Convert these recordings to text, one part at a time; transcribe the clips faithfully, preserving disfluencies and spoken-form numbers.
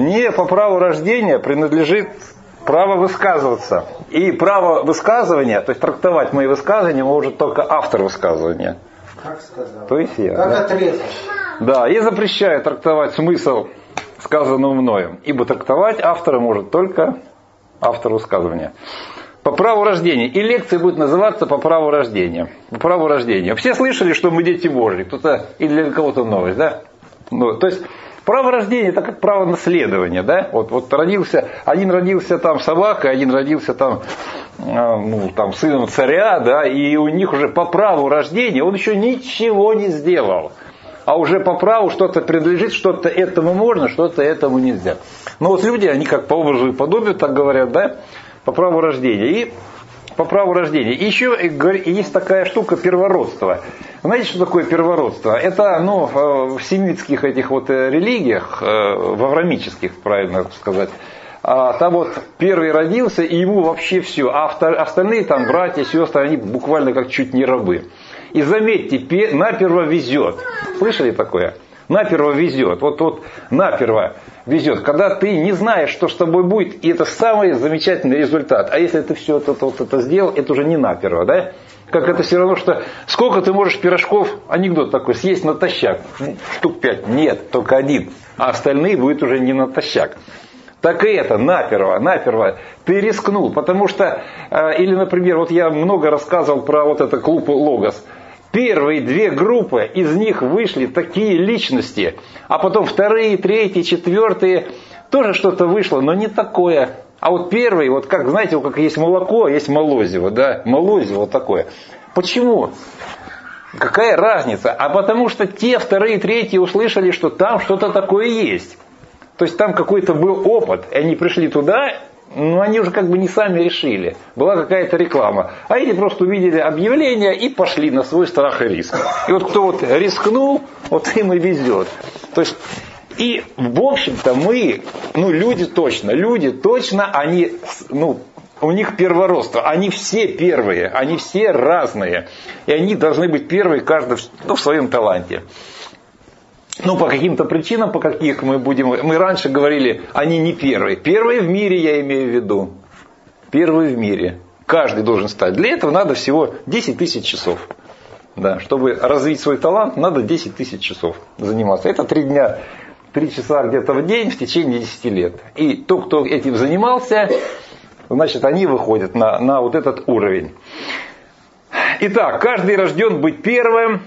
Мне по праву рождения принадлежит право высказываться. И право высказывания, то есть трактовать мои высказывания, может только автор высказывания. Как сказал? То есть я. Как Да? отрезать? Да, я запрещаю трактовать смысл сказанного мною, ибо трактовать автора может только автор высказывания. По праву рождения. И лекция будет называться «По праву рождения». По праву рождения. Все слышали, что мы дети Божьи? Кто-то, или для кого-то новость, да? Ну, то есть право рождения — это как право наследования, да? Вот, вот родился, один родился там собакой, один родился там, ну, там сыном царя, да, и у них уже по праву рождения он еще ничего не сделал. А уже по праву что-то принадлежит, что-то этому можно, что-то этому нельзя. Но вот люди, они как по образу и подобию, так говорят, да, по праву рождения. И по праву рождения. И еще есть такая штука первородства. Знаете, что такое первородство? Это, ну, в семитских этих вот религиях, в авраамических, правильно сказать, там вот первый родился, и ему вообще все. А остальные там братья, сестры, они буквально как чуть не рабы. И заметьте, наперво везет. Слышали такое? Наперво везет. Вот, вот наперво везет. Когда ты не знаешь, что с тобой будет, и это самый замечательный результат. А если ты все это, вот это сделал, это уже не наперво, да? Как это все равно, что сколько ты можешь пирожков, анекдот такой, съесть натощак? Штук пять. Нет, только один. А остальные будут уже не натощак. Так и это, наперво, наперво ты рискнул. Потому что, или, например, вот я много рассказывал про вот этот клуб «Логос». Первые две группы, из них вышли такие личности, а потом вторые, третьи, четвертые, тоже что-то вышло, но не такое. А вот первый, вот как, знаете, вот как есть молоко, есть молозиво, да, молозиво вот такое. Почему? Какая разница? А потому что те вторые, третьи услышали, что там что-то такое есть. То есть там какой-то был опыт, и они пришли туда, но они уже как бы не сами решили. Была какая-то реклама. А эти просто увидели объявление и пошли на свой страх и риск. И вот кто вот рискнул, вот им и везет. То есть, и в общем-то мы, ну люди точно, люди точно, они, ну, у них первородство. Они все первые, они все разные. И они должны быть первые, каждый ну, в своем таланте. Ну, по каким-то причинам, по каких мы будем... Мы раньше говорили, они не первые. Первые в мире, я имею в виду. Первые в мире. Каждый должен стать. Для этого надо всего десять тысяч часов. Да, чтобы развить свой талант, надо десять тысяч часов заниматься. Это три дня, три часа где-то в день в течение десяти лет. И тот, кто этим занимался, значит, они выходят на, на вот этот уровень. Итак, каждый рожден быть первым.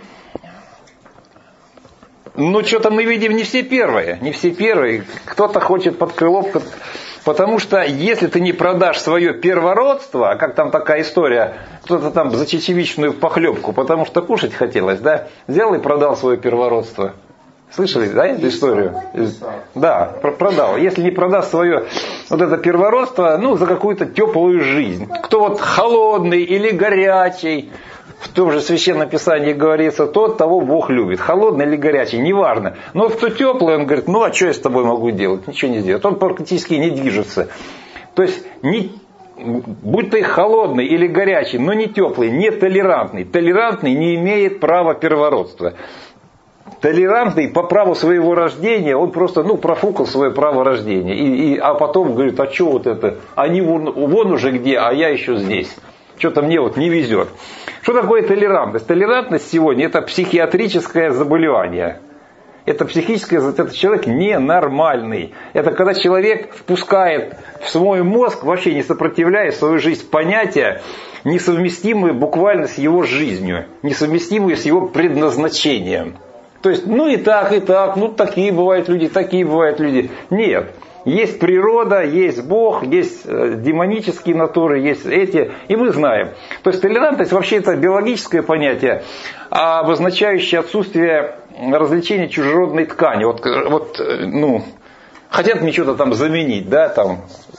Но что-то мы видим не все первые, не все первые. Кто-то хочет под крыло, потому что если ты не продашь свое первородство, как там такая история, кто-то там за чечевичную похлебку, потому что кушать хотелось, да, взял и продал свое первородство. Слышали, да, эту историю? Да, продал. Если не продаст свое вот это первородство, ну, за какую-то теплую жизнь. Кто вот холодный или горячий, в том же Священном Писании говорится, тот, того Бог любит. Холодный или горячий, неважно. Но кто теплый, он говорит, ну а что я с тобой могу делать? Ничего не сделать. Он практически не движется. То есть, не, будь ты холодный или горячий, но не теплый, не толерантный. Толерантный не имеет права первородства. Толерантный по праву своего рождения, он просто, ну, профукал свое право рождения. И, и, а потом говорит, а что вот это? Они вон, вон уже где, а я еще здесь. Что-то мне вот не везет. Что такое толерантность? Толерантность сегодня это психиатрическое заболевание. Это психическое, это человек ненормальный. Это когда человек впускает в свой мозг, вообще не сопротивляя свою жизнь, понятия, несовместимые буквально с его жизнью, несовместимые с его предназначением. То есть, ну и так, и так, ну такие бывают люди, такие бывают люди. Нет. Есть природа, есть Бог, есть демонические натуры, есть эти, и мы знаем. То есть толерантность вообще это биологическое понятие, обозначающее отсутствие развлечения чужеродной ткани. Вот, вот ну, хотят мне что-то там заменить, да, там,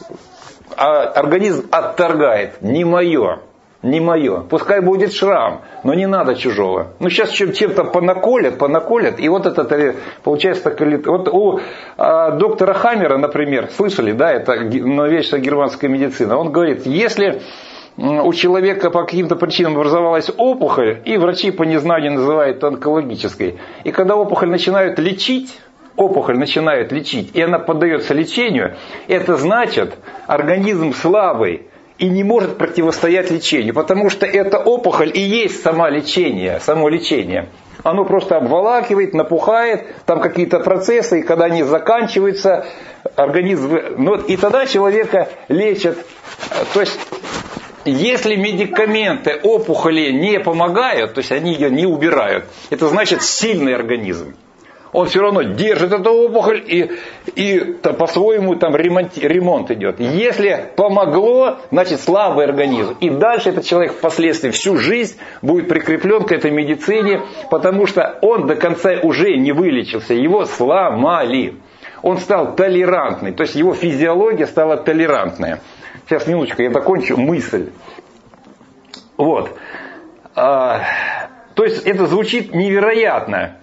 а организм отторгает, не мое. Не мое. Пускай будет шрам, но не надо чужого. Ну, сейчас чем-то понаколят, понаколят, и вот это получается так. Вот у а, доктора Хаммера, например, слышали, да, это новейшая германская медицина, он говорит, если у человека по каким-то причинам образовалась опухоль, и врачи по незнанию называют это онкологической, и когда опухоль начинают лечить, опухоль начинают лечить, и она поддается лечению, это значит, организм слабый и не может противостоять лечению, потому что эта опухоль и есть сама лечение, само лечение. Оно просто обволакивает, напухает, там какие-то процессы, и когда они заканчиваются, организм... Ну, и тогда человека лечат. То есть, если медикаменты опухоли не помогают, то есть они ее не убирают, это значит сильный организм. Он все равно держит эту опухоль и, и по-своему там ремонт, ремонт идет. Если помогло, значит слабый организм. И дальше этот человек впоследствии всю жизнь будет прикреплен к этой медицине, потому что он до конца уже не вылечился, его сломали. Он стал толерантный, то есть его физиология стала толерантная. Сейчас, минуточку, я закончу мысль. Вот. А, то есть это звучит невероятно.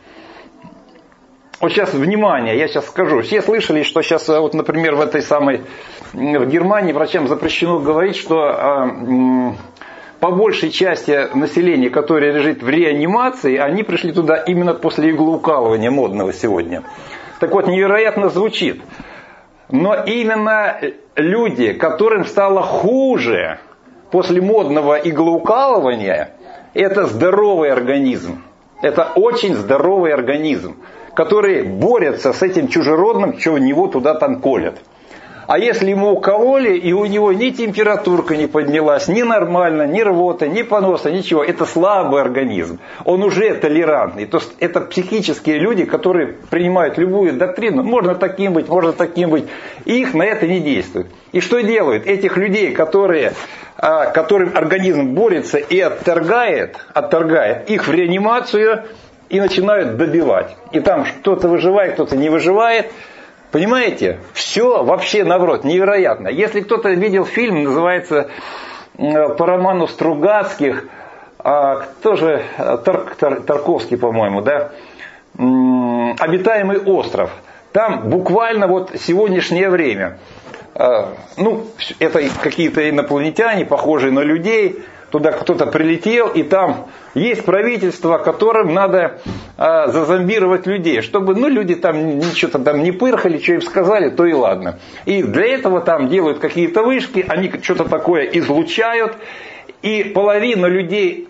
Вот сейчас, внимание, я сейчас скажу. Все слышали, что сейчас, вот, например, в этой самой, в Германии врачам запрещено говорить, что э, по большей части населения, которое лежит в реанимации, они пришли туда именно после иглоукалывания модного сегодня. Так вот, невероятно звучит. Но именно люди, которым стало хуже после модного иглоукалывания, это здоровый организм. Это очень здоровый организм, которые борются с этим чужеродным, что у него туда там колят. А если ему укололи, и у него ни температурка не поднялась, ни нормально, ни рвота, ни поноса, ничего, это слабый организм. Он уже толерантный. То есть это психические люди, которые принимают любую доктрину. Можно таким быть, можно таким быть. И их на это не действует. И что делают? Этих людей, которые, которым организм борется и отторгает, отторгает их в реанимацию, и начинают добивать. И там кто-то выживает, кто-то не выживает. Понимаете? Все вообще наоборот, невероятно. Если кто-то видел фильм, называется по роману Стругацких, кто же, Тар, Тар, Тарковский, по-моему, да? «Обитаемый остров». Там буквально вот сегодняшнее время. Ну, это какие-то инопланетяне, похожие на людей. Туда кто-то прилетел, и там есть правительство, которым надо а, зазомбировать людей, чтобы ну, люди там ничего там не пырхали, что им сказали, то и ладно. И для этого там делают какие-то вышки, они что-то такое излучают, и половина людей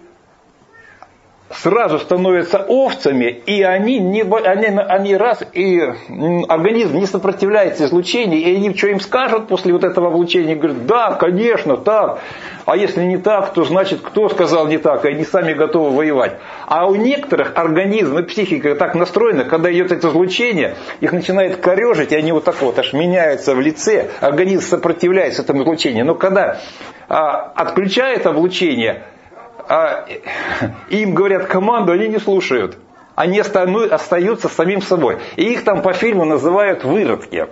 сразу становятся овцами, и они, не, они, они раз, и организм не сопротивляется излучению, и они что им скажут после вот этого облучения, говорят, да, конечно, так. А если не так, то значит, кто сказал не так, и они сами готовы воевать. А у некоторых организм и психика так настроена, когда идет это излучение, их начинает корежить, и они вот так вот аж меняются в лице, организм сопротивляется этому излучению. Но когда а, отключают облучение, а, им говорят команду, они не слушают. Они остаются самим собой. И их там по фильму называют выродки.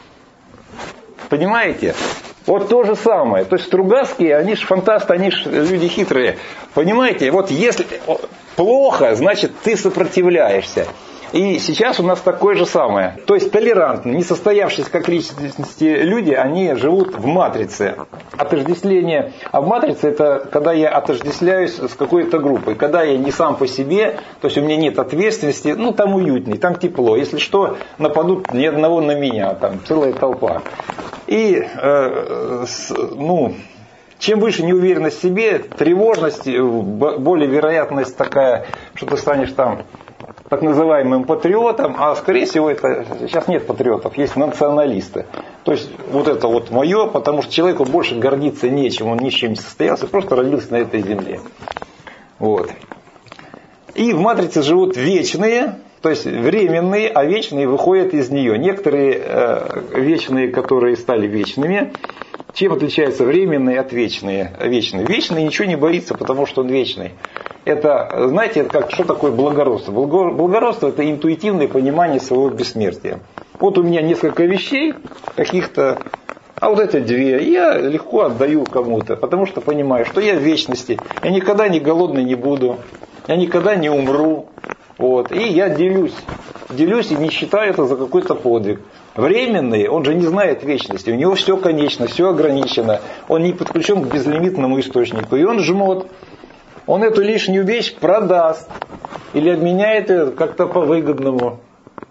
Понимаете? Вот то же самое. То есть Стругацкие, они же фантасты, они же люди хитрые. Понимаете? Вот если плохо, значит ты сопротивляешься. И сейчас у нас такое же самое. То есть толерантные, не состоявшиеся как личности люди, они живут в матрице. Отождествление. А в матрице это когда я отождествляюсь с какой-то группой. Когда я не сам по себе, то есть у меня нет ответственности, ну там уютней, там тепло. Если что, нападут ни одного на меня, там целая толпа. И э, с, ну, чем выше неуверенность в себе, тревожность, более вероятность такая, что ты станешь там так называемым патриотом, а скорее всего это сейчас нет патриотов, есть националисты. То есть вот это вот мое, потому что человеку больше гордиться нечем, он ни с чем не состоялся, просто родился на этой земле. Вот. И в матрице живут вечные, то есть временные, а вечные выходят из нее. Некоторые э, вечные, которые стали вечными, чем отличаются временные от вечные? Вечные. Вечный ничего не боится, потому что он вечный. Это, знаете, как, что такое благородство? Благородство – это интуитивное понимание своего бессмертия. Вот у меня несколько вещей каких-то, а вот эти две я легко отдаю кому-то, потому что понимаю, что я в вечности, я никогда не голодный не буду, я никогда не умру. Вот, и я делюсь, делюсь и не считаю это за какой-то подвиг. Временный, он же не знает вечности, у него все конечно, все ограничено, он не подключен к безлимитному источнику, и он жмот. Он эту лишнюю вещь продаст или обменяет ее как-то по-выгодному.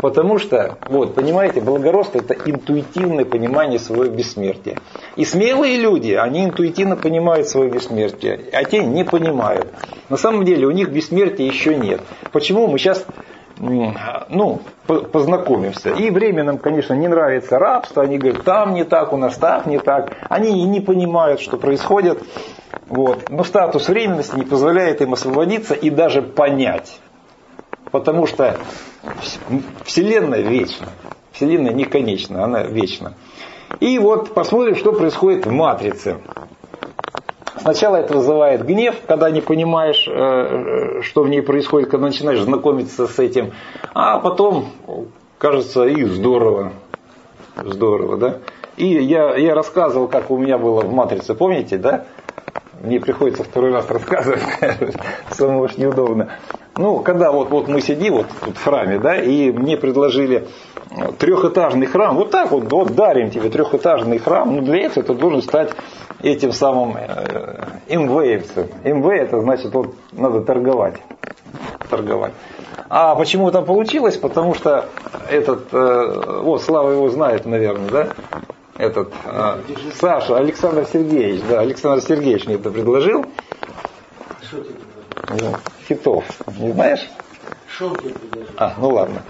Потому что, вот, понимаете, благородство это интуитивное понимание своего бессмертия. И смелые люди, они интуитивно понимают свое бессмертие, а те не понимают. На самом деле у них бессмертия еще нет. Почему мы сейчас ну, познакомимся. И временным, конечно, не нравится рабство. Они говорят, там не так, у нас так не так. Они не понимают, что происходит. Вот. Но статус временности не позволяет им освободиться и даже понять. Потому что Вселенная вечна. Вселенная не конечна, она вечна. И вот посмотрим, что происходит в матрице. Сначала это вызывает гнев, когда не понимаешь, что в ней происходит, когда начинаешь знакомиться с этим. А потом, кажется, и здорово. Здорово, да? И я, я рассказывал, как у меня было в матрице, помните, да? Мне приходится второй раз рассказывать, самому уж неудобно. Ну, когда вот, вот мы сидим вот тут в храме, да, и мне предложили трехэтажный храм, вот так вот, вот дарим тебе трехэтажный храм, ну для этого ты должен стать этим самым э, имвеевцем. Имвей это значит, вот надо торговать. торговать. А почему это получилось? Потому что этот, э, вот Слава его знает, наверное, да? Этот э, Саша, Александр Сергеевич, да, Александр Сергеевич мне это предложил. Что тебе предложил? Ну, хитов, не знаешь? Что он тебе предложил? А, ну ладно.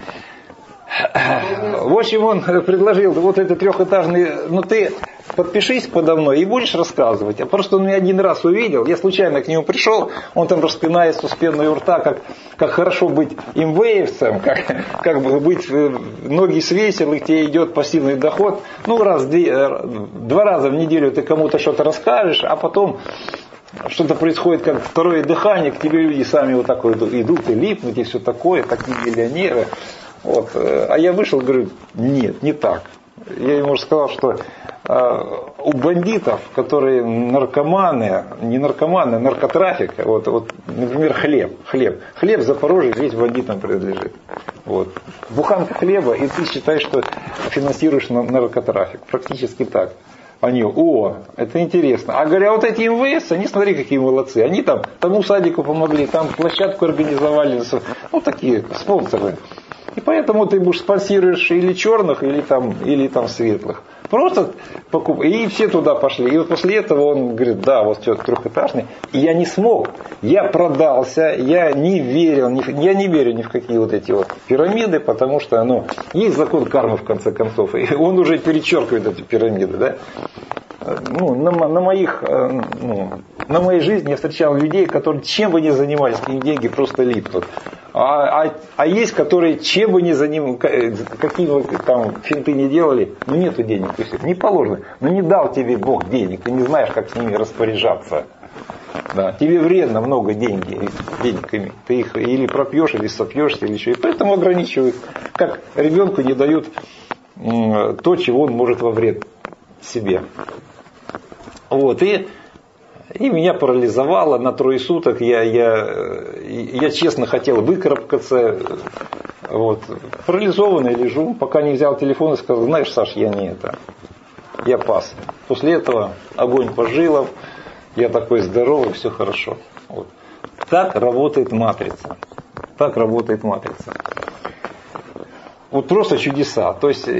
В общем, он предложил вот этот трехэтажный, ну ты подпишись подо мной и будешь рассказывать. А просто он меня один раз увидел, я случайно к нему пришел, он там распинается с пеной у рта, как, как хорошо быть имвеевцем, как, как бы быть, ноги свесил, и к тебе идет пассивный доход. Ну, раз, два раза в неделю ты кому-то что-то расскажешь, а потом что-то происходит, как второе дыхание, к тебе люди сами вот так вот идут и липнут, и все такое, такие миллионеры. Вот. А я вышел и говорю, нет, не так. Я ему уже сказал, что э, у бандитов, которые наркоманы, не наркоманы, а наркотрафик, вот, вот, например, хлеб, хлеб. Хлеб в Запорожье весь бандитам принадлежит. Вот. Буханка хлеба, и ты считаешь, что финансируешь наркотрафик. Практически так. Они, о, это интересно. А говоря, вот эти МВС, они, смотри, какие молодцы. Они там тому садику помогли, там площадку организовали. Ну, такие спонсоры. И поэтому ты будешь спонсируешь или черных, или там, или там светлых. Просто покупай. И все туда пошли. И вот после этого он говорит, да, вот все трехэтажный. И я не смог. Я продался, я не верил, не, я не верю ни в какие вот эти вот пирамиды, потому что, ну, есть закон кармы в конце концов. И он уже перечеркивает эти пирамиды, да. Ну, на, на, моих, ну, на моей жизни я встречал людей, которые чем бы ни занимались, к ним деньги просто липнут. А, а, а есть, которые чем бы ни занимались, какие бы там финты не делали, ну нету денег, то есть не положено. Ну не дал тебе Бог денег, ты не знаешь, как с ними распоряжаться. Да, тебе вредно много денег, денег иметь. Ты их или пропьешь, или сопьешься, или еще. И поэтому ограничивают. Как ребенку не дают то, чего он может во вред себе. Вот, и, и меня парализовало на трое суток. Я, я, я честно хотел выкарабкаться. Вот. Парализованный лежу, пока не взял телефон и сказал, знаешь, Саш, я не это. Я пас. После этого огонь по жилам, я такой здоровый, все хорошо. Вот. Так работает матрица. Так работает матрица. Вот просто чудеса. То есть...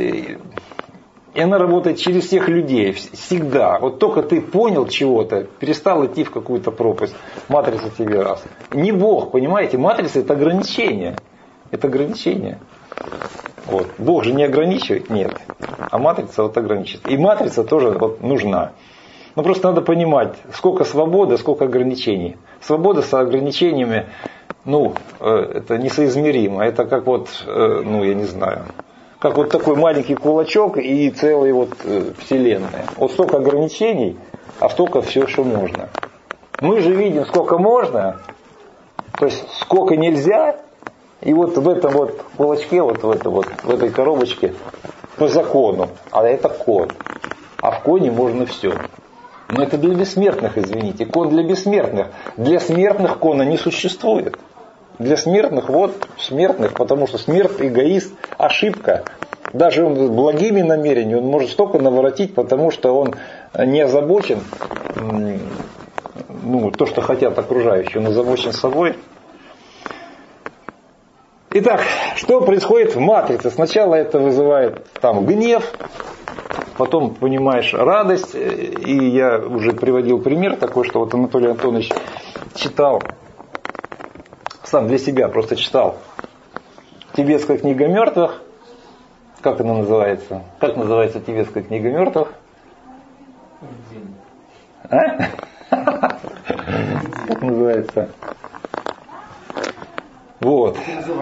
И она работает через всех людей, всегда. Вот только ты понял чего-то, перестал идти в какую-то пропасть, матрица тебе раз. Не Бог, понимаете, матрица это ограничение. Это ограничение. Вот. Бог же не ограничивает, нет. А матрица вот ограничивает. И матрица тоже вот нужна. Но просто надо понимать, сколько свободы, сколько ограничений. Свобода с ограничениями, ну, это несоизмеримо. Это как вот, ну, я не знаю... Как вот такой маленький кулачок и целая вот э, вселенная. Вот столько ограничений, а столько все, что можно. Мы же видим, сколько можно, то есть сколько нельзя, и вот в этом вот кулачке, вот в, это вот, в этой коробочке по закону, а это кон. А в коне можно все. Но это для бессмертных, извините. Кон для бессмертных. Для смертных кона не существует. Для смертных, вот, смертных, потому что смерть, эгоист, ошибка. Даже он с благими намерениями, он может столько наворотить, потому что он не озабочен, ну, то, что хотят окружающие, он озабочен собой. Итак, что происходит в матрице? Сначала это вызывает там гнев, потом понимаешь радость. И я уже приводил пример такой, что вот Анатолий Антонович читал, сам для себя просто читал «Тибетская книга мертвых». Как она называется? Как называется «Тибетская книга мертвых»? А? Как называется? Вот.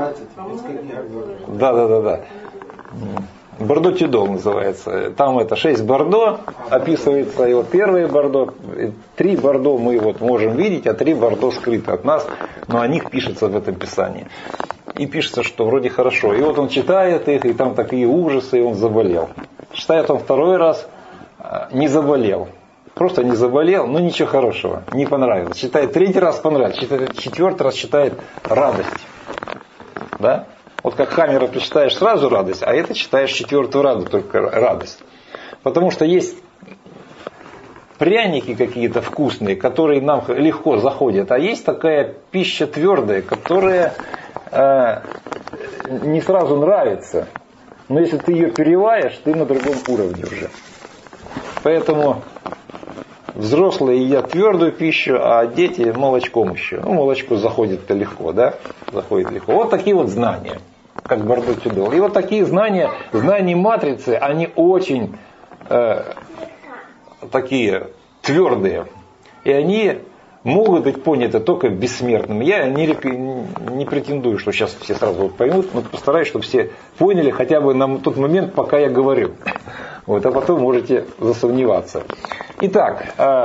Да, да, да, да. Бордо Тюдол называется. Там это шесть бордо описывается. И вот первые бордо, три бордо мы вот можем видеть, а три бордо скрыты от нас, но о них пишется в этом писании. И пишется, что вроде хорошо. И вот он читает их, и там такие ужасы, и он заболел. Читает он второй раз, не заболел. Просто не заболел, но ничего хорошего, не понравилось. Читает третий раз, понравилось. Читает четвертый раз, читает радость. Да? Вот как Хаммера прочитаешь сразу радость, а это читаешь четвертую разу только радость. Потому что есть пряники какие-то вкусные, которые нам легко заходят, а есть такая пища твердая, которая э, не сразу нравится. Но если ты ее переваришь, ты на другом уровне уже. Поэтому взрослые едят твердую пищу, а дети молочком еще. Ну, молочко заходит-то легко, да? Заходит легко. Вот такие вот знания, как Бордо Тюдол. И вот такие знания, знания матрицы, они очень э, такие твердые. И они могут быть поняты только бессмертным. Я не, не претендую, что сейчас все сразу вот поймут, но постараюсь, чтобы все поняли хотя бы на тот момент, пока я говорю. Вот, а потом можете засомневаться. Итак, э,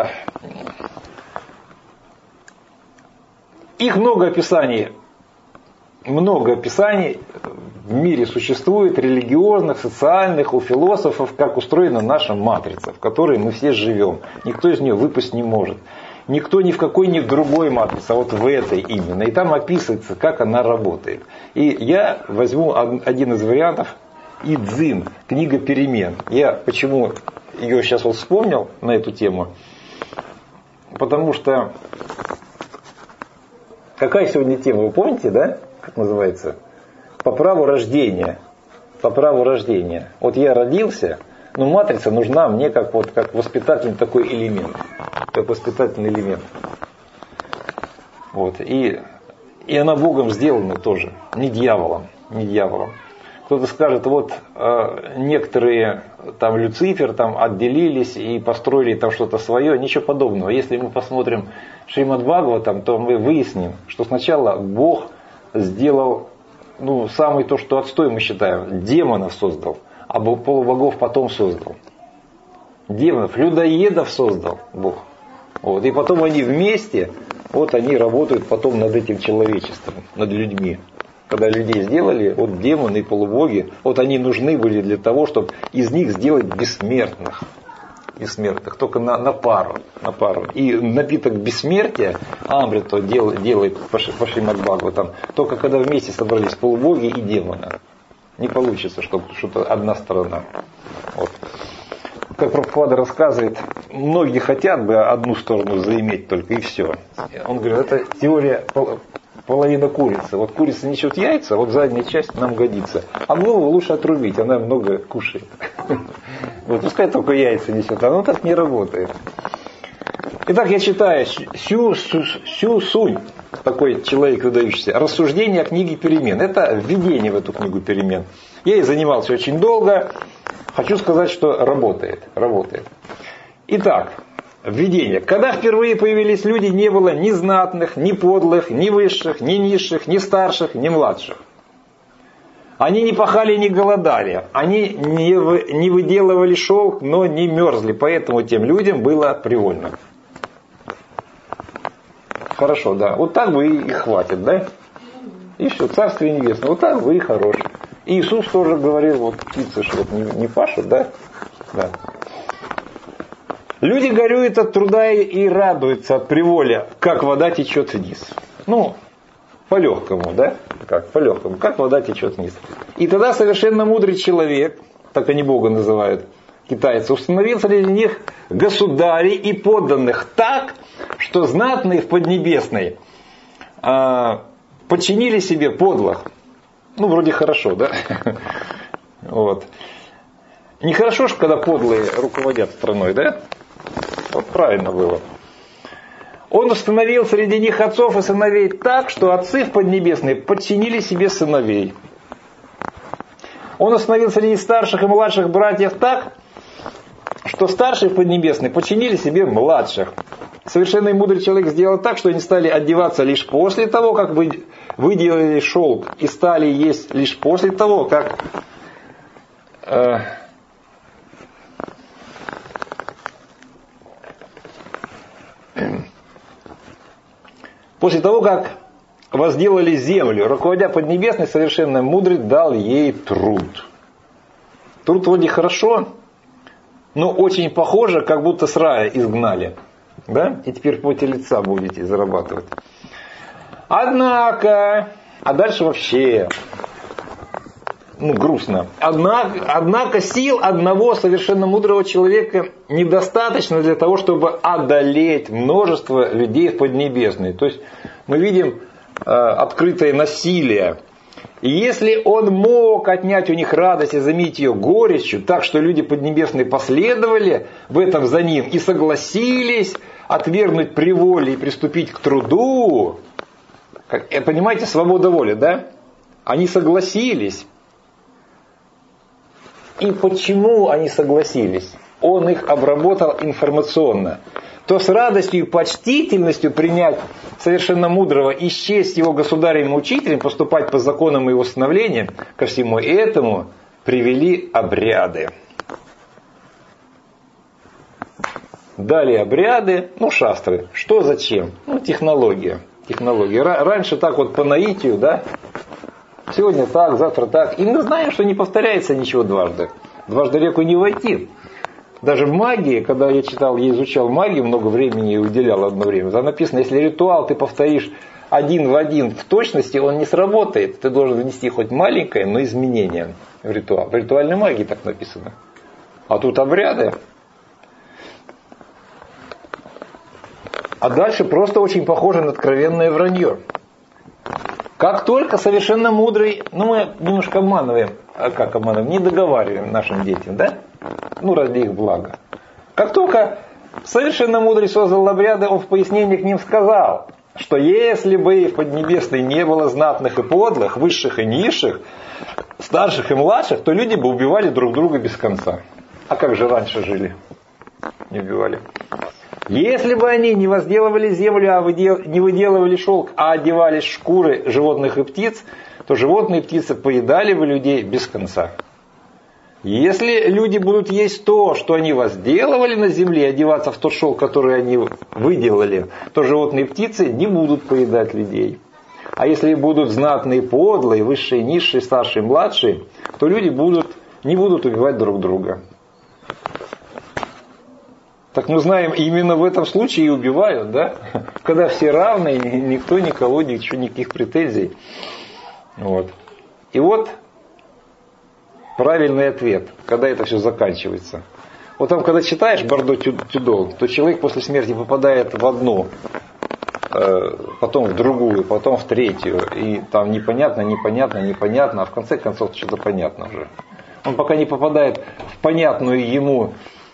их много описаний, много описаний в мире существует, религиозных, социальных, у философов, как устроена наша матрица, в которой мы все живем. Никто из нее выпасть не может. Никто ни в какой, ни в другой матрице, а вот в этой именно. И там описывается, как она работает. И я возьму один из вариантов. Идзин, книга перемен. Я почему ее сейчас вот вспомнил на эту тему? Потому что какая сегодня тема, вы помните, да? Как называется? По праву рождения. По праву рождения. Вот я родился, но матрица нужна мне как, вот, как воспитательный такой элемент. Как воспитательный элемент. Вот. И, и она Богом сделана тоже. Не дьяволом. Не дьяволом. Кто-то скажет, вот э, некоторые там Люцифер там отделились и построили там что-то свое. Ничего подобного. Если мы посмотрим Шримад Бхагаватам, то мы выясним, что сначала Бог сделал, ну, самый то, что отстой мы считаем, демонов создал, а полубогов потом создал. Демонов, людоедов создал Бог. Вот. И потом они вместе, вот они работают потом над этим человечеством, над людьми. Когда людей сделали, вот демоны и полубоги, вот они нужны были для того, чтобы из них сделать бессмертных. Бессмертных, только на, на пару, на пару. И напиток бессмертия, Амрито дел, делает по Шримад Бхагаватам, только когда вместе собрались полубоги и демоны. Не получится, чтобы что-то одна сторона. Вот. Как Прабхупада рассказывает, многие хотят бы одну сторону заиметь только, и все. Он говорит, это теория половина курицы. Вот курица несет яйца, вот задняя часть нам годится. А голову лучше отрубить, она много кушает. Вот пускай только яйца несет, оно так не работает. Итак, я читаю Сю, Сю, Сю Сунь, такой человек выдающийся, рассуждение о книге перемен. Это введение в эту книгу перемен. Я ей занимался очень долго. Хочу сказать, что работает. Работает. Итак, введение. Когда впервые появились люди, не было ни знатных, ни подлых, ни высших, ни низших, ни старших, ни младших. Они не пахали, не голодали. Они не, вы, не выделывали шелк, но не мерзли. Поэтому тем людям было привольно. Хорошо, да. Вот так бы и хватит, да? И все, Царствие Небесное. Вот так бы и хорош. И Иисус тоже говорил, вот птицы что вот не, не пашут, да? Да. Люди горюют от труда и радуются от приволя, как вода течет вниз. Ну, по-легкому, да? Как? По-легкому. Как вода течет вниз. И тогда совершенно мудрый человек, так они Бога называют, китайцы, установил среди них государей и подданных так, что знатные в Поднебесной э, подчинили себе подлых. Ну, вроде хорошо, да? Вот. Нехорошо же, когда подлые руководят страной, да? Вот правильно было. Он установил среди них отцов и сыновей так, что отцы в Поднебесной подчинили себе сыновей. Он установил среди старших и младших братьев так, что старшие в Поднебесной подчинили себе младших. Совершенно мудрый человек сделал так, что они стали одеваться лишь после того, как вы выделали шелк, и стали есть лишь после того, как э, после того, как возделали землю. Руководя Поднебесной, совершенно мудрый дал ей труд. Труд вроде хорошо, но очень похоже, как будто с рая изгнали. Да? И теперь в поте лица будете зарабатывать. Однако, а дальше вообще, ну, грустно. Однако, однако сил одного совершенно мудрого человека недостаточно для того, чтобы одолеть множество людей в Поднебесной. То есть мы видим э, открытое насилие. И если он мог отнять у них радость и заменить ее горечью, так что люди Поднебесные последовали в этом за ним и согласились отвергнуть приволе и приступить к труду, как, понимаете, свобода воли, да? Они согласились. И почему они согласились? Он их обработал информационно. То с радостью и почтительностью принять совершенно мудрого и счесть его государем и учителем, поступать по законам и его установлениям, ко всему этому привели обряды. Далее обряды, ну шастры. Что зачем? Ну технология. Технология. Раньше так вот по наитию, да? Сегодня так, завтра так. И мы знаем, что не повторяется ничего дважды. Дважды реку не войти. Даже в магии, когда я читал, я изучал магию, много времени уделял одно время. Там написано, если ритуал ты повторишь один в один в точности, он не сработает. Ты должен внести хоть маленькое, но изменение в ритуал. В ритуальной магии так написано. А тут обряды. А дальше просто очень похоже на откровенное вранье. Как только совершенно мудрый, ну мы немножко обманываем, а как обманываем, не договариваем нашим детям, да? Ну ради их блага. Как только совершенно мудрый создал обряды, он в пояснении к ним сказал, что если бы в Поднебесной не было знатных и подлых, высших и низших, старших и младших, то люди бы убивали друг друга без конца. А как же раньше жили? Не убивали. Если бы они не возделывали землю, а не выделывали шелк, а одевались в шкуры животных и птиц, то животные и птицы поедали бы людей без конца. Если люди будут есть то, что они возделывали на земле, одеваться в тот шелк, который они выделали, то животные и птицы не будут поедать людей. А если будут знатные, подлые, высшие, низшие, старшие, младшие, то люди будут, не будут убивать друг друга. Так мы знаем, именно в этом случае и убивают, да? Когда все равны, никто никого, ничего, никаких претензий. Вот. И вот правильный ответ, когда это все заканчивается. Вот там, когда читаешь Бардо Тюдо, то человек после смерти попадает в одну, потом в другую, потом в третью. И там непонятно, непонятно, непонятно, а в конце концов что-то понятно уже. Он пока не попадает в понятную ему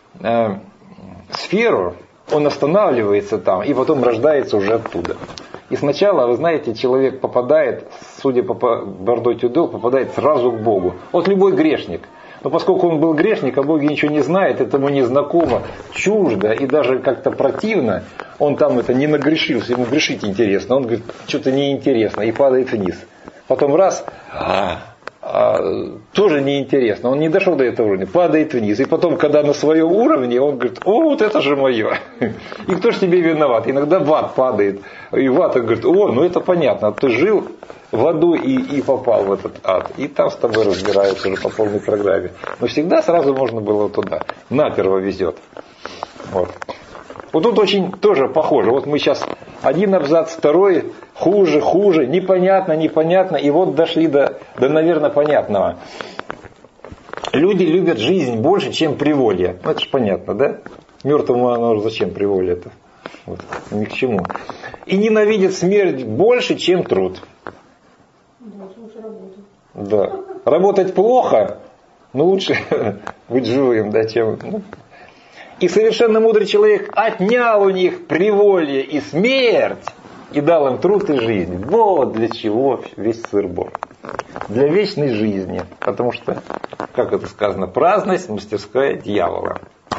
сферу, он останавливается там и потом рождается уже оттуда. И сначала, вы знаете, человек попадает, судя по Бардо Тюдо, попадает сразу к Богу. Вот любой грешник. Но поскольку он был грешник, а Боге ничего не знает, это ему незнакомо, чуждо и даже как-то противно, он там это не нагрешился, ему грешить интересно. Он говорит, что-то неинтересно и падает вниз. Потом раз... А, тоже неинтересно. Он не дошел до этого уровня, падает вниз. И потом, когда на своем уровне, он говорит, о, вот это же мое. И кто же тебе виноват? Иногда в ад падает. И в ад он говорит, о, ну это понятно. Ты жил в аду и, и попал в этот ад. И там с тобой разбираются уже по полной программе. Но всегда сразу можно было туда. Наперво везет. Вот. Вот тут очень тоже похоже. Вот мы сейчас один абзац, второй, хуже, хуже, непонятно, непонятно. И вот дошли до, до наверное, понятного. Люди любят жизнь больше, чем приволье. Ну, это же понятно, да? Мертвому оно зачем приволье это? Вот, ни к чему. И ненавидят смерть больше, чем труд. Да, лучше работать. Да. Работать плохо, но лучше быть живым, да, чем... Ну. И совершенно мудрый человек отнял у них приволье и смерть и дал им труд и жизнь. Вот для чего весь сыр-бор. Для вечной жизни. Потому что, как это сказано, праздность, мастерская дьявола.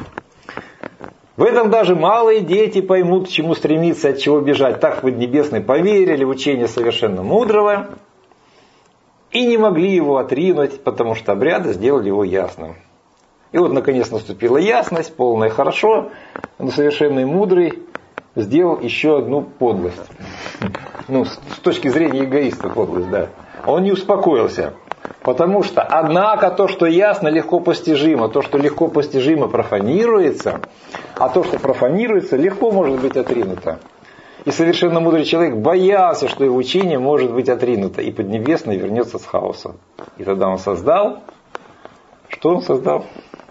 В этом даже малые дети поймут, к чему стремиться, от чего бежать. Так в Поднебесной поверили в учение совершенно мудрого и не могли его отринуть, потому что обряды сделали его ясным. И вот, наконец, наступила ясность, полное хорошо, но совершенный мудрый сделал еще одну подлость. Ну, с точки зрения эгоиста подлость, да. Он не успокоился. Потому что, однако, то, что ясно, легко постижимо, то, что легко постижимо, профанируется, а то, что профанируется, легко может быть отринуто. И совершенно мудрый человек боялся, что его учение может быть отринуто, и Поднебесный вернется с хаосом. И тогда он создал, что он создал?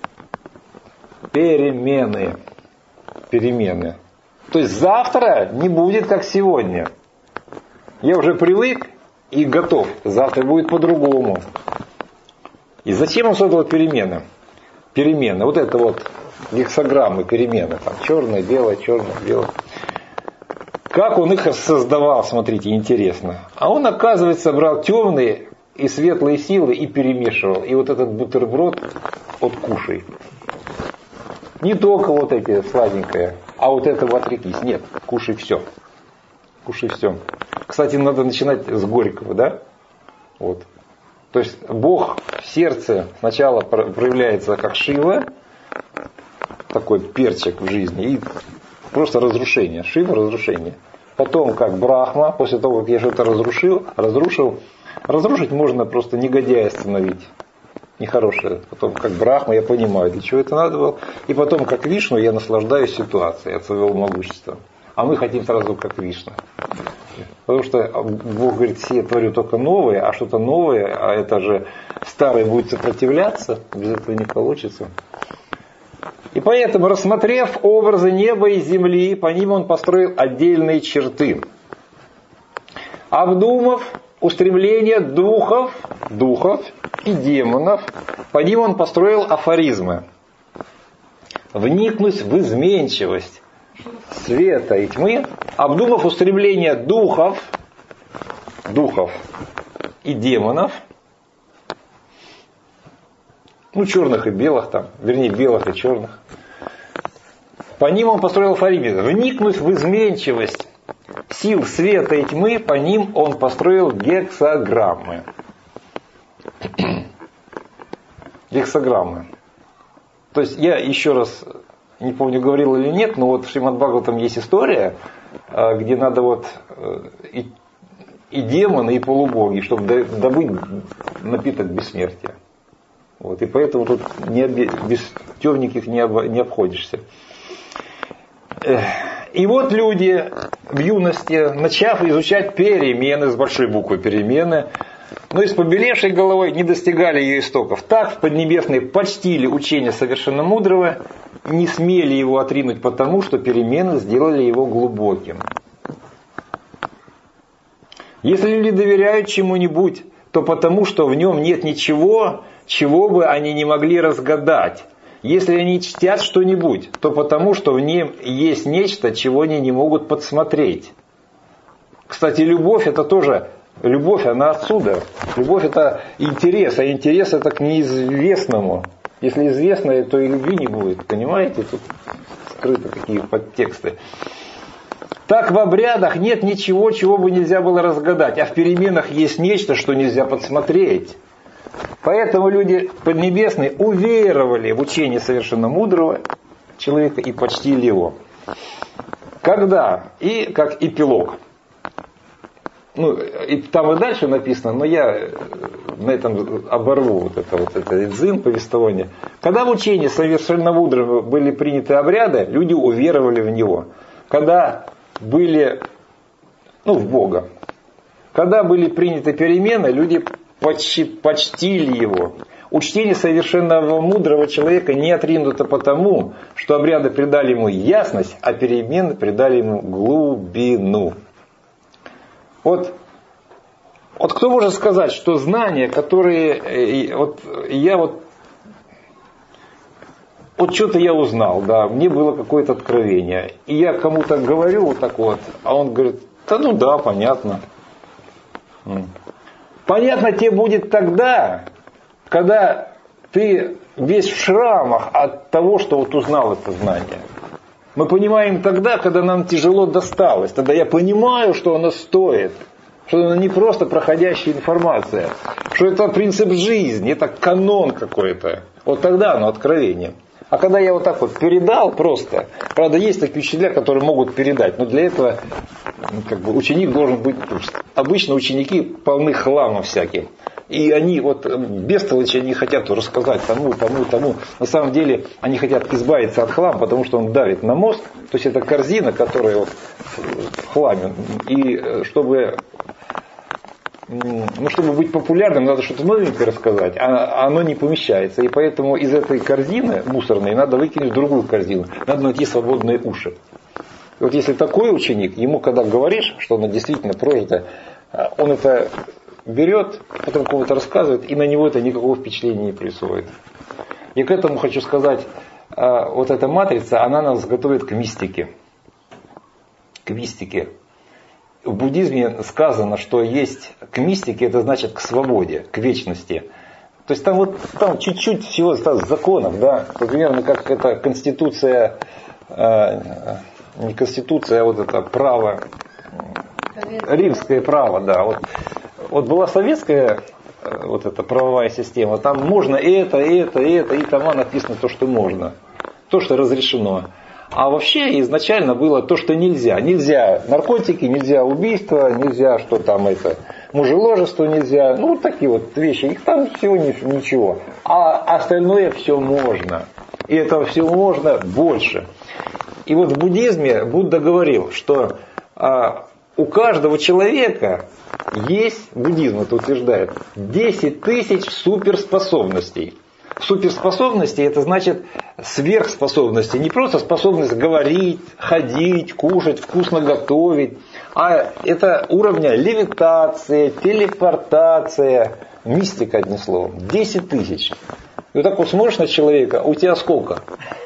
Перемены. Перемены. То есть завтра не будет как сегодня. Я уже привык и готов. Завтра будет по-другому. И зачем он создал перемены? Перемены. Вот это вот гексаграммы перемены. Там черное, белое, черное, белое. Как он их создавал, смотрите, интересно. А он, оказывается, брал темные и светлые силы и перемешивал. И вот этот бутерброд от кушай. Не только вот эти сладенькое, а вот этого отрекись. Нет, кушай все. Кушай все. Кстати, надо начинать с горького, да? Вот. То есть Бог в сердце сначала проявляется как Шива, такой перчик в жизни, и просто разрушение. Шива — разрушение. Потом как Брахма, после того, как я что-то разрушил, разрушил, разрушить можно просто негодяя остановить. Нехорошее. Потом как Брахма, я понимаю, для чего это надо было. И потом как Вишну я наслаждаюсь ситуацией от своего могущества. А мы хотим сразу как Вишну. Потому что Бог говорит, все я творю только новое, а что-то новое, а это же старое будет сопротивляться, без этого не получится. И поэтому, рассмотрев образы неба и земли, по ним он построил отдельные черты. Обдумав устремления духов, духов и демонов, по ним он построил афоризмы. Вникнуть в изменчивость света и тьмы, обдумав устремления духов, духов и демонов, ну, черных и белых там, вернее, белых и черных, по ним он построил афоризмы. Вникнуть в изменчивость сил света и тьмы, по ним он построил гексаграммы. Гексаграммы. То есть я еще раз, не помню, говорил или нет, но вот в Шримад Бхагаватам есть история, где надо вот и, и демоны, и полубоги, чтобы добыть напиток бессмертия. Вот, и поэтому тут не, без темненьких не, об, не обходишься. И вот люди в юности, начав изучать перемены, с большой буквы перемены, но и с побелевшей головой не достигали ее истоков. Так в Поднебесной почтили учение совершенно мудрого, не смели его отринуть потому, что перемены сделали его глубоким. Если люди доверяют чему-нибудь, то потому, что в нем нет ничего, чего бы они не могли разгадать. Если они чтят что-нибудь, то потому, что в нем есть нечто, чего они не могут подсмотреть. Кстати, любовь — это тоже, любовь, она отсюда. Любовь — это интерес, а интерес — это к неизвестному. Если известное, то и любви не будет. Понимаете, тут скрыты такие подтексты. Так в обрядах нет ничего, чего бы нельзя было разгадать, а в переменах есть нечто, что нельзя подсмотреть. Поэтому люди поднебесные уверовали в учение совершенно мудрого человека и почтили его. Когда? И как эпилог. Ну, и там и дальше написано, но я на этом оборву вот это вот это дзин, повествование. Когда в учении совершенно мудрого были приняты обряды, люди уверовали в него. Когда были, ну, в Бога. Когда были приняты перемены, люди почти, почтили его. Учтение совершенного мудрого человека не отринуто потому, что обряды придали ему ясность, а перемены придали ему глубину. Вот Вот кто может сказать, что знания, которые вот я вот вот что-то я узнал, да, мне было какое-то откровение, и я кому-то говорю вот так вот, а он говорит, да ну да, понятно. Понятно тебе будет тогда, когда ты весь в шрамах от того, что вот узнал это знание. Мы понимаем тогда, когда нам тяжело досталось. Тогда я понимаю, что оно стоит. Что это не просто проходящая информация. Что это принцип жизни, это канон какой-то. Вот тогда оно откровение. А когда я вот так вот передал просто, правда, есть такие учителя, которые могут передать, но для этого как бы, ученик должен быть, обычно ученики полны хлама всяким. И они вот бестолочи, они хотят рассказать тому, тому, тому. На самом деле они хотят избавиться от хлама, потому что он давит на мозг. То есть это корзина, которая вот в хламе. И чтобы, ну, чтобы быть популярным, надо что-то новенькое рассказать, а оно не помещается. И поэтому из этой корзины мусорной надо выкинуть в другую корзину. Надо найти свободные уши. И вот если такой ученик, ему когда говоришь, что оно действительно прожито, он это берет, потом кому-то рассказывает, и на него это никакого впечатления не происходит. И к этому хочу сказать, вот эта матрица, она нас готовит к мистике. К мистике. В буддизме сказано, что есть к мистике, это значит к свободе, к вечности. То есть там вот там чуть-чуть всего законов, да, примерно как это конституция, не конституция, а вот это право, римское право, да, вот. Вот была советская вот эта правовая система, там можно это, это, это, и там написано то, что можно, то, что разрешено. А вообще изначально было то, что нельзя. Нельзя наркотики, нельзя убийства, нельзя что там это, мужеложество нельзя. Ну вот такие вот вещи, их там всего ничего. А остальное все можно. И этого всего можно больше. И вот в буддизме Будда говорил, что а, у каждого человека есть, буддизм это утверждает, десять тысяч суперспособностей. Суперспособности это значит сверхспособности. Не просто способность говорить, ходить, кушать, вкусно готовить. А это уровня левитация, телепортация, мистика одним словом. десять тысяч. И вот так вот смотришь на человека, у тебя сколько?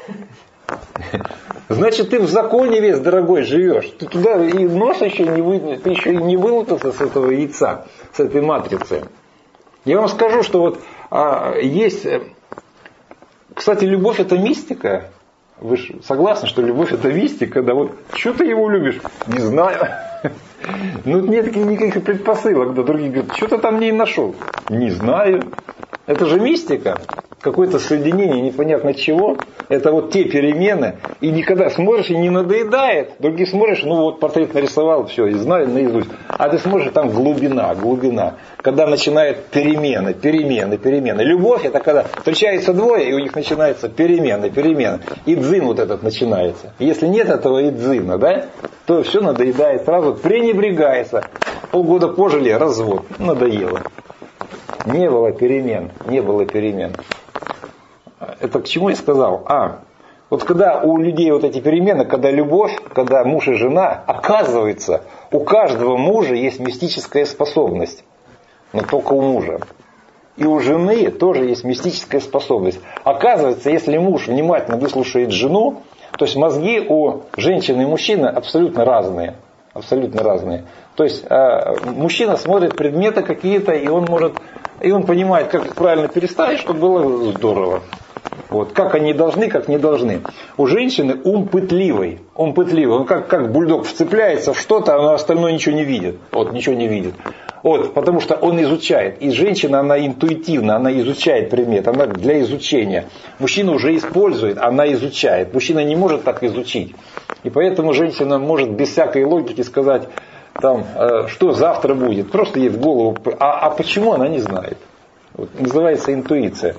Значит, ты в законе весь, дорогой, живешь. Ты туда и нос еще не вы, ты еще и не вылупился с этого яйца, с этой матрицы. Я вам скажу, что вот а, есть... Кстати, любовь это мистика. Вы же согласны, что любовь это мистика? Да вот, что ты его любишь? Не знаю. Ну, нет никаких предпосылок. Да, другие говорят, что ты там не нашел? Не знаю. Это же мистика. Какое-то соединение непонятно чего. Это вот те перемены. И никогда смотришь и не надоедает. Другие смотришь, ну вот портрет нарисовал, все, и знаю наизусть. А ты смотришь, там глубина, глубина. Когда начинают перемены, перемены, перемены. Любовь это когда встречаются двое, и у них начинаются перемены, перемены. И дзин вот этот начинается. Если нет этого и дзина, да, то все надоедает сразу, пренебрегается. Полгода пожили, развод. Надоело. Не было перемен, не было перемен. Это к чему я сказал? А, вот когда у людей вот эти перемены, когда любовь, когда муж и жена, оказывается, у каждого мужа есть мистическая способность, но только у мужа. И у жены тоже есть мистическая способность. Оказывается, если муж внимательно выслушает жену, то есть мозги у женщины и мужчины абсолютно разные. Абсолютно разные. То есть э, мужчина смотрит предметы какие-то, и он может, и он понимает, как их правильно переставить, чтобы было здорово. Вот. Как они должны, как не должны. У женщины ум пытливый. Ум пытливый. Он как, как бульдог вцепляется в что-то, а остальное ничего не видит. Вот, ничего не видит. Вот, потому что он изучает. И женщина, она интуитивно, она изучает предмет. Она для изучения. Мужчина уже использует, она изучает. Мужчина не может так изучить. И поэтому женщина может без всякой логики сказать, там, э, что завтра будет. Просто ей в голову. А, а почему она не знает? Вот, называется интуиция.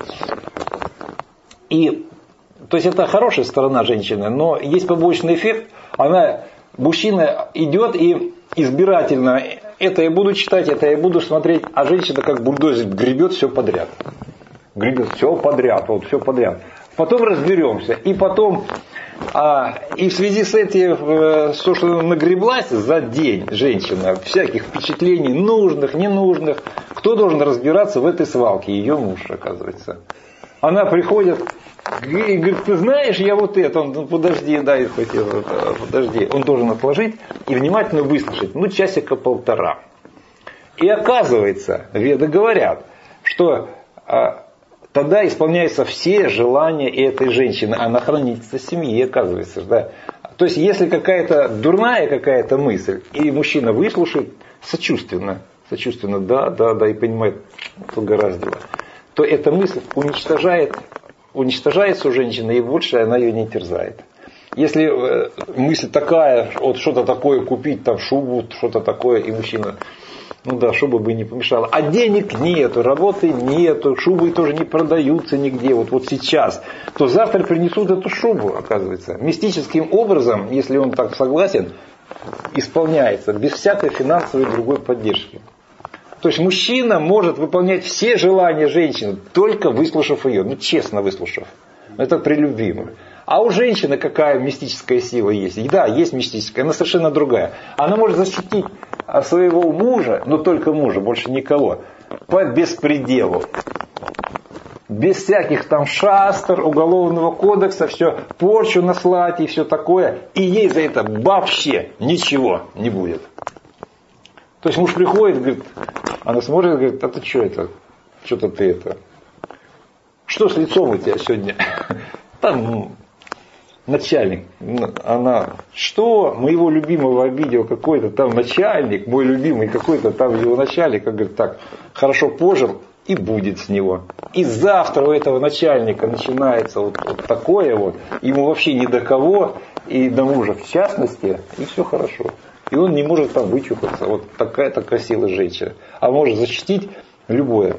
И, то есть это хорошая сторона женщины, но есть побочный эффект. Она, мужчина идет и избирательно, это я буду читать, это я буду смотреть, а женщина как бульдозер гребет все подряд. Гребет все подряд, вот все подряд. Потом разберемся. И потом А, и в связи с этим, то, что нагреблась за день женщина, всяких впечатлений, нужных, ненужных, кто должен разбираться в этой свалке? Ее муж, оказывается. Она приходит и говорит, ты знаешь, я вот это, он, ну, подожди, дай, хоть, подожди. Он должен отложить и внимательно выслушать, ну, часика полтора. И оказывается, веды говорят, что а, тогда исполняются все желания этой женщины. Она хранительница семьи, оказывается. Да? То есть, если какая-то дурная какая-то мысль, и мужчина выслушает сочувственно, сочувственно, да, да, да, и понимает, что угораздило, то эта мысль уничтожает, уничтожается у женщины, и больше она ее не терзает. Если мысль такая, вот что-то такое купить, там шубу, что-то такое, и мужчина... Ну да, шуба бы не помешала. А денег нету, работы нету, шубы тоже не продаются нигде, вот, вот сейчас. То завтра принесут эту шубу, оказывается. Мистическим образом, если он так согласен, исполняется, без всякой финансовой другой поддержки. То есть мужчина может выполнять все желания женщины, только выслушав ее, ну честно выслушав. Это при любви. А у женщины какая мистическая сила есть? И да, есть мистическая, она совершенно другая. Она может защитить своего мужа, но только мужа, больше никого, по беспределу. Без всяких там шастр, уголовного кодекса, все, порчу наслать и все такое. И ей за это вообще ничего не будет. То есть муж приходит, говорит, она смотрит и говорит, а ты что это? Что-то ты это? Что с лицом у тебя сегодня? Там начальник. Она, что? Моего любимого обидел какой-то там начальник, мой любимый какой-то там его начальник. Он говорит, так, хорошо пожил и будет с него. И завтра у этого начальника начинается вот, вот такое вот, ему вообще ни до кого, и до мужа в частности, и все хорошо. И он не может там вычухаться. Вот такая-то красивая женщина. А может защитить любое.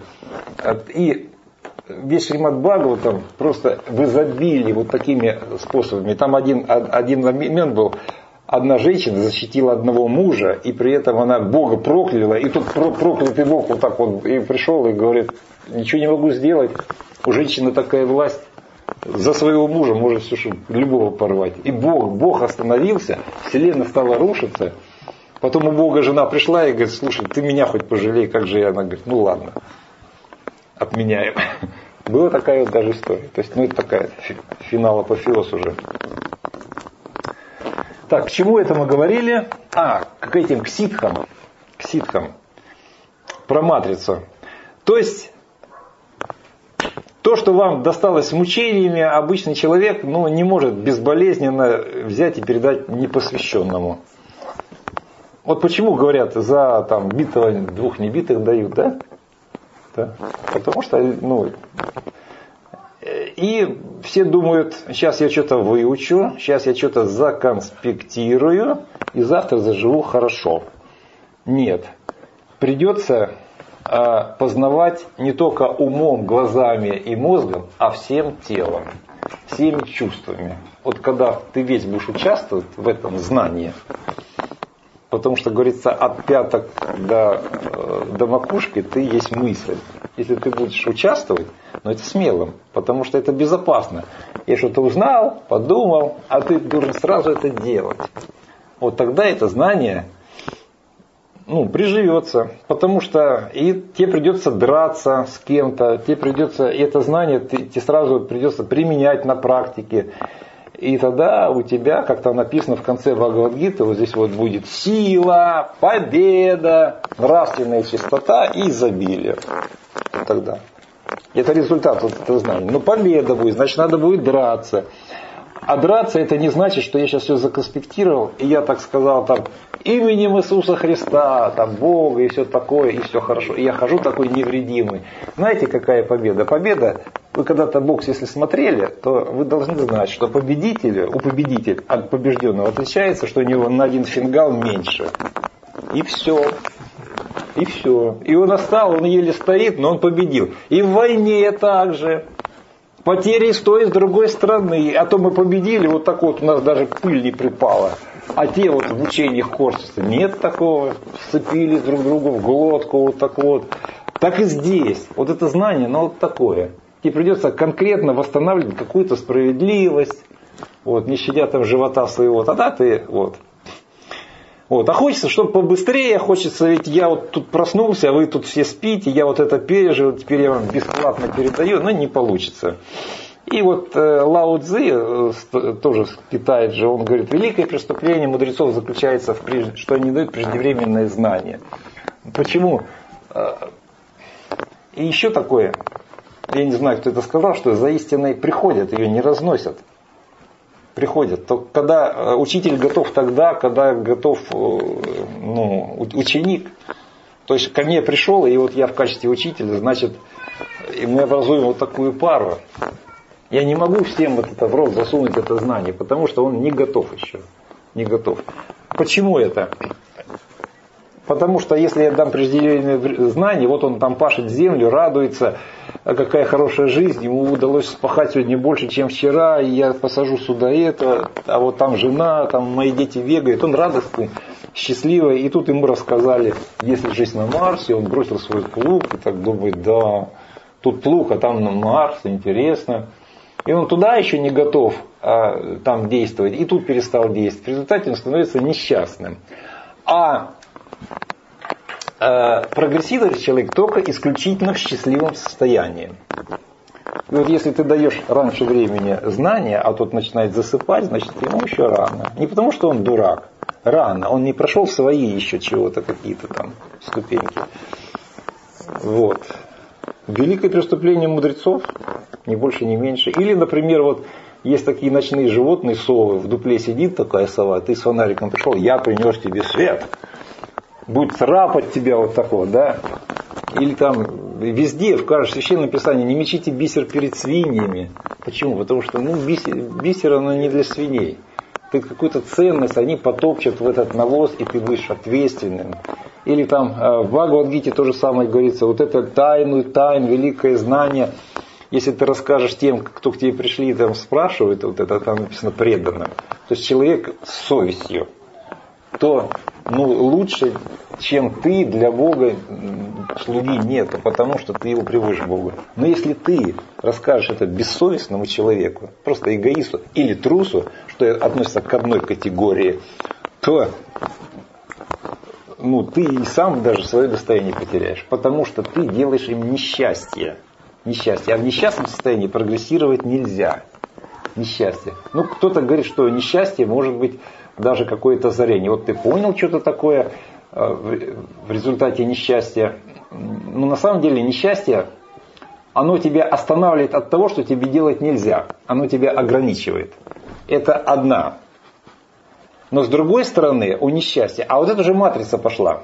И весь Шримад Бхагаватам просто в изобилии вот такими способами. Там один, один момент был, одна женщина защитила одного мужа, и при этом она Бога прокляла, и тут проклятый Бог вот так вот и пришел и говорит, ничего не могу сделать, у женщины такая власть, за своего мужа может все, что любого порвать. И Бог, Бог остановился, вселенная стала рушиться. Потом у Бога жена пришла и говорит, слушай, ты меня хоть пожалей, как же я? Она говорит, ну ладно, отменяем. Была такая вот даже история. То есть, ну это такая финал апофеоз уже. Так, к чему это мы говорили? А, к этим, к ситхам. К ситхам. Про матрицу. То есть, то, что вам досталось мучениями, обычный человек ну, не может безболезненно взять и передать непосвященному. Вот почему говорят, за там, битого двух небитых дают, да? Да? Потому что, ну, и все думают, сейчас я что-то выучу, сейчас я что-то законспектирую, и завтра заживу хорошо. Нет. Придется а, познавать не только умом, глазами и мозгом, а всем телом, всеми чувствами. Вот когда ты весь будешь участвовать в этом знании, потому что, говорится, от пяток до, до макушки ты есть мысль. Если ты будешь участвовать, но это смелым, потому что это безопасно. Я что-то узнал, подумал, а ты должен сразу это делать. Вот тогда это знание ну, приживется, потому что и тебе придется драться с кем-то, тебе придется, и это знание ты, тебе сразу придется применять на практике. И тогда у тебя, как там написано в конце Бхагавад-гиты, вот здесь вот будет сила, победа, нравственная чистота и изобилие. Тогда. Это результат вот этого знания. Но победа будет, значит надо будет драться. А драться это не значит, что я сейчас все законспектировал, и я так сказал там именем Иисуса Христа, там Бога и все такое, и все хорошо. И я хожу такой невредимый. Знаете, какая победа? Победа, вы когда-то бокс, если смотрели, то вы должны знать, что победитель, у победителя от побежденного отличается, что у него на один фингал меньше. И все. И все. И он остался, он еле стоит, но он победил. И в войне также. Потери с той, с другой стороны. А то мы победили, вот так вот у нас даже пыль не припала. А те вот в учениях корчатся. Нет такого. Сцепились друг другу в глотку, вот так вот. Так и здесь. Вот это знание, оно вот такое. Тебе придется конкретно восстанавливать какую-то справедливость, вот, не щадя там живота своего, тогда ты, вот. Вот. А хочется, чтобы побыстрее, хочется, ведь я вот тут проснулся, а вы тут все спите, я вот это пережил, теперь я вам бесплатно передаю, но не получится. И вот э, Лао Цзи, э, тоже Китай же, он говорит, великое преступление мудрецов заключается в том, что они дают преждевременное знание. Почему? И еще такое, я не знаю, кто это сказал, что за истиной приходят, ее не разносят. Приходят. То, когда учитель готов тогда, когда готов ну, ученик. То есть ко мне пришел, и вот я в качестве учителя, значит, мы образуем вот такую пару. Я не могу всем вот это в рот засунуть это знание, потому что он не готов еще. Не готов. Почему это? Потому что если я дам преждевременное знание, вот он там пашет землю, радуется, какая хорошая жизнь, ему удалось спахать сегодня больше, чем вчера, и я посажу сюда это, а вот там жена, там мои дети бегают, он радостный, счастливый, и тут ему рассказали, есть жизнь на Марсе, он бросил свой плуг и так думает, да, тут плуг, а там на Марс, интересно. И он туда еще не готов а, там действовать, и тут перестал действовать. В результате он становится несчастным. А э, прогрессирует человек только исключительно в счастливом состоянии. И вот если ты даешь раньше времени знания, а тот начинает засыпать, значит ему еще рано. Не потому что он дурак, рано. Он не прошел свои еще чего-то, какие-то там ступеньки. Вот. Великое преступление мудрецов, ни больше, ни меньше. Или, например, вот есть такие ночные животные, совы, в дупле сидит такая сова, ты с фонариком пришел, я принес тебе свет. Будет царапать тебя вот такого, да? Или там везде, в каждом священном писании, не мечите бисер перед свиньями. Почему? Потому что ну, бисер, бисер оно не для свиней. Ты какую-то ценность, они потопчут в этот навоз, и ты будешь ответственным. Или там в Бхагавад-гите то же самое говорится, вот это тайну, тайн, великое знание. Если ты расскажешь тем, кто к тебе пришли и там спрашивают, вот это там написано преданным, то есть человек с совестью, то ну, лучше, чем ты, для Бога слуги нету, потому что ты его приводишь к Богу. Но если ты расскажешь это бессовестному человеку, просто эгоисту или трусу, что относится к одной категории, то ну, ты и сам даже свое достояние потеряешь, потому что ты делаешь им несчастье. Несчастье. А в несчастном состоянии прогрессировать нельзя. Несчастье. Ну, кто-то говорит, что несчастье может быть даже какое-то озарение. Вот ты понял что-то такое в результате несчастья. Но на самом деле несчастье, оно тебя останавливает от того, что тебе делать нельзя. Оно тебя ограничивает. Это одна. Но с другой стороны, у несчастья, а вот это уже матрица пошла.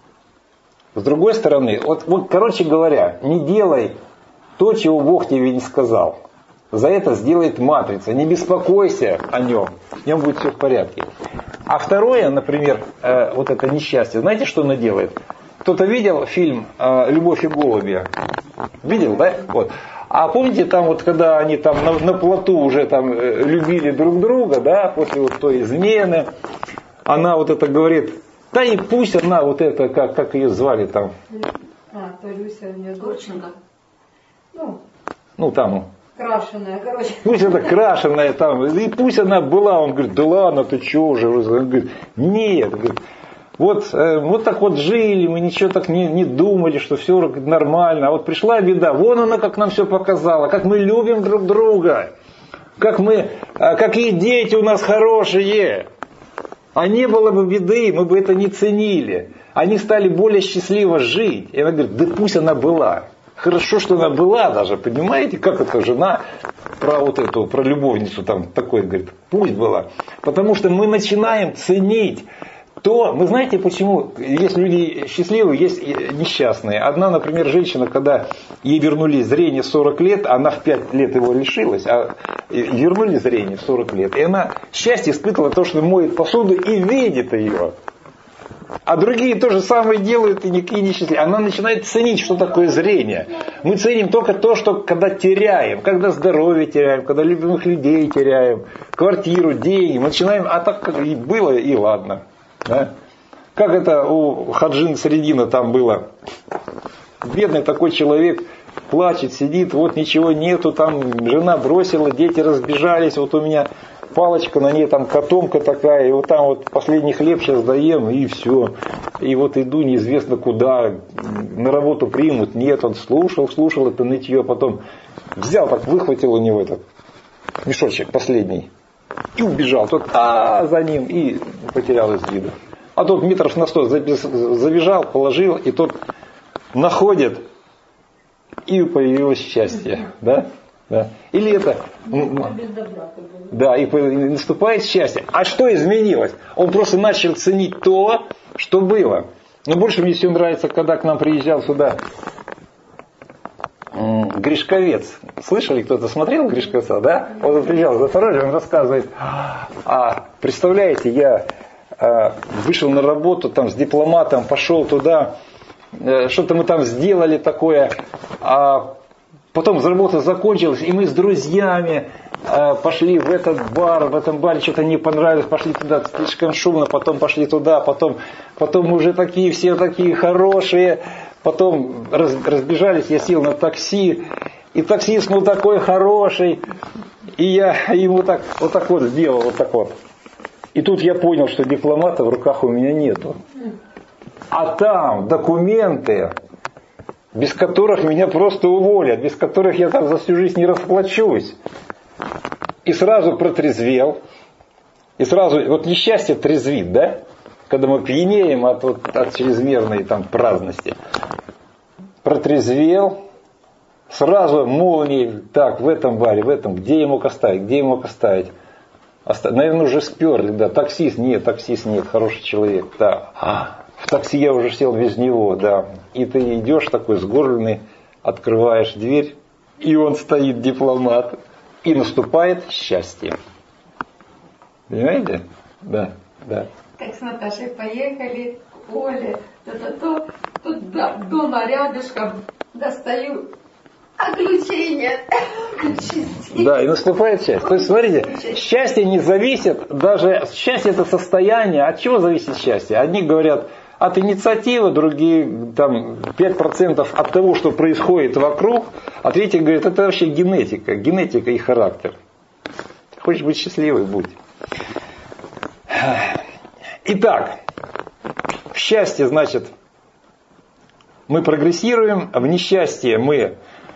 С другой стороны, вот, вот короче говоря, не делай то, чего Бог тебе не сказал. За это сделает матрица. Не беспокойся о нем. В нем будет все в порядке. А второе, например, э, вот это несчастье. Знаете, что оно делает? Кто-то видел фильм э, «Любовь и голуби»? Видел, да? Вот. А помните, там вот когда они там на, на плоту уже там э, любили друг друга, да, после вот той измены, она вот это говорит, да и пусть она вот это, как, как ее звали там? А, то Люся у нее доченька. Ну, ну там. Крашеная, короче. Пусть это крашеная там, и пусть она была, он говорит, да ладно, ты что уже? Он говорит, нет, говорит, вот, э, вот так вот жили, мы ничего так не, не думали, что все нормально, а вот пришла беда, вон она как нам все показала, как мы любим друг друга, как мы, какие дети у нас хорошие, а не было бы беды, мы бы это не ценили, они стали более счастливо жить, и она говорит, да пусть она была. Хорошо, что она была даже, понимаете, как эта жена про вот эту, про любовницу там такой говорит, пусть была. Потому что мы начинаем ценить то, вы знаете почему, есть люди счастливые, есть несчастные. Одна, например, женщина, когда ей вернули зрение в сорок лет, она в пять лет его лишилась, а вернули зрение в сорок лет. И она счастье испытывала то, что моет посуду и видит ее. А другие то же самое делают и никакие не счастливы. Она начинает ценить, что такое зрение. Мы ценим только то, что когда теряем, когда здоровье теряем, когда любимых людей теряем, квартиру, деньги. Мы начинаем, а так как и было, и ладно. Да? Как это у Хаджин Средина там было. Бедный такой человек плачет, сидит, вот ничего нету, там жена бросила, дети разбежались, вот у меня палочка, на ней там котомка такая, и вот там вот последний хлеб сейчас даем, и все. И вот иду неизвестно куда, на работу примут, нет, он слушал, слушал это нытье, потом взял, так выхватил у него этот мешочек последний и убежал. Тот а за ним и потерял из виду. А тот метров на сто забежал, положил, и тот находит, и появилось счастье. Да? Да. Или это... Да, и наступает счастье. А что изменилось? Он просто начал ценить то, что было. Но больше мне всего нравится, когда к нам приезжал сюда Гришковец. Слышали, кто-то смотрел Гришковца, да? Он приезжал за Запорожье, он рассказывает, а, представляете, я а, вышел на работу там с дипломатом, пошел туда, а, что-то мы там сделали такое, а потом работа закончилась, и мы с друзьями а, пошли в этот бар, в этом баре что-то не понравилось, пошли туда, слишком шумно, потом пошли туда, потом, потом мы уже такие, все такие хорошие. Потом разбежались, я сел на такси, и таксист был такой хороший, и я ему так, вот так вот сделал, вот так вот. И тут я понял, что дипломата в руках у меня нету. А там документы, без которых меня просто уволят, без которых я там за всю жизнь не расплачусь. И сразу протрезвел, и сразу, вот несчастье трезвит, да? Когда мы пьянеем от, от, от чрезмерной там праздности. Протрезвел, сразу молнией, так, в этом баре, в этом, где я мог оставить, где я мог оставить. Оста... Наверное, уже сперли, да, таксист, нет, таксист, нет, хороший человек, да. А, в такси я уже сел без него, да. И ты идешь такой сгорбленный, открываешь дверь, и он стоит, дипломат, и наступает счастье. Понимаете? Да, да. Как с Наташей поехали, поле, то-то-то, тут да, дома рядышком достаю, а ключей нет. Да, и наступает счастье. То есть, смотрите, счастье не зависит, даже счастье это состояние. От чего зависит счастье? Одни говорят от инициативы, другие там пять процентов от того, что происходит вокруг, а третьи говорят, это вообще генетика, генетика и характер. Хочешь быть счастливой, будь. Итак, в счастье, значит, мы прогрессируем, а в несчастье мы,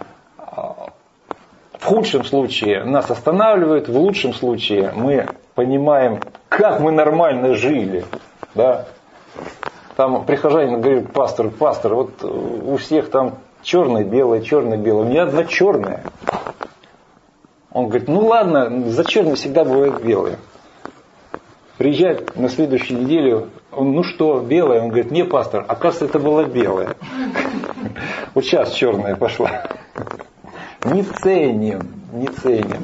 в худшем случае, нас останавливают, в лучшем случае мы понимаем, как мы нормально жили. Да? Там прихожанин говорит, пастор, пастор, вот у всех там черное, белое, черное, белое, у меня два черное. Он говорит, ну ладно, за черное всегда бывает белое. Приезжает на следующую неделю, он, ну что, белое? Он говорит, не, пастор, оказывается, это было белое. Вот сейчас черная пошла. Не ценим, не ценим.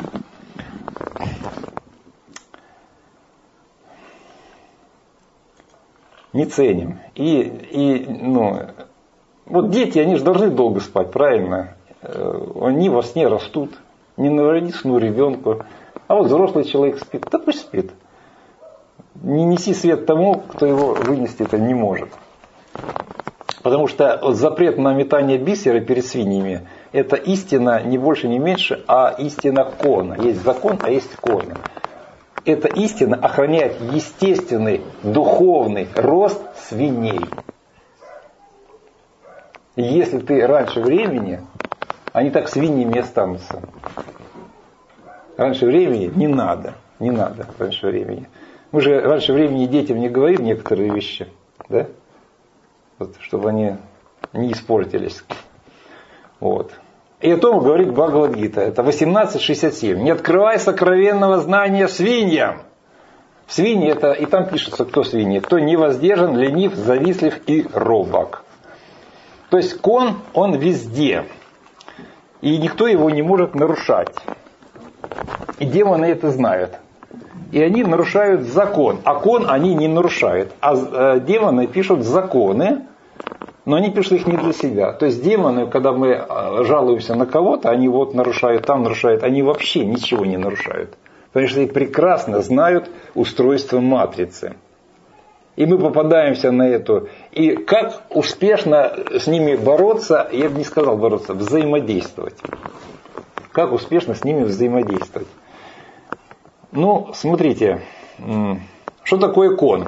Не ценим. И, и ну, вот дети, они же должны долго спать, правильно? Они во сне растут. Не навроди сну ребенку. А вот взрослый человек спит, да пусть спит. Не неси свет тому, кто его вынести это не может. Потому что запрет на метание бисера перед свиньями – это истина не больше, не меньше, а истина кона. Есть закон, а есть кона. Эта истина охраняет естественный духовный рост свиней. И если ты раньше времени, они так свиньями останутся. Раньше времени не надо, не надо раньше времени. Мы же раньше времени детям не говорим некоторые вещи, да? Вот, чтобы они не испортились. Вот. И о том говорит Бхагавад-гита. Это восемнадцать шестьдесят семь. Не открывай сокровенного знания свиньям. Свиньи это, и там пишется, кто свиньи. Кто невоздержан, ленив, завистлив и робок. То есть кон, он везде. И никто его не может нарушать. И демоны это знают. И они нарушают закон. А кон они не нарушают. А демоны пишут законы, но они пишут их не для себя. То есть демоны, когда мы жалуемся на кого-то, они вот нарушают, там нарушают. Они вообще ничего не нарушают. Потому что они прекрасно знают устройство матрицы. И мы попадаемся на эту. И как успешно с ними бороться, я бы не сказал бороться, взаимодействовать. Как успешно с ними взаимодействовать. Ну, смотрите, что такое кон?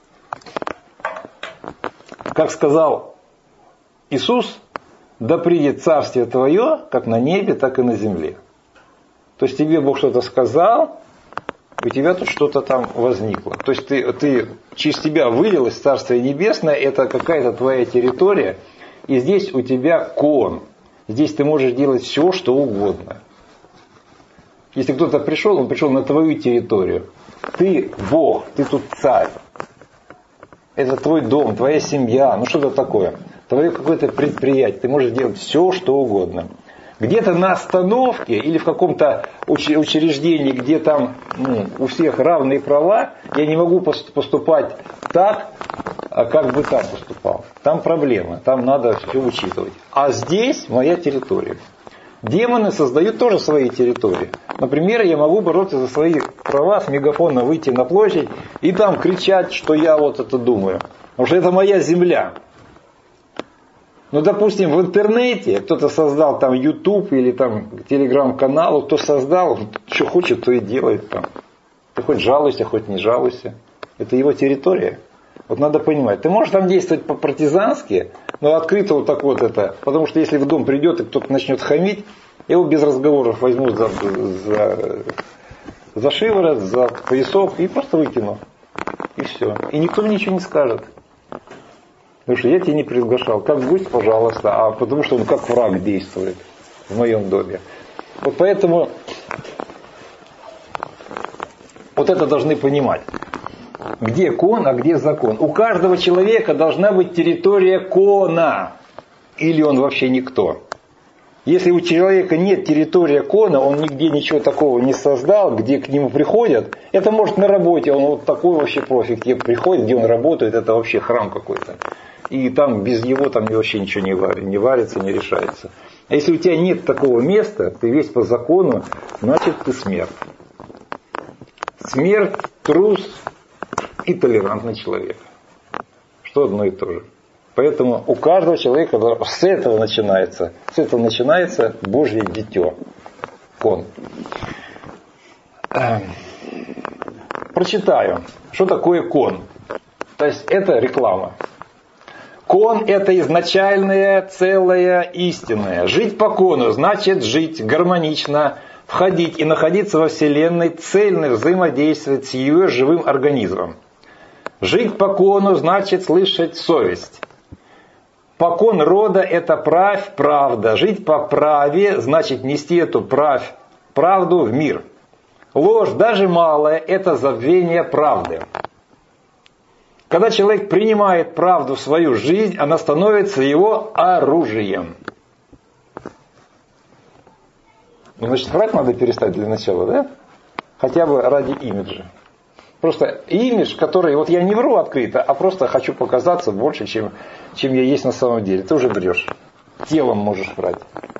Как сказал Иисус, да придет царствие твое, как на небе, так и на земле. То есть тебе Бог что-то сказал, у тебя тут что-то там возникло. То есть ты, ты через тебя вылилось Царствие Небесное, это какая-то твоя территория, и здесь у тебя кон. Здесь ты можешь делать все, что угодно. Если кто-то пришел, он пришел на твою территорию. Ты Бог, ты тут царь. Это твой дом, твоя семья, ну что-то такое. Твое какое-то предприятие, ты можешь делать все, что угодно. Где-то на остановке или в каком-то учреждении, где там ну, у всех равные права, я не могу поступать так, как бы там поступал. Там проблема, там надо все учитывать. А здесь моя территория. Демоны создают тоже свои территории. Например, я могу бороться за свои права, с мегафона выйти на площадь и там кричать, что я вот это думаю. Потому что это моя земля. Ну, допустим, в интернете кто-то создал там YouTube или там телеграм-канал, кто создал, что хочет, то и делает там. Ты хоть жалуйся, хоть не жалуйся. Это его территория. Вот надо понимать. Ты можешь там действовать по-партизански, но открыто вот так вот это. Потому что если в дом придет и кто-то начнет хамить, я его без разговоров возьму за, за, за шиворот, за поясок и просто выкину. И все. И никто мне ничего не скажет. Потому что я тебя не приглашал. Как гость, пожалуйста, а потому что он как враг действует в моем доме. Вот поэтому вот это должны понимать. Где кон, а где закон. У каждого человека должна быть территория кона. Или он вообще никто. Если у человека нет территории кона, он нигде ничего такого не создал, где к нему приходят, это может на работе, он вот такой вообще профик, где приходит, где он работает, это вообще храм какой-то. И там без него там вообще ничего не, варится, не варится, не решается. А если у тебя нет такого места, ты весь по закону, значит ты смерть. Смерть, трус и толерантный человек. Что одно и то же. Поэтому у каждого человека с этого начинается. С этого начинается Божье дитё. Кон. Прочитаю. Что такое кон? То есть это реклама. Кон – это изначальное, целое, истинное. Жить по кону значит жить гармонично, входить и находиться во Вселенной, цельно взаимодействовать с ее живым организмом. Жить по кону значит слышать совесть. Покон рода – это правь, правда. Жить по праве значит нести эту правь, правду в мир. Ложь, даже малая, это забвение правды. Когда человек принимает правду в свою жизнь, она становится его оружием. Ну, значит, врать надо перестать для начала, да? Хотя бы ради имиджа. Просто имидж, который, вот я не вру открыто, а просто хочу показаться больше, чем, чем я есть на самом деле. Ты уже врешь. Телом можешь врать.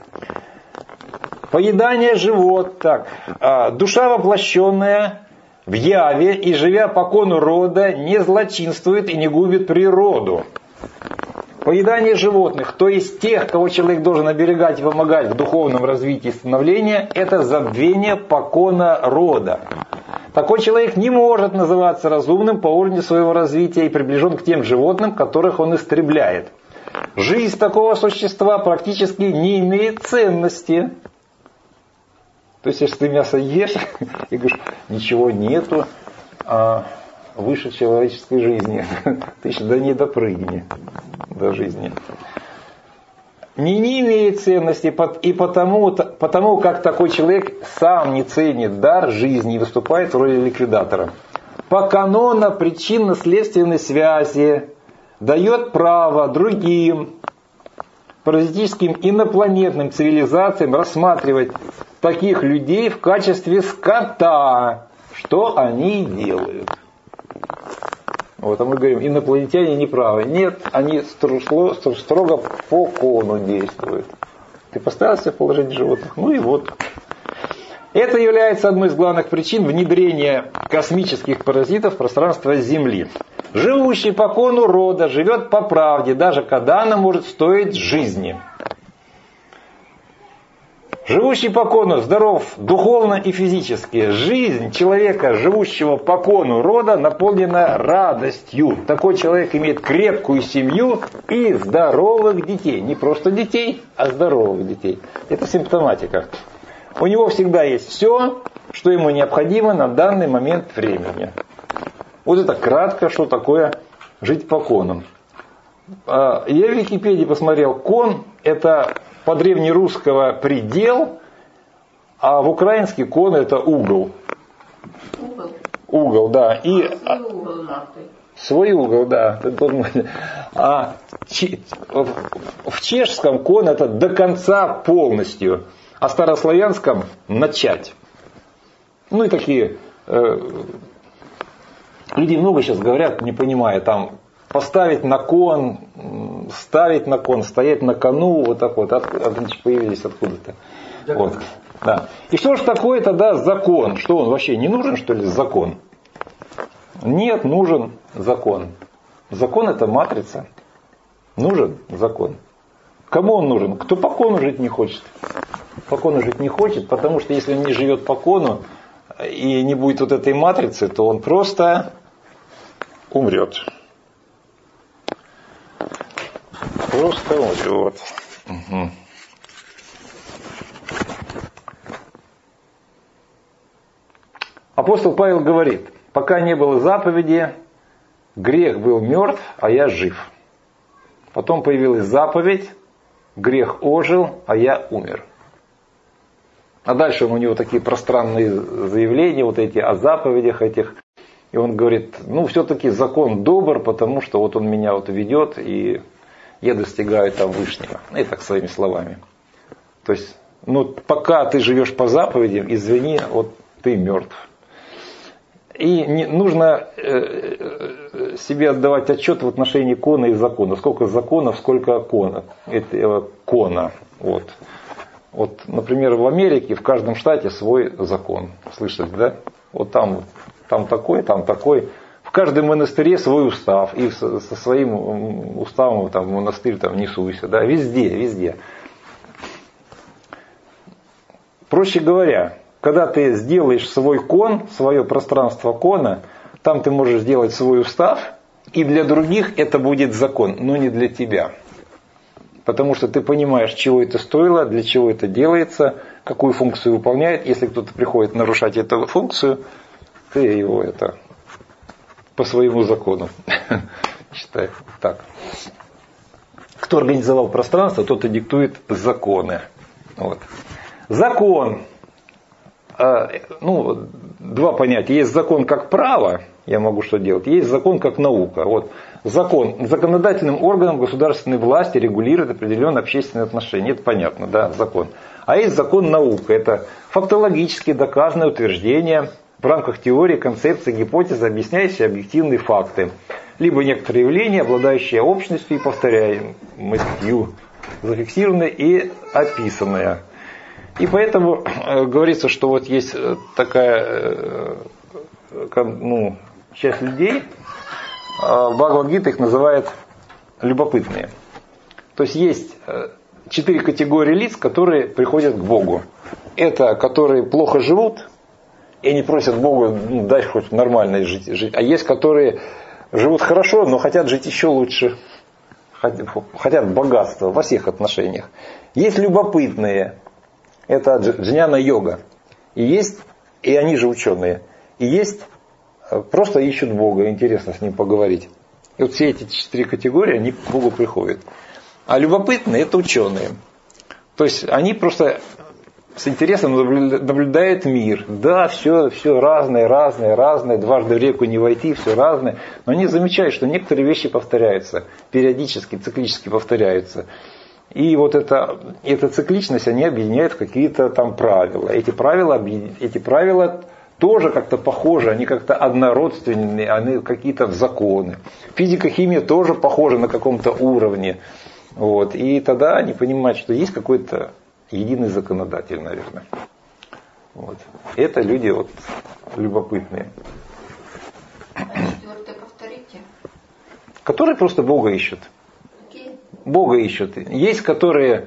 Поедание живот. Так. А, душа воплощенная в яве и, живя по кону рода, не злочинствует и не губит природу. Поедание животных, то есть тех, кого человек должен оберегать и помогать в духовном развитии и становлении, это забвение покона рода. Такой человек не может называться разумным по уровню своего развития и приближен к тем животным, которых он истребляет. Жизнь такого существа практически не имеет ценности. То есть, если ты мясо ешь и говоришь, ничего нету а выше человеческой жизни, ты еще до не допрыгни до жизни. Не, не имеет ценности, и потому, потому как такой человек сам не ценит дар жизни и выступает в роли ликвидатора. По канону причинно-следственной связи дает право другим паразитическим инопланетным цивилизациям рассматривать таких людей в качестве скота, что они и делают. Вот, а мы говорим, инопланетяне неправы. Нет, они строго по кону действуют. Ты поставил себе положение животных? Ну и вот. Это является одной из главных причин внедрения космических паразитов в пространство Земли. Живущий по кону рода живет по правде, даже когда она может стоить жизни. Живущий по кону здоров духовно и физически. Жизнь человека, живущего по кону рода, наполнена радостью. Такой человек имеет крепкую семью и здоровых детей. Не просто детей, а здоровых детей. Это симптоматика. У него всегда есть все, что ему необходимо на данный момент времени. Вот это кратко, что такое жить по конам. Я в Википедии посмотрел, кон это по-древнерусского предел, а в украинский кон это угол. Угол. Угол, да. И, Свой угол нахуй. Свой угол, да. А в чешском кон это до конца полностью, а в старославянском начать. Ну и такие э, люди много сейчас говорят, не понимая, там поставить на кон, ставить на кон, стоять на кону, вот так вот, от, от, появились откуда-то. Вот, да. И что же такое тогда закон? Что он вообще не нужен, что ли, закон? Нет, нужен закон. Закон это матрица. Нужен закон. Кому он нужен? Кто по кону жить не хочет? По кону жить не хочет, потому что если он не живет по кону и не будет вот этой матрицы, то он просто умрет. Просто умрет. Угу. Апостол Павел говорит, пока не было заповеди, грех был мертв, а я жив. Потом появилась заповедь, грех ожил, а я умер. А дальше у него такие пространные заявления, вот эти о заповедях этих. И он говорит, ну все-таки закон добр, потому что вот он меня вот ведет, и я достигаю там Вышнего. И так своими словами. То есть, ну пока ты живешь по заповедям, извини, вот ты мертв. И не, нужно э, себе отдавать отчет в отношении кона и закона. Сколько законов, сколько кона. Это, кона. Вот. Вот, например, в Америке в каждом штате свой закон. Слышали, да? Вот там, там такой, там такой. В каждом монастыре свой устав. И со, со своим уставом там, в монастырь там, не суйся. Да? Везде, везде. Проще говоря, когда ты сделаешь свой кон, свое пространство кона, там ты можешь сделать свой устав, и для других это будет закон, но не для тебя. Потому что ты понимаешь, чего это стоило, для чего это делается, какую функцию выполняет. Если кто-то приходит нарушать эту функцию, ты его это по своему закону считай. Так. Кто организовал пространство, тот и диктует законы. Вот. Закон. Ну, два понятия. Есть закон как право, я могу что делать, есть закон как наука. Вот. Закон. Законодательным органом государственной власти регулирует определенные общественные отношения. Это понятно, да, закон. А есть закон наука. Это фактологически доказанное утверждение в рамках теории, концепции, гипотезы, объясняющие объективные факты. Либо некоторые явления, обладающие общностью и повторяемостью, зафиксированные и описанные. И поэтому э, говорится, что вот есть такая э, ну, часть людей, э, Бхагавад-гита их называет любопытные. То есть есть э, четыре категории лиц, которые приходят к Богу. Это которые плохо живут, и они просят Бога, ну, дай хоть нормально жить, жить. А есть, которые живут хорошо, но хотят жить еще лучше. Хотят богатства во всех отношениях. Есть любопытные. Это джняна-йога. И есть, и они же ученые. И есть, просто ищут Бога, интересно с ним поговорить. И вот все эти четыре категории, они к Богу приходят. А любопытные, это ученые. То есть они просто с интересом наблюдают мир. Да, все, все разное, разное, разное. Дважды в реку не войти, все разное. Но они замечают, что некоторые вещи повторяются. Периодически, циклически повторяются. И вот это, эта цикличность они объединяют в какие-то там правила. Эти правила, эти правила тоже как-то похожи, они как-то однородственные, они какие-то законы. Физика, химия тоже похожи на каком-то уровне. Вот. И тогда они понимают, что есть какой-то единый законодатель, наверное. Вот. Это люди вот любопытные. А четвертое повторите. Которые просто Бога ищут. Бога ищут. Есть, которые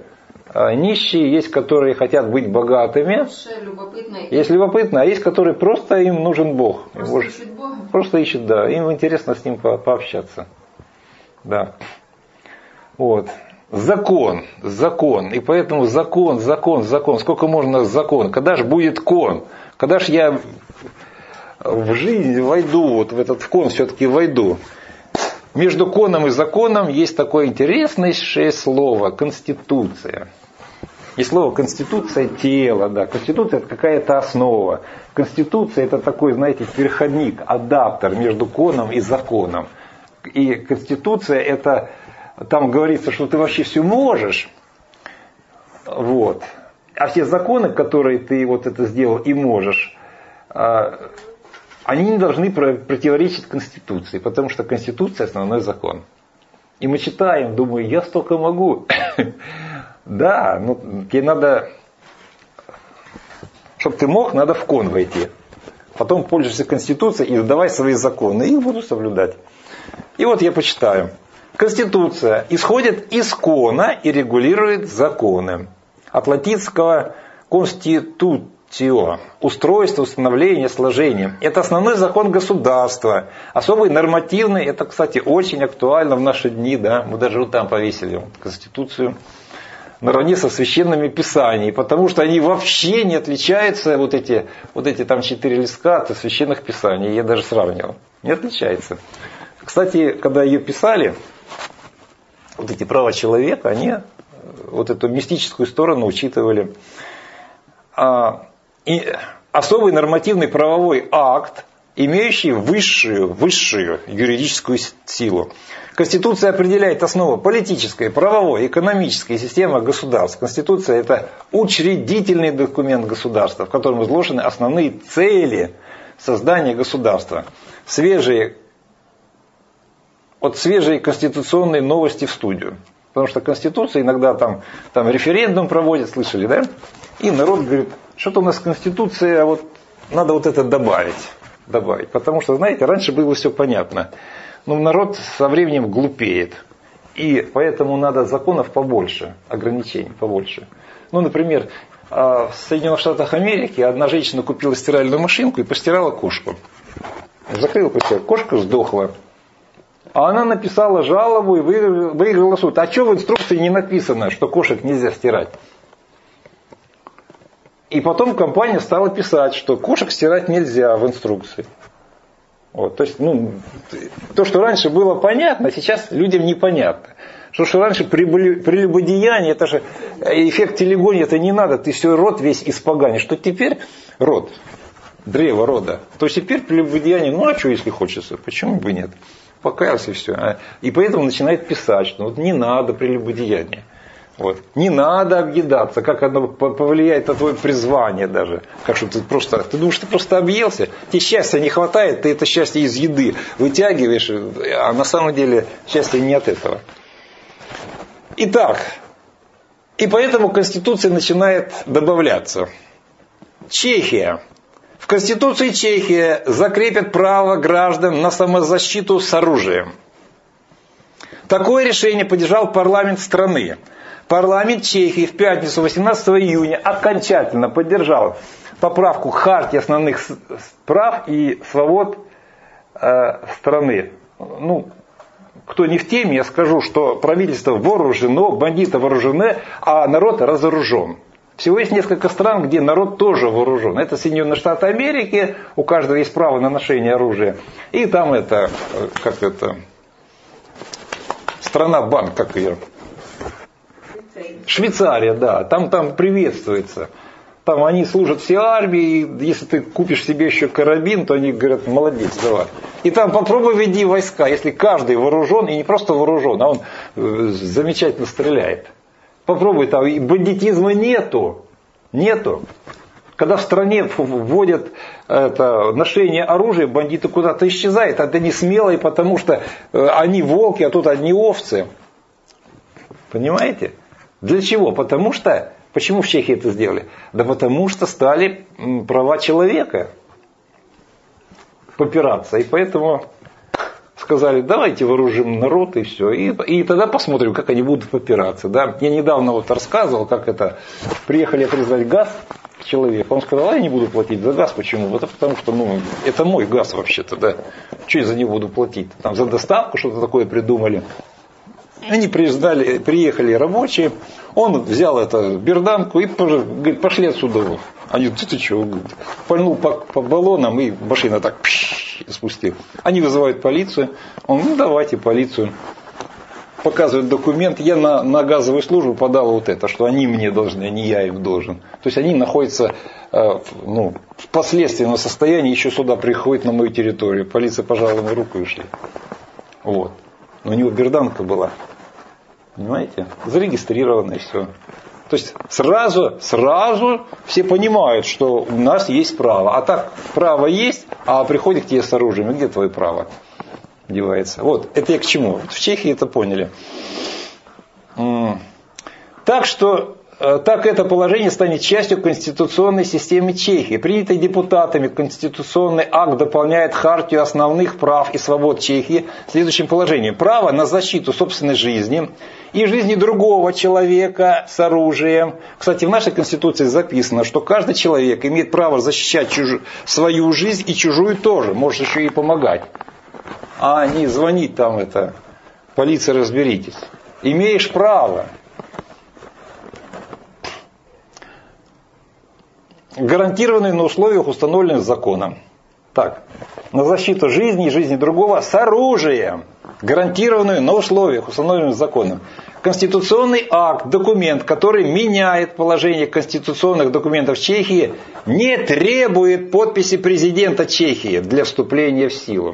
нищие, есть, которые хотят быть богатыми. Есть любопытные, а есть, которые просто им нужен Бог. Просто Может, ищут Бога. Просто ищут, да. Им интересно с ним по- пообщаться. Да. Вот. Закон, закон. И поэтому закон, закон, закон. Сколько можно закон? Когда же будет кон? Когда же я в жизнь войду, вот в этот кон все-таки войду? Между коном и законом есть такое интереснейшее слово – конституция. И слово конституция – тело, да. Конституция – это какая-то основа. Конституция – это такой, знаете, переходник, адаптер между коном и законом. И конституция – это, там говорится, что ты вообще все можешь. Вот. А все законы, которые ты вот это сделал и можешь, они не должны противоречить Конституции, потому что Конституция – основной закон. И мы читаем, думаю, я столько могу. Да, ну тебе надо, чтобы ты мог, надо в кон войти. Потом пользуешься Конституцией и давай свои законы, и их буду соблюдать. И вот я почитаю. Конституция исходит из кона и регулирует законы. От латинского «constitutio» – устройство, установление, сложение. Это основной закон государства. Особый нормативный, это, кстати, очень актуально в наши дни. Да? Мы даже вот там повесили Конституцию наравне со священными писаниями, потому что они вообще не отличаются, вот эти, вот эти там четыре листка от священных писаний. Я даже сравнивал. Не отличается. Кстати, когда ее писали, вот эти права человека, они вот эту мистическую сторону учитывали. И особый нормативный правовой акт, имеющий высшую, высшую юридическую силу. Конституция определяет основу политической, правовой, экономической системы государств. Конституция – это учредительный документ государства, в котором изложены основные цели создания государства. Свежие, вот свежие конституционные новости в студию. Потому что Конституция иногда там, там референдум проводят, слышали, да? И народ говорит, что-то у нас Конституция, вот надо вот это добавить. добавить. Потому что, знаете, раньше было все понятно. Но народ со временем глупеет. И поэтому надо законов побольше, ограничений побольше. Ну, например, в Соединенных Штатах Америки одна женщина купила стиральную машинку и постирала кошку. Закрыла постирку, кошка сдохла. А она написала жалобу и выиграла суд. А что в инструкции не написано, что кошек нельзя стирать? И потом компания стала писать, что кошек стирать нельзя в инструкции. Вот, то есть, ну, то, что раньше было понятно, сейчас людям непонятно. Что, что раньше прелюбодеяние, это же эффект телегонии, это не надо, ты все род весь испоганишь. Что теперь род, древо рода. То теперь прелюбодеяние, ну а что, если хочется, почему бы нет? Покаялся и все. И поэтому начинает писать, что вот не надо прелюбодеяния. Вот. Не надо объедаться, как оно повлияет на твое призвание даже. Как что ты просто, ты думаешь, ты просто объелся, тебе счастья не хватает, ты это счастье из еды вытягиваешь, а на самом деле счастье не от этого. Итак, и поэтому Конституция начинает добавляться. Чехия. В Конституции Чехии закрепят право граждан на самозащиту с оружием. Такое решение поддержал парламент страны. Парламент Чехии в пятницу восемнадцатого июня окончательно поддержал поправку к Хартии основных прав и свобод э, страны. Ну, кто не в теме, я скажу, что правительство вооружено, бандиты вооружены, а народ разоружен. Всего есть несколько стран, где народ тоже вооружен. Это Соединенные Штаты Америки, у каждого есть право на ношение оружия. И там это, как это, страна-банк, как ее? Швейцария, да, там, там приветствуется. Там они служат все армии, и если ты купишь себе еще карабин, то они говорят, молодец, давай. И там попробуй веди войска, если каждый вооружен, и не просто вооружен, а он замечательно стреляет. Попробуй там, и бандитизма нету, нету. Когда в стране вводят это, ношение оружия, бандиты куда-то исчезают, это не смелые, потому что они волки, а тут одни овцы. Понимаете? Для чего? Потому что, почему в Чехии это сделали? Да потому что стали права человека попираться. И поэтому сказали, давайте вооружим народ и все. И, и тогда посмотрим, как они будут попираться. Да? Я недавно вот рассказывал, как это, приехали отрезать газ человек. Он сказал, а я не буду платить за газ. Почему? Это потому что ну, это мой газ вообще-то. Да? Что я за него буду платить? Там, за доставку что-то такое придумали. Они приезжали, приехали рабочие, он взял эту берданку и говорит, пошли отсюда. Они говорят, ты что? Пальнул по, по баллонам и машина так пш, спустил. Они вызывают полицию. Он, ну давайте полицию. Показывает документ. Я на, на газовую службу подал вот это, что они мне должны, а не я им должен. То есть они находятся э, ну, в последственном состоянии, еще сюда приходят на мою территорию. Полиция пожала ему руку и ушли. Вот. Но у него берданка была. Понимаете? Зарегистрировано и все. То есть сразу, сразу все понимают, что у нас есть право. А так, право есть, а приходит к тебе с оружием. И где твое право девается? Вот, это я к чему? В Чехии это поняли. Так что, так это положение станет частью конституционной системы Чехии. Принятый депутатами конституционный акт дополняет хартию основных прав и свобод Чехии следующим положением. Право на защиту собственной жизни и жизни другого человека с оружием. Кстати, в нашей Конституции записано, что каждый человек имеет право защищать чуж... свою жизнь и чужую тоже. Может еще и помогать. А не звонить там это, полиция, разберитесь. Имеешь право. Гарантированные на условиях, установленных законом. Так, на защиту жизни и жизни другого с оружием. Гарантированную на условиях, установленных законом. Конституционный акт, документ, который меняет положение конституционных документов Чехии, не требует подписи президента Чехии для вступления в силу.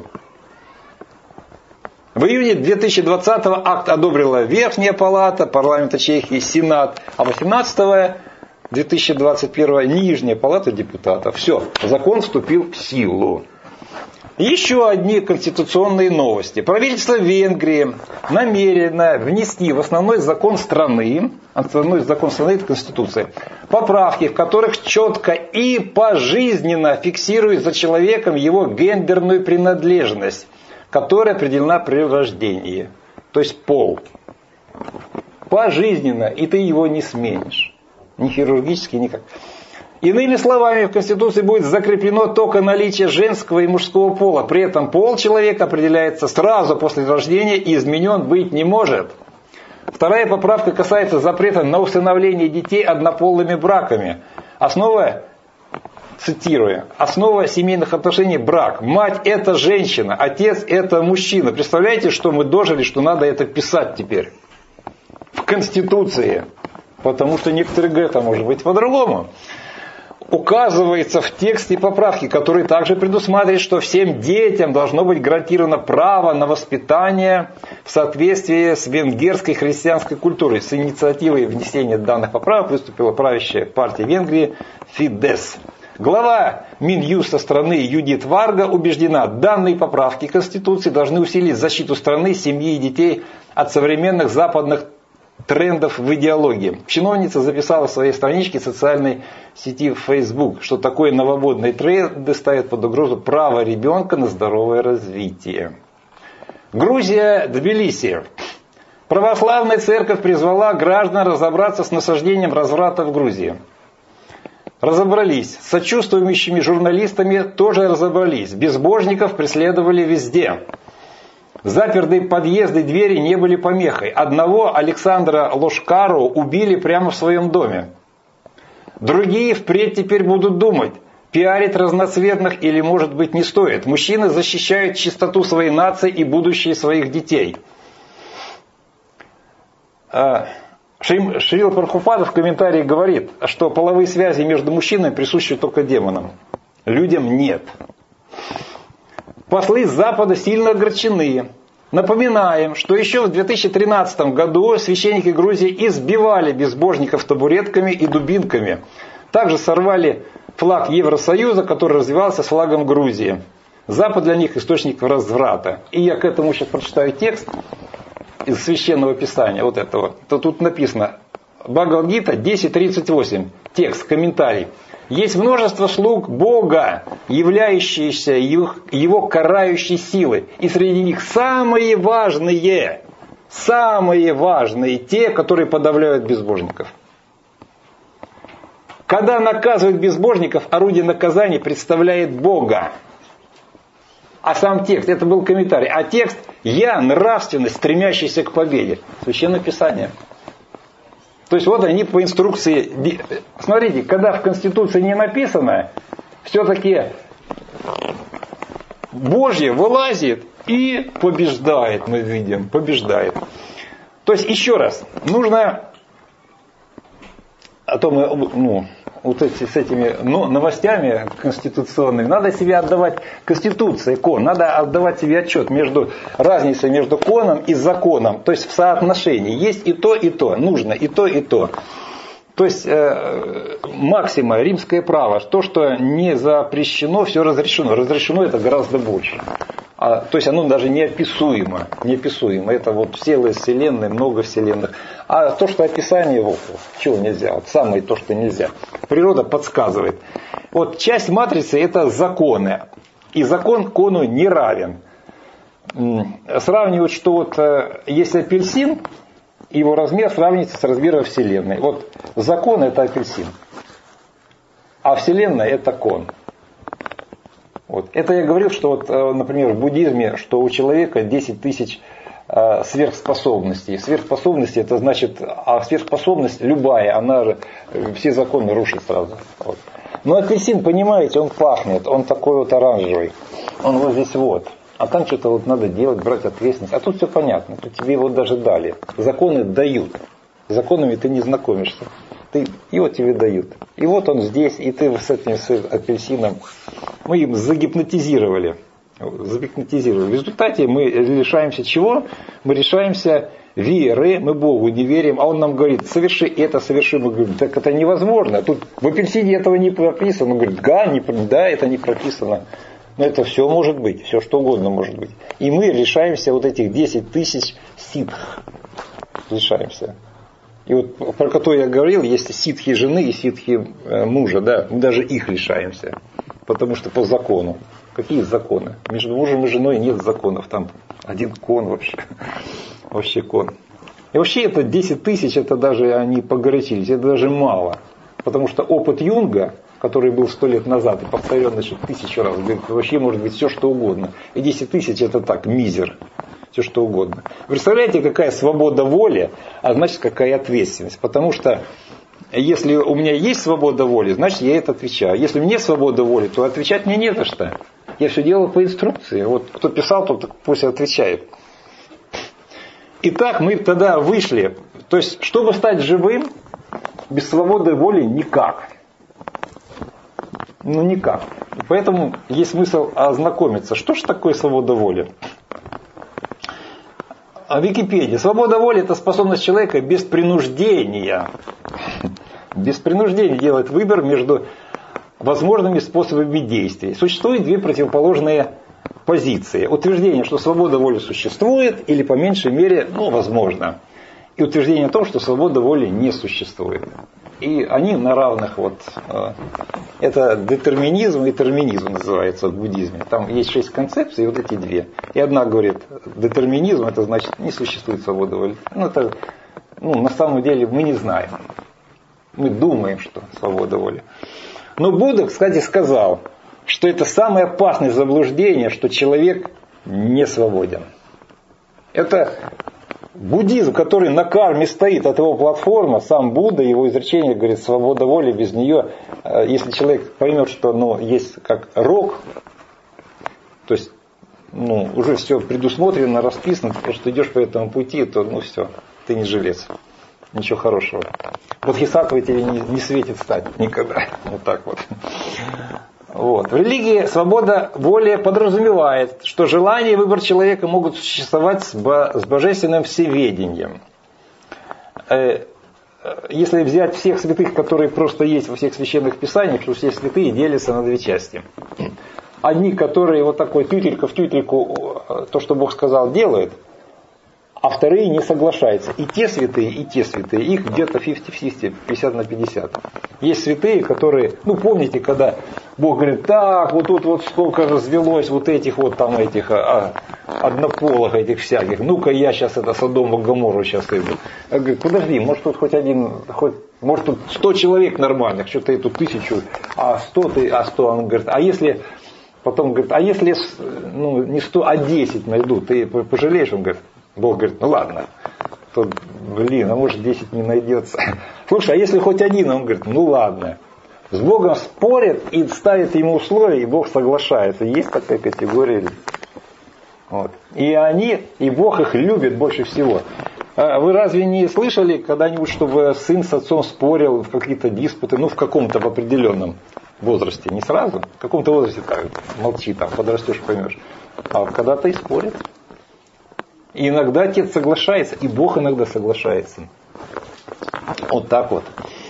В июне две тысячи двадцатого акт одобрила Верхняя палата парламента Чехии, Сенат, а восемнадцатого две тысячи двадцать первого Нижняя палата депутатов. Все, закон вступил в силу. Еще одни конституционные новости. Правительство Венгрии намерено внести в основной закон страны, основной закон страны это Конституция, поправки, в которых четко и пожизненно фиксируют за человеком его гендерную принадлежность, которая определена при рождении, то есть пол. Пожизненно, и ты его не сменишь. Ни хирургически, никак. Иными словами, в Конституции будет закреплено только наличие женского и мужского пола. При этом пол человека определяется сразу после рождения и изменен быть не может. Вторая поправка касается запрета на усыновление детей однополыми браками. Основа, цитирую, основа семейных отношений – брак. Мать – это женщина, отец – это мужчина. Представляете, что мы дожили, что надо это писать теперь в Конституции. Потому что некоторые говорят, а может быть по-другому. Указывается в тексте поправки, который также предусматривает, что всем детям должно быть гарантировано право на воспитание в соответствии с венгерской христианской культурой. С инициативой внесения данных поправок выступила правящая партия Венгрии Фидес. Глава Минюста страны Юдит Варга убеждена, данные поправки Конституции должны усилить защиту страны, семьи и детей от современных западных трендов в идеологии. Чиновница записала в своей страничке социальной сети Facebook, что такое новомодные тренды ставят под угрозу право ребенка на здоровое развитие. Грузия, Тбилиси. Православная церковь призвала граждан разобраться с насаждением разврата в Грузии. Разобрались. С сочувствующими журналистами тоже разобрались. Безбожников преследовали везде. Запертые подъезды и двери не были помехой. Одного Александра Лошкару убили прямо в своем доме. Другие впредь теперь будут думать, пиарить разноцветных или, может быть, не стоит. Мужчины защищают чистоту своей нации и будущее своих детей. Шрила Прабхупада в комментарии говорит, что половые связи между мужчинами присущи только демонам. Людям нет. Послы с Запада сильно огорчены. Напоминаем, что еще в две тысячи тринадцатом году священники Грузии избивали безбожников табуретками и дубинками. Также сорвали флаг Евросоюза, который развивался с флагом Грузии. Запад для них источник разврата. И я к этому сейчас прочитаю текст из Священного Писания. Вот этого. То тут написано Бхагавад-гита десять тридцать восемь. Текст, комментарий. Есть множество слуг Бога, являющиеся Его карающей силой. И среди них самые важные, самые важные те, которые подавляют безбожников. Когда наказывают безбожников, орудие наказания представляет Бога. А сам текст, это был комментарий. А текст «Я, нравственность, стремящийся к победе». Священное Писание. То есть вот они по инструкции. Смотрите, когда в Конституции не написано, все-таки Божье вылазит и побеждает, мы видим, побеждает. То есть еще раз, нужно, а то мы, ну, вот эти, с этими ну, новостями конституционными, надо себе отдавать Конституции, кон, надо отдавать себе отчет между разницей между коном и законом, то есть в соотношении. Есть и то, и то, нужно и то, и то. То есть э, максима, римское право, то, что не запрещено, все разрешено. Разрешено это гораздо больше. А, то есть оно даже неописуемо. Неописуемо. Это вот целая вселенная, много вселенных. А то, что описание, вот, чего нельзя, вот самое то, что нельзя. Природа подсказывает. Вот часть матрицы это законы. И закон кону не равен. Сравнивают, что вот если апельсин, его размер сравнится с размером Вселенной. Вот закон это апельсин. А Вселенная это кон. Вот. Это я говорил, что вот, например, в буддизме, что у человека десять тысяч э, сверхспособностей. Сверхспособности это значит, а сверхспособность любая, она же все законы рушит сразу. Вот. Но апельсин, понимаете, он пахнет, он такой вот оранжевый. Он вот здесь вот. А там что-то вот надо делать, брать ответственность. А тут все понятно, тут тебе его даже дали. Законы дают. С законами ты не знакомишься. Ты, и вот тебе дают. И вот он здесь, и ты с этим с апельсином. Мы им загипнотизировали. Загипнотизировали. В результате мы лишаемся чего? Мы лишаемся веры, мы Богу не верим, а Он нам говорит, соверши это, соверши. Мы говорим, так это невозможно. Тут в апельсине этого не прописано. Он говорит, да, не, да, это не прописано. Но это все может быть, все что угодно может быть. И мы лишаемся вот этих десять тысяч ситх. Лишаемся. И вот про которые я говорил, есть ситхи жены и ситхи мужа, да, мы даже их лишаемся. Потому что по закону. Какие законы? Между мужем и женой нет законов. Там один кон вообще. Вообще кон. И вообще это десять тысяч, это даже они погорячились, это даже мало. Потому что опыт Юнга, который был сто лет назад и повторен еще тысячу раз, говорит, вообще может быть все что угодно. И десять тысяч это так, мизер. Все что угодно. Представляете, какая свобода воли, а значит какая ответственность. Потому что если у меня есть свобода воли, значит я это отвечаю. Если мне свобода воли, то отвечать мне не за что. Я все делаю по инструкции. Вот кто писал, тот пусть отвечает. Итак, мы тогда вышли. То есть, чтобы стать живым, без свободы воли никак. Ну никак. Поэтому есть смысл ознакомиться. Что же такое свобода воли? А Википедия. Свобода воли это способность человека без принуждения. Без принуждения делать выбор между возможными способами действий. Существует две противоположные позиции. Утверждение, что свобода воли существует, или по меньшей мере, ну, возможно. И утверждение о том, что свобода воли не существует. И они на равных, вот, это детерминизм и терминизм называется в буддизме. Там есть шесть концепций, и вот эти две. И одна говорит, детерминизм, это значит, не существует свобода воли. Ну, это, ну, на самом деле мы не знаем. Мы думаем, что свобода воли. Но Будда, кстати, сказал, что это самое опасное заблуждение, что человек не свободен. Это буддизм, который на карме стоит, от его платформа, сам Будда, его изречение говорит, свобода воли, без нее, если человек поймет, что ну, есть как рог, то есть ну, уже все предусмотрено, расписано, ты просто идешь по этому пути, то ну все, ты не жилец. Ничего хорошего. Бодхисаттвой тебе не, не светит стать никогда. Вот так вот. Вот. В религии свобода воли подразумевает, что желание и выбор человека могут существовать с, бо, с божественным всеведением. Если взять всех святых, которые просто есть во всех священных писаниях, что все святые делятся на две части. Одни, которые вот такой тютелька в тютельку, то, что Бог сказал, делают, а вторые не соглашаются. И те святые, и те святые. Их где-то пятьдесят на пятьдесят, пятьдесят на пятьдесят. Есть святые, которые, ну помните, когда Бог говорит, так, вот тут вот сколько развелось вот этих вот там этих а, однополых этих всяких. Ну-ка я сейчас это Содому Гоморру сейчас иду. Я говорю, подожди, может тут хоть один, хоть, может тут сто человек нормальных, что-то эту тысячу, а сто ты, а сто, он говорит, а если, потом говорит, а если, ну не сто, а десять найду, ты пожалеешь? Он говорит, Бог говорит, ну ладно, то, блин, а может десять не найдется. Слушай, а если хоть один, он говорит, ну ладно. С Богом спорят и ставят ему условия, и Бог соглашается. Есть такая категория. Вот. И они, и Бог их любит больше всего. Вы разве не слышали когда-нибудь, чтобы сын с отцом спорил в какие-то диспуты, ну в каком-то в определенном возрасте, не сразу, в каком-то возрасте так, молчи там, подрастешь, поймешь. А когда-то и спорят. И иногда отец соглашается, и Бог иногда соглашается. Вот так вот.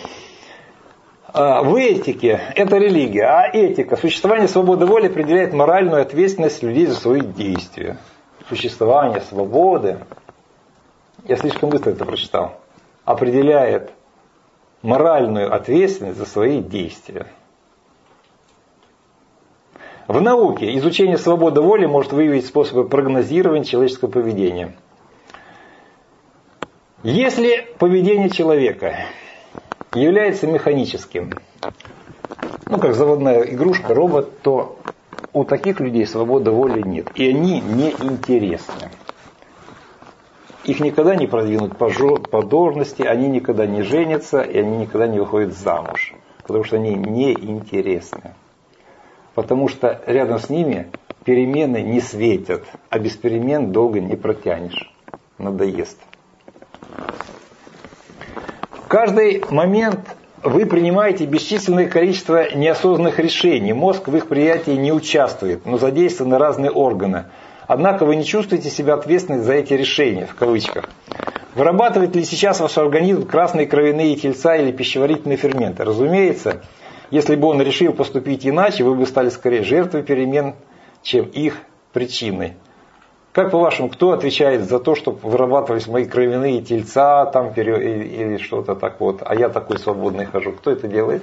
В этике, это религия, а этика, существование свободы воли определяет моральную ответственность людей за свои действия. Существование свободы, я слишком быстро это прочитал, определяет моральную ответственность за свои действия. В науке изучение свободы воли может выявить способы прогнозирования человеческого поведения. Если поведение человека является механическим, ну как заводная игрушка, робот, то у таких людей свободы воли нет. И они неинтересны. Их никогда не продвинут по должности, они никогда не женятся, и они никогда не выходят замуж. Потому что они неинтересны. Потому что рядом с ними перемены не светят, а без перемен долго не протянешь. Надоест. В каждый момент вы принимаете бесчисленное количество неосознанных решений. Мозг в их приятии не участвует, но задействованы разные органы. Однако вы не чувствуете себя ответственны за эти решения, в кавычках. Вырабатывает ли сейчас ваш организм красные кровяные тельца или пищеварительные ферменты? Разумеется, если бы он решил поступить иначе, вы бы стали скорее жертвой перемен, чем их причиной. Как по-вашему, кто отвечает за то, чтобы вырабатывались мои кровяные тельца там, или что-то так вот, а я такой свободный хожу? Кто это делает?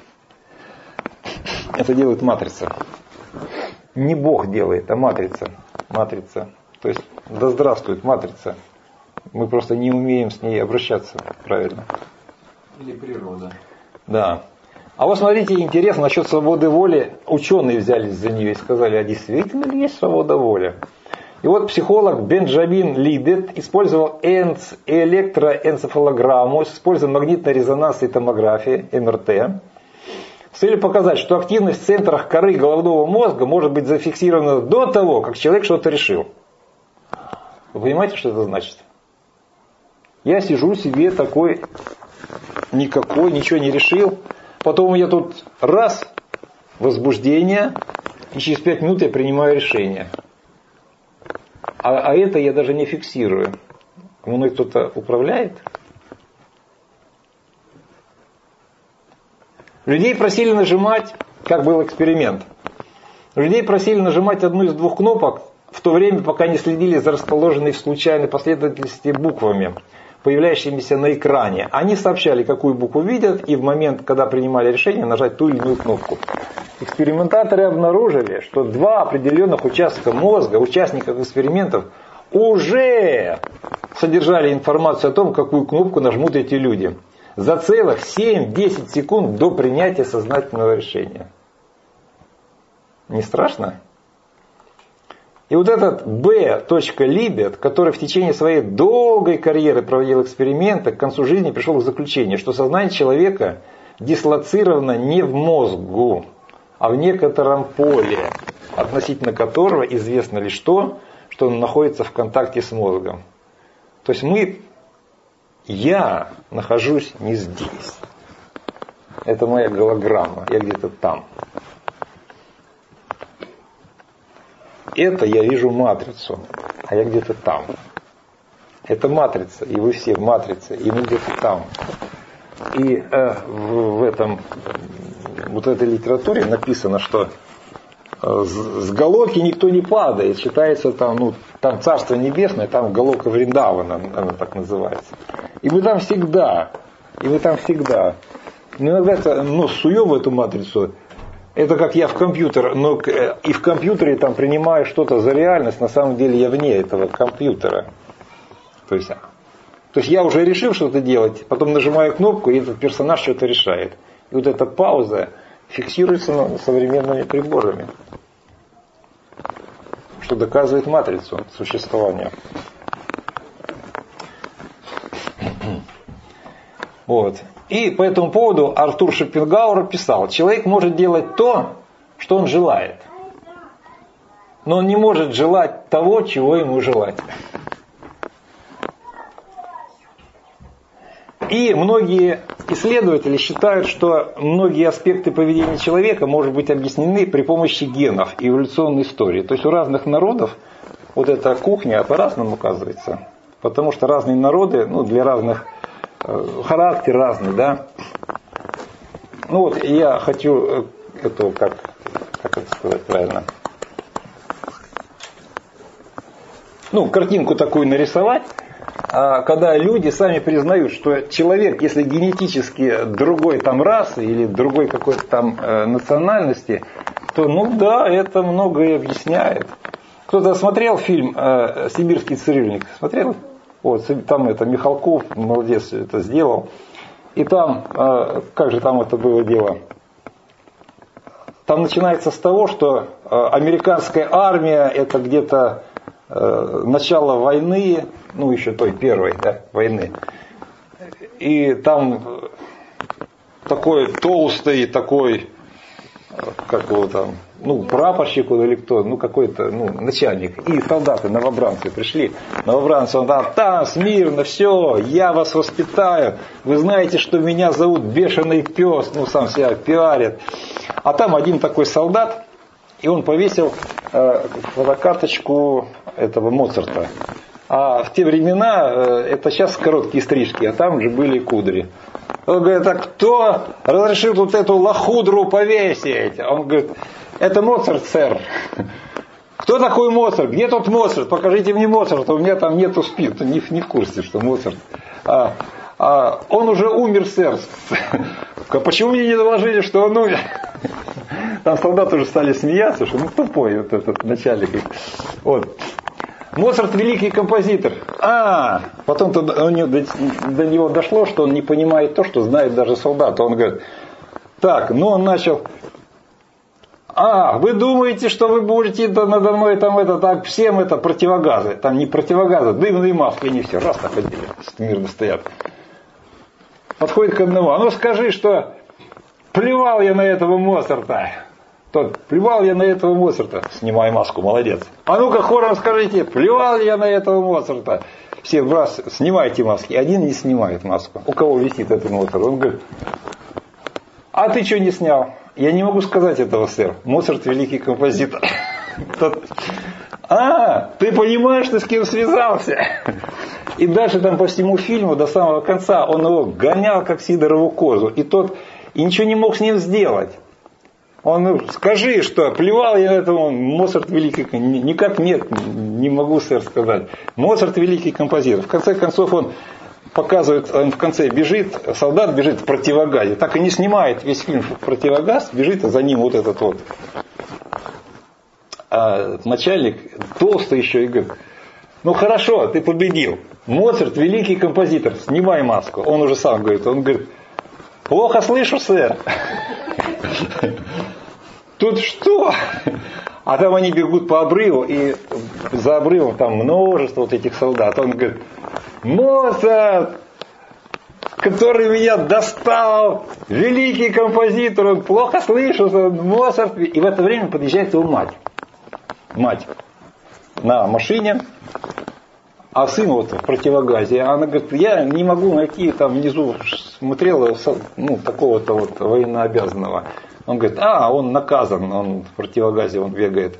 Это делает матрица. Не Бог делает, а матрица. Матрица. То есть, да здравствует матрица. Мы просто не умеем с ней обращаться правильно. Или природа. Да. А вот смотрите, интересно, насчет свободы воли. Ученые взялись за нее и сказали, а действительно ли есть свобода воли? И вот психолог Бенджамин Либет использовал электроэнцефалограмму с использованием магнитной резонансной томографии, эм эр тэ, с целью показать, что активность в центрах коры головного мозга может быть зафиксирована до того, как человек что-то решил. Вы понимаете, что это значит? Я сижу себе такой, никакой, ничего не решил. Потом у меня тут раз, возбуждение, и через пять минут я принимаю решение. А, а это я даже не фиксирую. Мной кто-то управляет? Людей просили нажимать, как был эксперимент, людей просили нажимать одну из двух кнопок в то время, пока не следили за расположенной в случайной последовательности буквами, появляющимися на экране. Они сообщали, какую букву видят, и в момент, когда принимали решение, нажать ту или иную кнопку. Экспериментаторы обнаружили, что два определенных участка мозга, участников экспериментов, уже содержали информацию о том, какую кнопку нажмут эти люди. За целых семь-десять секунд до принятия сознательного решения. Не страшно? И вот этот Б. Либет, который в течение своей долгой карьеры проводил эксперименты, к концу жизни пришел к заключению, что сознание человека дислоцировано не в мозгу, а в некотором поле, относительно которого известно лишь то, что он находится в контакте с мозгом. То есть мы, я нахожусь не здесь. Это моя голограмма, я где-то там. Это я вижу матрицу, а я где-то там. Это матрица, и вы все в матрице, и мы где-то там. И э, в, в этом, вот в этой литературе написано, что с Галоки никто не падает. Считается там, ну, там Царство Небесное, там Галока Вриндавана, она так называется. И мы там всегда. И мы там всегда. Но иногда это, ну, суем в эту матрицу. Это как я в компьютер, но и в компьютере там принимаю что-то за реальность, на самом деле я вне этого компьютера. То есть, то есть я уже решил что-то делать, потом нажимаю кнопку, и этот персонаж что-то решает. И вот эта пауза фиксируется современными приборами, что доказывает матрицу существования. Вот. И по этому поводу Артур Шопенгауэр писал: человек может делать то, что он желает, но он не может желать того, чего ему желать. И многие исследователи считают, что многие аспекты поведения человека могут быть объяснены при помощи генов и эволюционной истории. То есть у разных народов вот эта кухня по-разному оказывается. Потому что разные народы, ну, для разных характер разный, да. Ну вот я хочу эту, как, как это сказать правильно, ну, картинку такую нарисовать, когда люди сами признают, что человек, если генетически другой там расы или другой какой-то там национальности, то, ну да, это многое объясняет. Кто-то смотрел фильм «Сибирский цирюльник»? Смотрел? Вот, там это Михалков, молодец, это сделал. И там, как же там это было дело? Там начинается с того, что американская армия, это где-то начало войны, ну еще той первой, да, войны. И там такой толстый, такой, как его там, ну, прапорщик или кто, ну, какой-то, ну, начальник. И солдаты, новобранцы пришли. Новобранцы, он там, там, смирно, все, я вас воспитаю. Вы знаете, что меня зовут Бешеный Пес, ну, сам себя пиарит. А там один такой солдат, и он повесил э, фотокарточку этого Моцарта. А в те времена, э, это сейчас короткие стрижки, а там же были кудри. Он говорит: а кто разрешил тут эту лохудру повесить? Он говорит: это Моцарт, сэр. Кто такой Моцарт? Где тот Моцарт? Покажите мне Моцарта. У меня там нету спирта. Не, не в курсе, что Моцарт. А, а, он уже умер, сэр. Почему мне не доложили, что он умер? Там солдаты уже стали смеяться, что ну тупой вот этот начальник. Вот. Моцарт великий композитор. А, потом до, до него дошло, что он не понимает то, что знает даже солдат. Он говорит: так, ну он начал. А, вы думаете, что вы будете надо мной там это, так, всем это противогазы. Там не противогазы, дымные маски, они все раз так ходили, мирно стоят. Подходит к одному: а ну скажи, что плевал я на этого Моцарта. Тот: плевал я на этого Моцарта. Снимай маску, молодец. А ну-ка хором скажите: плевал я на этого Моцарта. Все в раз снимайте маски. Один не снимает маску. У кого висит этот Моцарт? Он говорит: а ты что не снял? Я не могу сказать этого, сэр. Моцарт великий композитор. Тот: а, ты понимаешь, ты с кем связался? И дальше там по всему фильму до самого конца он его гонял как Сидорову козу. И тот и ничего не мог с ним сделать. Он: ну, скажи, что плевал я этому, Моцарт великий, никак нет, не могу, сэр, сказать. Моцарт великий композитор. В конце концов он показывает, он в конце бежит, солдат бежит в противогазе, так и не снимает весь фильм в противогаз, бежит, а за ним вот этот вот а начальник, толстый еще, и говорит: ну хорошо, ты победил, Моцарт великий композитор, снимай маску. Он уже сам говорит, он говорит: плохо слышу, сэр. Тут что? А там они бегут по обрыву, и за обрывом там множество вот этих солдат. Он говорит: Моцарт, который меня достал, великий композитор, он плохо слышал, Моцарт. И в это время подъезжает его мать. Мать на машине, а сын вот в противогазе. Она говорит: я не могу найти, там внизу смотрела, ну, такого-то вот военнообязанного. Он говорит: а, он наказан, он в противогазе, он бегает.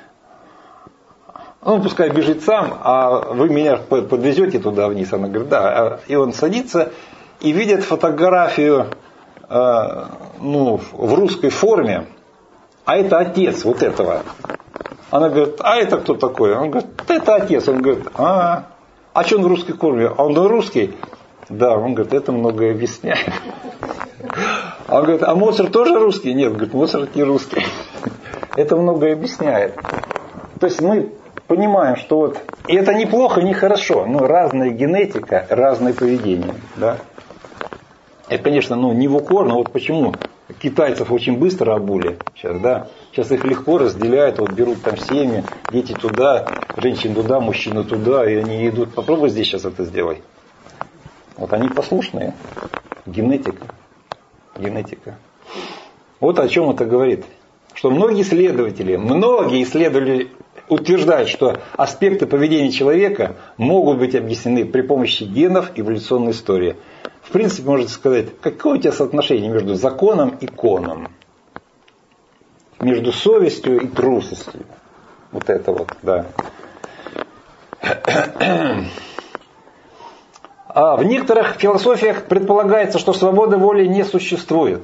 Он пускай бежит сам, а вы меня подвезете туда вниз. Она говорит: да. И он садится и видит фотографию, ну, в русской форме а это отец вот этого. Она говорит, а это кто такой? Он говорит, это отец. Он говорит, а, а что он в русской форме? А он русский? Да, он говорит, это многое объясняет. Он говорит, а Моцарт тоже русский? Нет, говорит, Моцарт не русский. Это многое объясняет. То есть мы понимаем, что вот, и это неплохо, не хорошо, но разная генетика, разное поведение. Да? Это, конечно, ну, не в укор, но вот почему китайцев очень быстро обули сейчас, да? Сейчас их легко разделяют, вот берут там семьи, дети туда, женщины туда, мужчины туда, и они идут. Попробуй здесь сейчас это сделай. Вот они послушные. Генетика. Генетика. Вот о чем это говорит. Что многие исследователи, многие исследователи утверждают, что аспекты поведения человека могут быть объяснены при помощи генов эволюционной истории. В принципе, можно сказать, какое у тебя соотношение между законом и коном? Между совестью и трусостью. Вот это вот, да. А в некоторых философиях предполагается, что свободы воли не существует.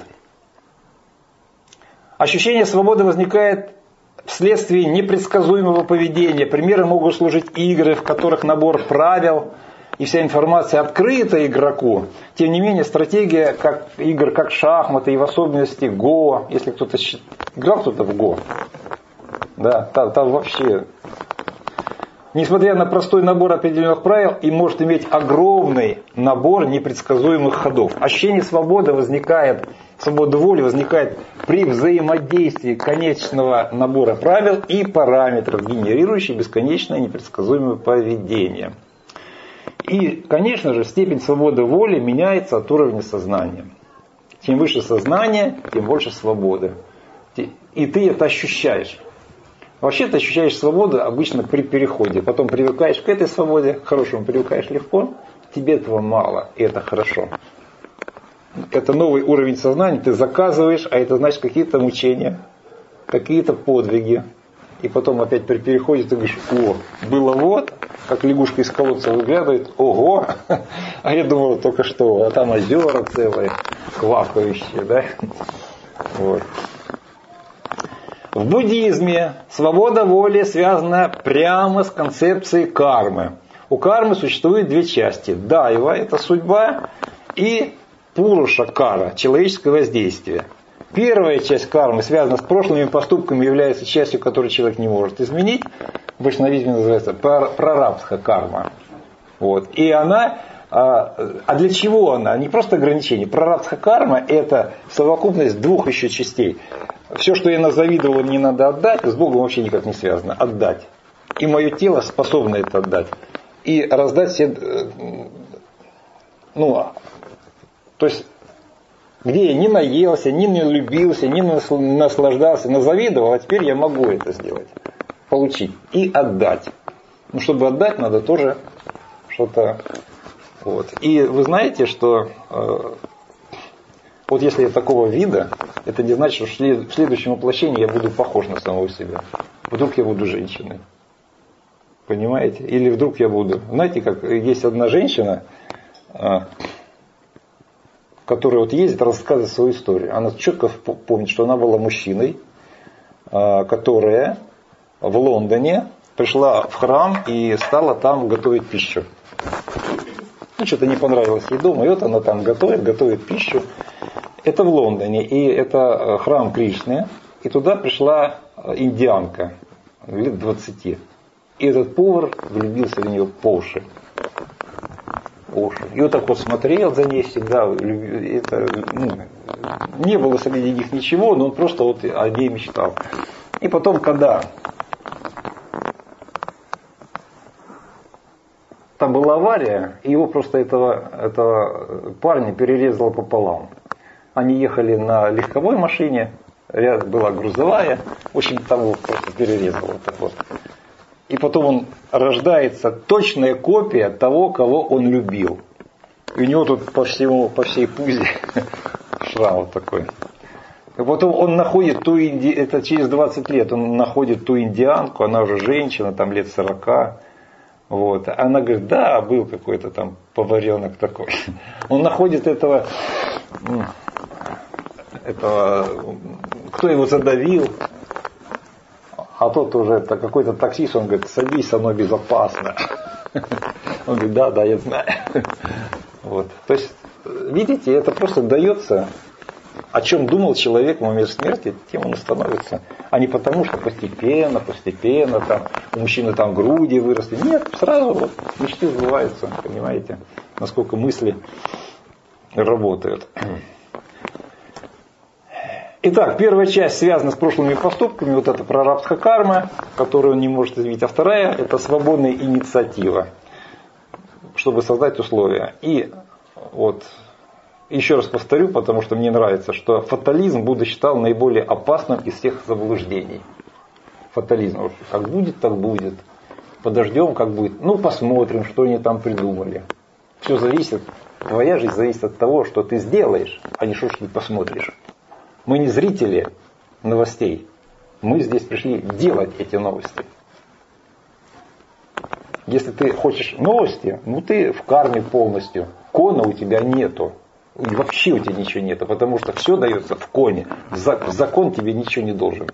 Ощущение свободы возникает вследствие непредсказуемого поведения. Примеры могут служить игры, в которых набор правил и вся информация открыта игроку. Тем не менее, стратегия как, игр как шахматы и в особенности Го, если кто-то играл кто-то в Го, да, там, там вообще, несмотря на простой набор определенных правил, и может иметь огромный набор непредсказуемых ходов. Ощущение свободы возникает, свобода воли возникает при взаимодействии конечного набора правил и параметров, генерирующих бесконечное непредсказуемое поведение. И, конечно же, степень свободы воли меняется от уровня сознания. Чем выше сознание, тем больше свободы. И ты это ощущаешь. Вообще ты ощущаешь свободу обычно при переходе. Потом привыкаешь к этой свободе, к хорошему привыкаешь легко. Тебе этого мало, и это хорошо. Это новый уровень сознания, ты заказываешь, а это значит какие-то мучения, какие-то подвиги. И потом опять при переходе ты говоришь, о, было вот, как лягушка из колодца выглядывает, ого, а я думал только что, а там озера целые, квакающие, да? Вот. В буддизме свобода воли связана прямо с концепцией кармы. У кармы существует две части. Дайва – это судьба, и пуруша кара – человеческое воздействие. Первая часть кармы связана с прошлыми поступками, является частью, которую человек не может изменить. В вайшнавизме называется прарабдха карма. Вот. И она, а для чего она? Не просто ограничение. Прарабдха карма – это совокупность двух еще частей. Все, что я назавидовал, мне надо отдать, с Богом вообще никак не связано. Отдать. И мое тело способно это отдать. И раздать все... Ну, то есть... Где я не наелся, не налюбился, не наслаждался, назавидовал, а теперь я могу это сделать. Получить и отдать. Ну, чтобы отдать, надо тоже что-то... Вот. И вы знаете, что э, вот если я такого вида, это не значит, что в следующем воплощении я буду похож на самого себя. Вдруг я буду женщиной. Понимаете? Или вдруг я буду... Знаете, как есть одна женщина... Э, которая вот ездит, рассказывает свою историю. Она четко помнит, что она была мужчиной, которая в Лондоне пришла в храм и стала там готовить пищу. Ну, что-то не понравилось ей дома, и вот она там готовит, готовит пищу. Это в Лондоне, и это храм Кришны, и туда пришла индианка, лет двадцати. И этот повар влюбился в нее по уши. И вот так вот смотрел за ней всегда. Это, ну, не было среди них ничего, но он просто вот о ней мечтал. И потом, когда там была авария, его просто этого, этого парня перерезало пополам. Они ехали на легковой машине, рядом была грузовая, в общем, там его просто перерезало вот так вот. И потом он рождается точная копия того, кого он любил. И у него тут по всему, по всей пузе шрам такой. И потом он находит ту инди... это через двадцать лет он находит ту индианку, она уже женщина, там лет сорока. Вот. Она говорит, да, был какой-то там поваренок такой. Он находит этого этого, кто его задавил. А тот уже это какой-то таксист, он говорит, садись, со мной безопасно. Он говорит, да, да, я знаю. Вот. То есть, видите, это просто дается, о чем думал человек в момент смерти, тем он и становится. А не потому, что постепенно, постепенно, там, у мужчины там груди выросли. Нет, сразу вот мечты сбываются, понимаете, насколько мысли работают. Итак, первая часть связана с прошлыми поступками, вот это прарабдха карма, которую он не может изменить, а вторая это свободная инициатива, чтобы создать условия. И вот еще раз повторю, потому что мне нравится, что фатализм Будда считал наиболее опасным из всех заблуждений. Фатализм, вот, как будет, так будет, подождем, как будет, ну посмотрим, что они там придумали. Все зависит, твоя жизнь зависит от того, что ты сделаешь, а не что ты посмотришь. Мы не зрители новостей. Мы здесь пришли делать эти новости. Если ты хочешь новости, ну ты в карме полностью. Кона у тебя нету. И вообще у тебя ничего нету. Потому что все дается в коне. Закон тебе ничего не должен.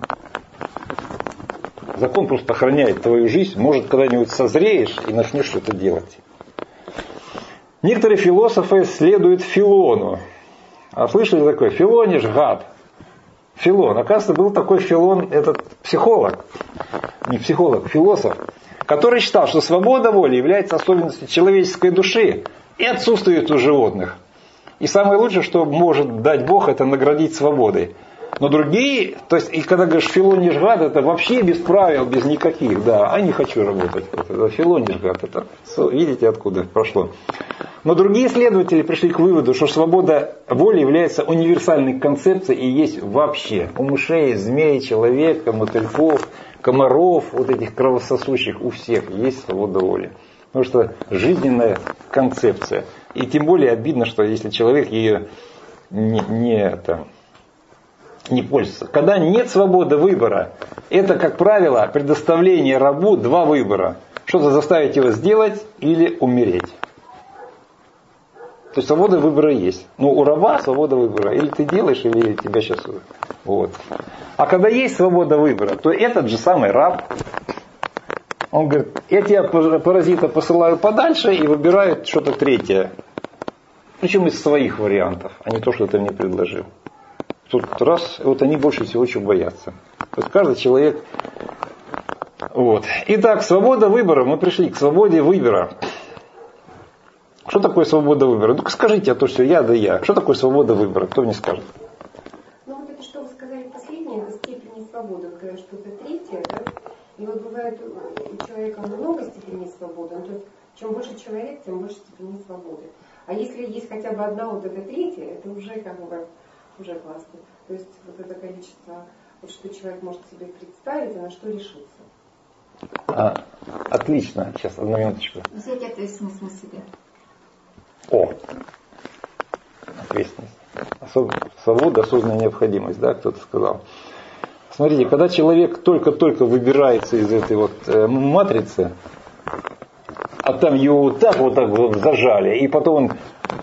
Закон просто охраняет твою жизнь. Может, когда-нибудь созреешь и начнешь что-то делать. Некоторые философы следуют Филону. А слышали такое? Филониш гад. Филон. Оказывается, был такой Филон, этот психолог, не психолог, философ, который считал, что свобода воли является особенностью человеческой души и отсутствует у животных. И самое лучшее, что может дать Бог, это наградить свободой. Но другие, то есть, и когда говоришь Филониш гад, это вообще без правил, без никаких, да, а не хочу работать. Это Филониш гад, это видите, откуда прошло. Но другие исследователи пришли к выводу, что свобода воли является универсальной концепцией и есть вообще. У мышей, змей, человека, мотыльков, комаров, вот этих кровососущих, у всех есть свобода воли. Потому что жизненная концепция. И тем более обидно, что если человек ее не, не, это, не пользуется. Когда нет свободы выбора, это, как правило, предоставление рабу два выбора. Что-то заставить его сделать или умереть. То есть свобода выбора есть. Но у раба свобода выбора. Или ты делаешь, или тебя сейчас... Вот. А когда есть свобода выбора, то этот же самый раб, он говорит, я тебя, паразита, посылаю подальше и выбирают что-то третье. Причем из своих вариантов, а не то, что ты мне предложил. Тут раз, вот они больше всего чего боятся. То есть каждый человек... Вот. Итак, свобода выбора. Мы пришли к свободе выбора. Что такое свобода выбора? Ну-ка скажите, а то все я да я. Что такое свобода выбора? Кто мне скажет? Ну вот это, что вы сказали последнее, это степени свободы, когда что-то третье, да? И вот бывает у человека много степеней свободы, ну, то есть чем больше человек, тем больше степеней свободы. А если есть хотя бы одна вот эта третья, это уже как бы уже классно. То есть вот это количество, вот что человек может себе представить, а на что решиться. А, отлично. Сейчас, одну минуточку. Взять ответственность на себя. О, ответственность. Особ... Свобода, осознанная необходимость, да, кто-то сказал. Смотрите, когда человек только-только выбирается из этой вот э, матрицы, а там его вот так вот так вот зажали, и потом он,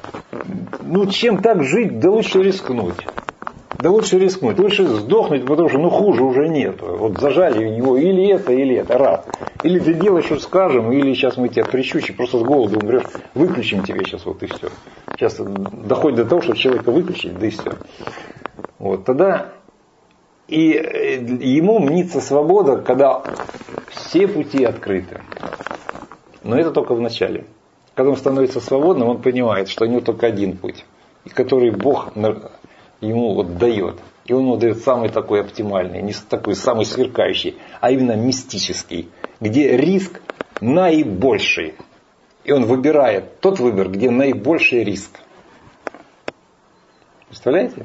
ну чем так жить, да лучше рискнуть. Да лучше рискнуть, лучше сдохнуть, потому что ну хуже уже нет. Вот зажали его или это, или это, раз. Или ты делаешь, что скажем, или сейчас мы тебя прищучим, просто с голоду умрешь, выключим тебе сейчас, вот и все. Сейчас доходит до того, чтобы человека выключить, да и все. Вот, тогда и ему мнится свобода, когда все пути открыты. Но это только в начале. Когда он становится свободным, он понимает, что у него только один путь, и который Бог ему вот дает. И он ему дает самый такой оптимальный, не такой самый сверкающий, а именно мистический, где риск наибольший. И он выбирает тот выбор, где наибольший риск. Представляете?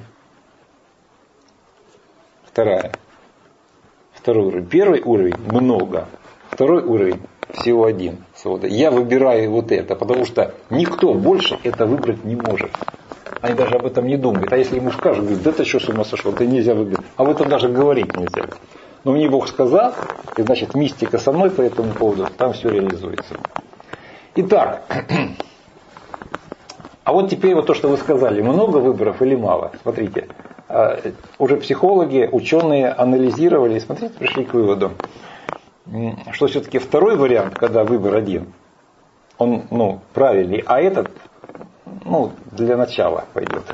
Вторая. Второй уровень. Первый уровень много. Второй уровень всего один. Я выбираю вот это, потому что никто больше это выбрать не может. Они даже об этом не думают. А если ему скажут, говорят, да ты что с ума сошел, это нельзя выбрать. А вот это даже говорить нельзя. Но мне Бог сказал, и значит мистика со мной по этому поводу, там все реализуется. Итак, а вот теперь вот то, что вы сказали, много выборов или мало? Смотрите, уже психологи, ученые анализировали и, смотрите, пришли к выводу, что все-таки второй вариант, когда выбор один, он, ну, правильный, а этот, ну, для начала пойдет.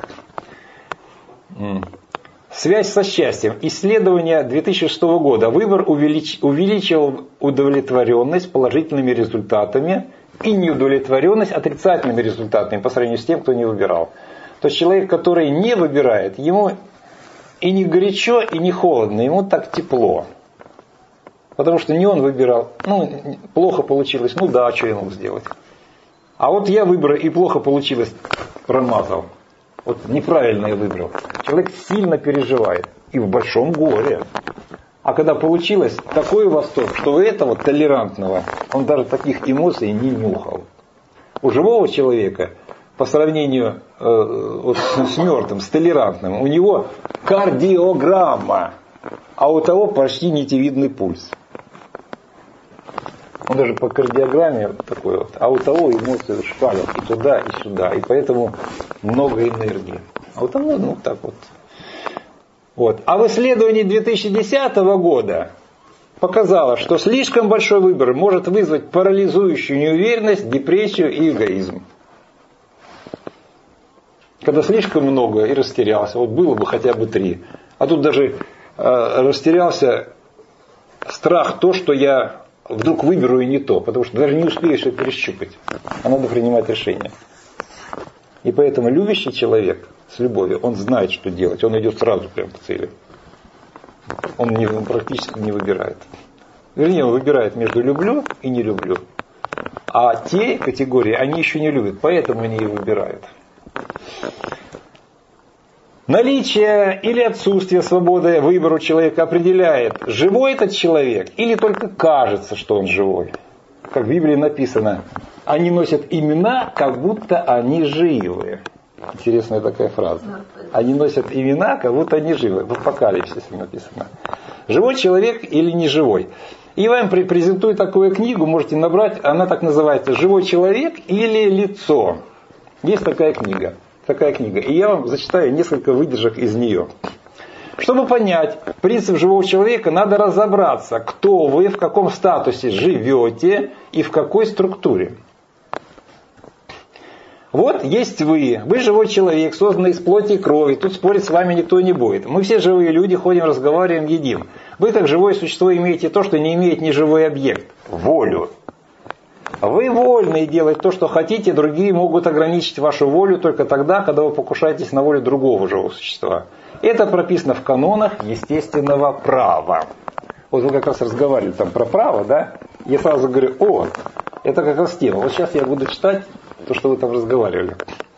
Связь со счастьем. Исследование две тысячи шестого года. Выбор увелич... увеличил удовлетворенность положительными результатами и неудовлетворенность отрицательными результатами по сравнению с тем, кто не выбирал. То есть человек, который не выбирает, ему и не горячо, и не холодно, ему так тепло. Потому что не он выбирал, ну, плохо получилось, ну да, что я мог сделать. А вот я выбрал, и плохо получилось, промазал. Вот неправильно я выбрал. Человек сильно переживает. И в большом горе. А когда получилось, такой восторг, что у этого толерантного, он даже таких эмоций не нюхал. У живого человека, по сравнению э, вот, с мертвым, с толерантным, у него кардиограмма. А у того почти нитевидный пульс. Он даже по кардиограмме такой вот. А у того эмоции шкалят и туда, и сюда. И поэтому много энергии. А у того, ну так вот. Вот. А в исследовании две тысячи десятого года показало, что слишком большой выбор может вызвать парализующую неуверенность, депрессию и эгоизм. Когда слишком много и растерялся. Вот было бы хотя бы три. А тут даже э, растерялся страх то, что я вдруг выберу и не то, потому что даже не успеешь это перещупать, а надо принимать решение. И поэтому любящий человек с любовью, он знает, что делать, он идет сразу прямо к цели. Он, не, он практически не выбирает. Вернее, он выбирает между люблю и не люблю. А те категории, они еще не любят, поэтому они и выбирают. Наличие или отсутствие свободы выбора у человека определяет, живой этот человек или только кажется, что он живой. Как в Библии написано, они носят имена, как будто они живы. Интересная такая фраза. Они носят имена, как будто они живы. В Апокалипсисе написано. Живой человек или не живой. И вам презентую такую книгу, можете набрать, она так называется «Живой человек или лицо». Есть такая книга. Такая книга. И я вам зачитаю несколько выдержек из нее. Чтобы понять принцип живого человека, надо разобраться, кто вы, в каком статусе живете и в какой структуре. Вот есть вы. Вы живой человек, созданный из плоти и крови. Тут спорить с вами никто не будет. Мы все живые люди, ходим, разговариваем, едим. Вы, как живое существо, имеете то, что не имеет ни живой объект. Волю. Вы вольны делать то, что хотите, другие могут ограничить вашу волю только тогда, когда вы покушаетесь на волю другого живого существа. Это прописано в канонах естественного права. Вот вы как раз разговаривали там про право, да? Я сразу говорю, о, это как раз тема. Вот сейчас я буду читать то, что вы там разговаривали.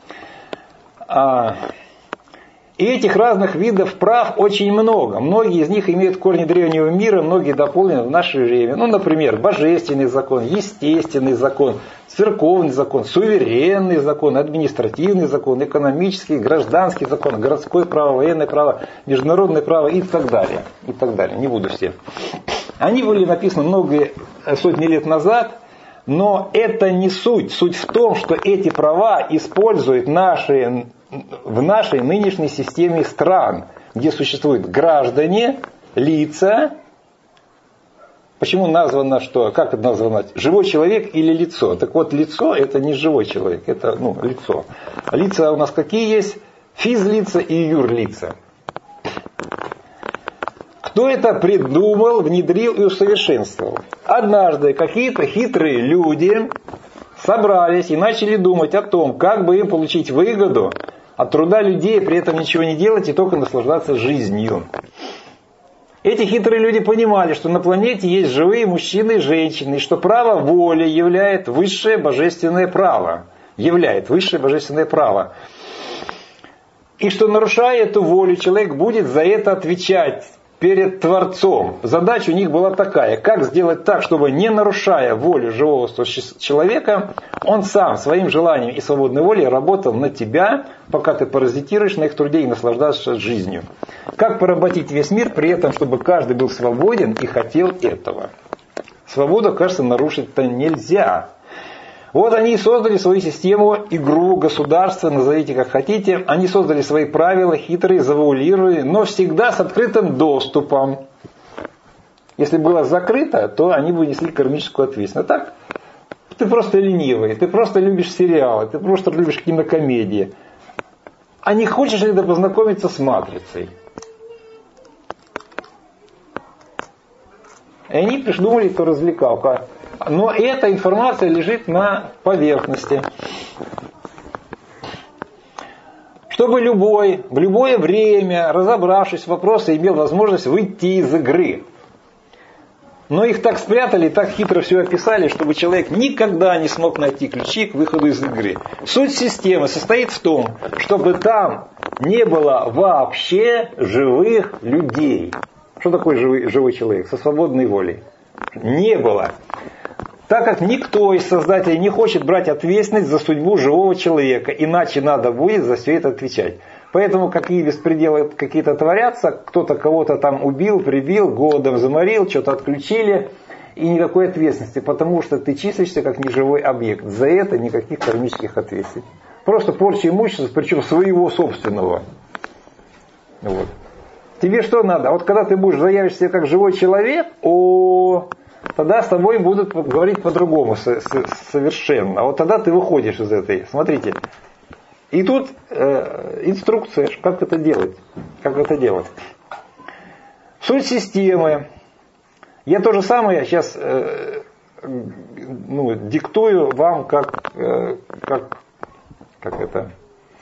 А, и этих разных видов прав очень много. Многие из них имеют корни древнего мира, многие дополнены в наше время. Ну, например, божественный закон, естественный закон, церковный закон, суверенный закон, административный закон, экономический, гражданский закон, городское право, военное право, международное право и так далее. И так далее. Не буду все. Они были написаны много сотни лет назад, но это не суть. Суть в том, что эти права используют наши, в нашей нынешней системе стран, где существуют граждане, лица. Почему названо, что, как это названо, живой человек или лицо? Так вот, лицо это не живой человек, это ну, лицо. Лица у нас какие есть? Физлица и юрлица. Кто это придумал, внедрил и усовершенствовал? Однажды какие-то хитрые люди собрались и начали думать о том, как бы им получить выгоду от труда людей, при этом ничего не делать и только наслаждаться жизнью. Эти хитрые люди понимали, что на планете есть живые мужчины и женщины, и что право воли являет высшее божественное право. Являет высшее божественное право. И что, нарушая эту волю, человек будет за это отвечать перед Творцом. Задача у них была такая, как сделать так, чтобы, не нарушая волю живого человека, он сам своим желанием и свободной волей работал на тебя, пока ты паразитируешь на их труде и наслаждаешься жизнью. Как поработить весь мир, при этом, чтобы каждый был свободен и хотел этого. Свободу, кажется, нарушить-то нельзя. Вот они и создали свою систему, игру, государство, назовите как хотите. Они создали свои правила, хитрые, завуалировали, но всегда с открытым доступом. Если было закрыто, то они бы несли кармическую ответственность. А так, ты просто ленивый, ты просто любишь сериалы, ты просто любишь кинокомедии. А не хочешь ли ты познакомиться с матрицей? И они придумали эту развлекалку. Но эта информация лежит на поверхности. Чтобы любой, в любое время, разобравшись в вопросе, имел возможность выйти из игры. Но их так спрятали, так хитро все описали, чтобы человек никогда не смог найти ключи к выходу из игры. Суть системы состоит в том, чтобы там не было вообще живых людей. Что такое живой, живой человек? Со свободной волей. Не было. Так как никто из создателей не хочет брать ответственность за судьбу живого человека, иначе надо будет за все это отвечать. Поэтому какие беспределы какие-то творятся, кто-то кого-то там убил, прибил, голодом заморил, что-то отключили, и никакой ответственности, потому что ты числишься как неживой объект. За это никаких кармических ответственностей. Просто порча имущества, причем своего собственного. Вот. Тебе что надо? Вот когда ты будешь заявишься как живой человек, о, тогда с тобой будут говорить по-другому совершенно. А вот тогда ты выходишь из этой. Смотрите. И тут э, инструкция, как это делать. Как это делать. Суть системы. Я то же самое сейчас э, ну, диктую вам как, э, как, как это,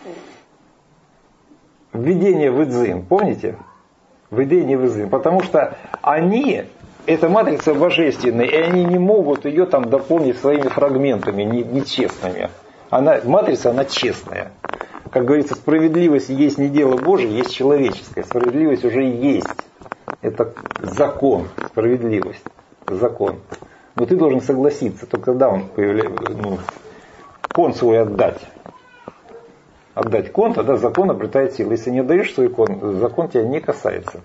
введение в Идзин. Помните? Введение в Идзин. Потому что они, эта матрица божественная, и они не могут ее там дополнить своими фрагментами, нечестными. Она, матрица, она честная. Как говорится, справедливость есть не дело Божие, есть человеческое. Справедливость уже есть. Это закон, справедливость, закон. Но ты должен согласиться, только когда он появляется, ну, кон свой отдать. Отдать кон, тогда закон обретает силу. Если не отдаешь свой кон, закон тебя не касается.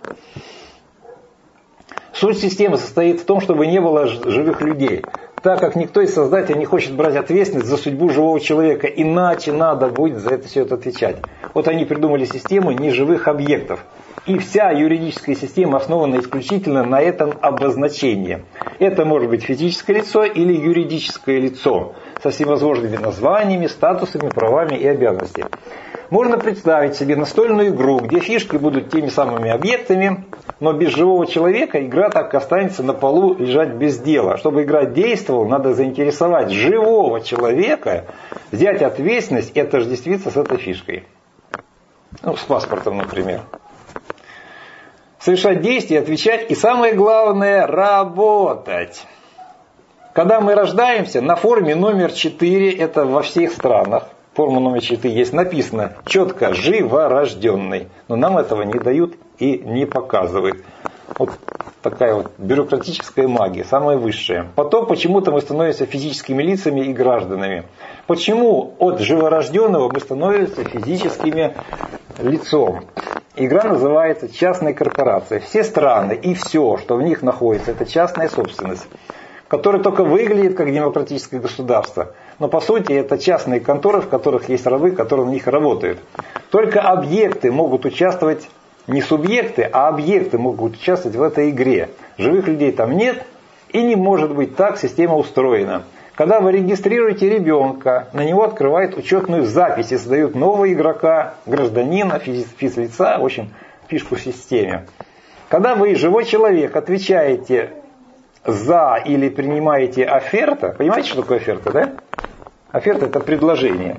Суть системы состоит в том, чтобы не было живых людей. Так как никто из создателей не хочет брать ответственность за судьбу живого человека, иначе надо будет за это все это отвечать. Вот они придумали систему неживых объектов. И вся юридическая система основана исключительно на этом обозначении. Это может быть физическое лицо или юридическое лицо со всевозможными названиями, статусами, правами и обязанностями. Можно представить себе настольную игру, где фишки будут теми самыми объектами, но без живого человека игра так останется на полу лежать без дела. Чтобы игра действовала, надо заинтересовать живого человека, взять ответственность и отождествиться с этой фишкой. Ну, с паспортом, например. Совершать действия, отвечать и, самое главное, работать. Когда мы рождаемся, на форме номер четыре, это во всех странах, форма номер четыре есть, написано четко «живорожденный». Но нам этого не дают и не показывают. Вот такая вот бюрократическая магия, самая высшая. Потом почему-то мы становимся физическими лицами и гражданами. Почему от живорожденного мы становимся физическими лицом? Игра называется «Частная корпорация». Все страны и все, что в них находится, это частная собственность, которая только выглядит как демократическое государство. Но по сути это частные конторы, в которых есть рабы, которые на них работают. Только объекты могут участвовать, не субъекты, а объекты могут участвовать в этой игре. Живых людей там нет, и не может быть так система устроена. Когда вы регистрируете ребенка, на него открывают учетную запись и создают нового игрока, гражданина, физлица, в общем, фишку в системе. Когда вы, живой человек, отвечаете за или принимаете оферта, понимаете, что такое оферта, да? Оферта — это предложение.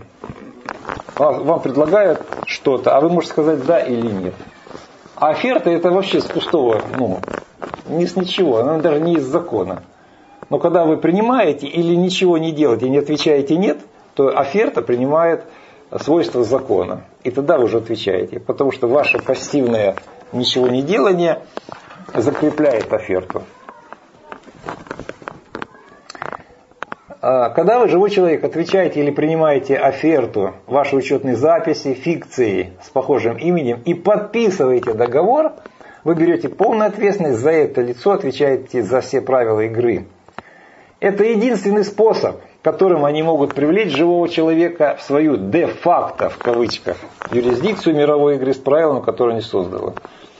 Вам предлагают что-то, а вы можете сказать да или нет. А оферта — это вообще с пустого, ну, не с ничего, она даже не из закона. Но когда вы принимаете или ничего не делаете, не отвечаете нет, то оферта принимает свойства закона. И тогда вы уже отвечаете, потому что ваше пассивное ничего не делание закрепляет оферту. Когда вы, живой человек, отвечаете или принимаете оферту вашей учетной записи, фикции с похожим именем и подписываете договор, вы берете полную ответственность за это лицо, отвечаете за все правила игры. Это единственный способ которым они могут привлечь живого человека в свою де-факто, в кавычках, юрисдикцию мировой игры с правилами, которые они создали.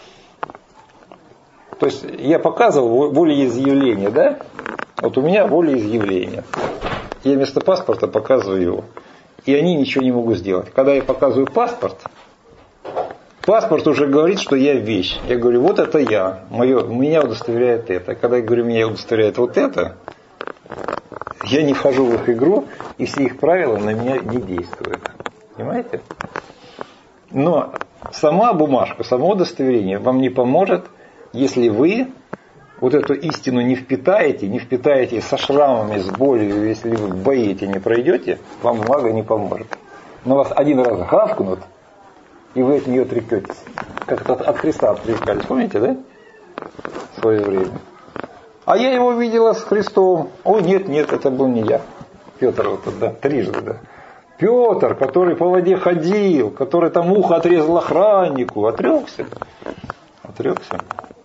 То есть я показывал волеизъявление, да? Вот у меня волеизъявление. Я вместо паспорта показываю его. И они ничего не могут сделать. Когда я показываю паспорт, паспорт уже говорит, что я вещь. Я говорю, вот это я. Мое, меня удостоверяет это. Когда я говорю, меня удостоверяет вот это, я не вхожу в их игру, и все их правила на меня не действуют. Понимаете? Но сама бумажка, само удостоверение вам не поможет, если вы вот эту истину не впитаете, не впитаете со шрамами, с болью, если вы в бои эти не пройдете, вам бумага не поможет. Но вас один раз гавкнут, и вы от нее отрекетесь. Как это от Христа отрекались, помните, да? В свое время. А я его видела с Христом. Ой, нет, нет, это был не я. Петр вот тогда, трижды, да. Петр, который по воде ходил, который там ухо отрезал охраннику, отрекся. Отрекся.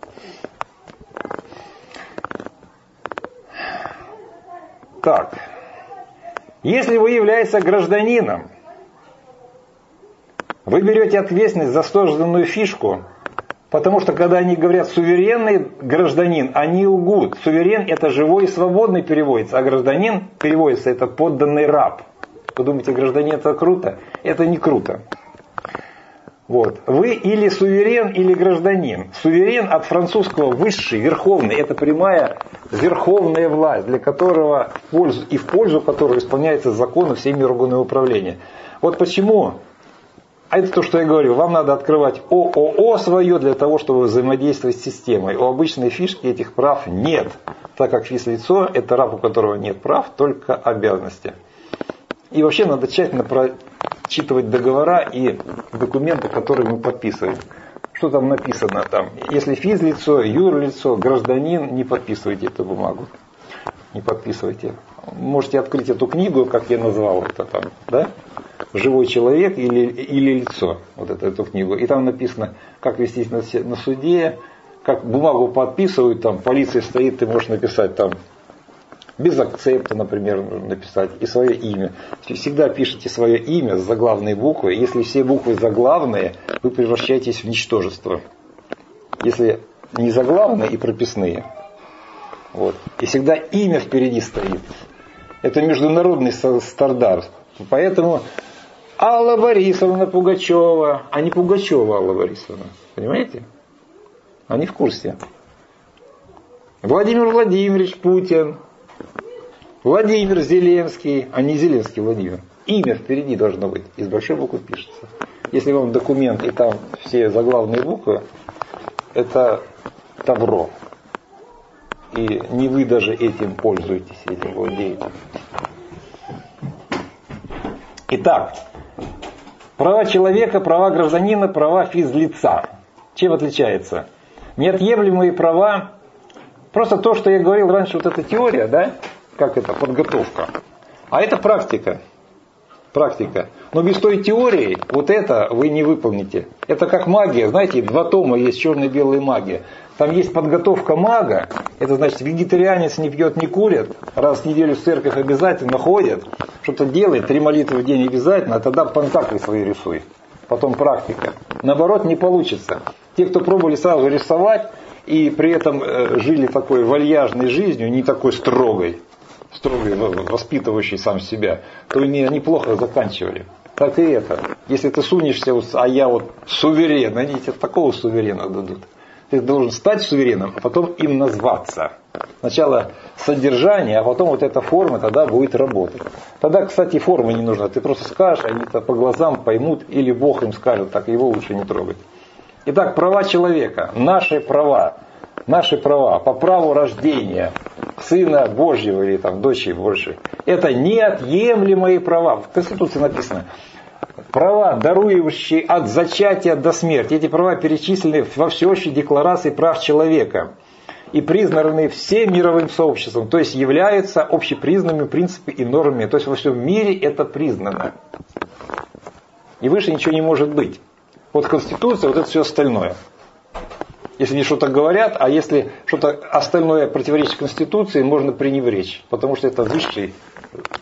Так. Если вы являетесь гражданином, вы берете ответственность за созданную фишку, потому что когда они говорят суверенный гражданин, они лгут. Суверен это живой и свободный переводится, а гражданин переводится это подданный раб. Вы думаете, гражданин это круто? Это не круто. Вот. Вы или суверен, или гражданин. Суверен от французского высший, верховный. Это прямая верховная власть, для которого в пользу, и в пользу которого исполняются законы всеми органами управления. Вот почему, а это то, что я говорю, вам надо открывать ООО свое для того, чтобы взаимодействовать с системой. У обычной фишки этих прав нет, так как физлицо это раб, у которого нет прав, только обязанности. И вообще надо тщательно прочитывать договора и документы, которые мы подписываем. Что там написано там? Если физлицо, юрлицо, гражданин, не подписывайте эту бумагу. Не подписывайте. Можете открыть эту книгу, как я назвал это там, да? Живой человек или, или лицо. Вот эту, эту книгу. И там написано, как вестись на, на суде, как бумагу подписывают, там полиция стоит, ты можешь написать там без акцепта, например, написать, и свое имя. Всегда пишите свое имя с заглавной буквой. Если все буквы заглавные, вы превращаетесь в ничтожество. Если не заглавные и прописные. Вот. И всегда имя впереди стоит. Это международный стандарт. Поэтому Алла Борисовна Пугачева, а не Пугачева Алла Борисовна. Понимаете? Они в курсе. Владимир Владимирович Путин. Владимир Зеленский, а не Зеленский Владимир. Имя впереди должно быть, из большой буквы пишется. Если вам документ и там все заглавные буквы, это тавро. И не вы даже этим пользуетесь, этим владеете. Итак, права человека, права гражданина, права физлица. Чем отличается? Неотъемлемые права, просто то, что я говорил раньше, вот эта теория, да? Как это? Подготовка. А это практика. Практика. Но без той теории вот это вы не выполните. Это как магия. Знаете, два тома есть черная и белая магия. Там есть подготовка мага. Это значит, вегетарианец не пьет, не курит. Раз в неделю в церковь обязательно ходит. Что-то делает. Три молитвы в день обязательно. А тогда пентакли свои рисуй. Потом практика. Наоборот, не получится. Те, кто пробовали сразу рисовать и при этом жили такой вальяжной жизнью, не такой строгой, строгой, воспитывающий сам себя, то они неплохо заканчивали. Так и это. Если ты сунешься, а я вот суверен, они тебе такого суверена дадут. Ты должен стать сувереном, а потом им назваться. Сначала содержание, а потом вот эта форма тогда будет работать. Тогда, кстати, форма не нужна. Ты просто скажешь, они-то по глазам поймут, или Бог им скажет, так его лучше не трогать. Итак, права человека, наши права. Наши права по праву рождения Сына Божьего или там, дочери Божьей. Это неотъемлемые права. В Конституции написано. Права, дарующие от зачатия до смерти. Эти права перечислены во всеобщей декларации прав человека. И признаны всем мировым сообществом. То есть являются общепризнанными принципами и нормами. То есть во всем мире это признано. И выше ничего не может быть. Вот Конституция, вот это все остальное. Если они что-то говорят, а если что-то остальное противоречит Конституции, можно пренебречь. Потому что это высший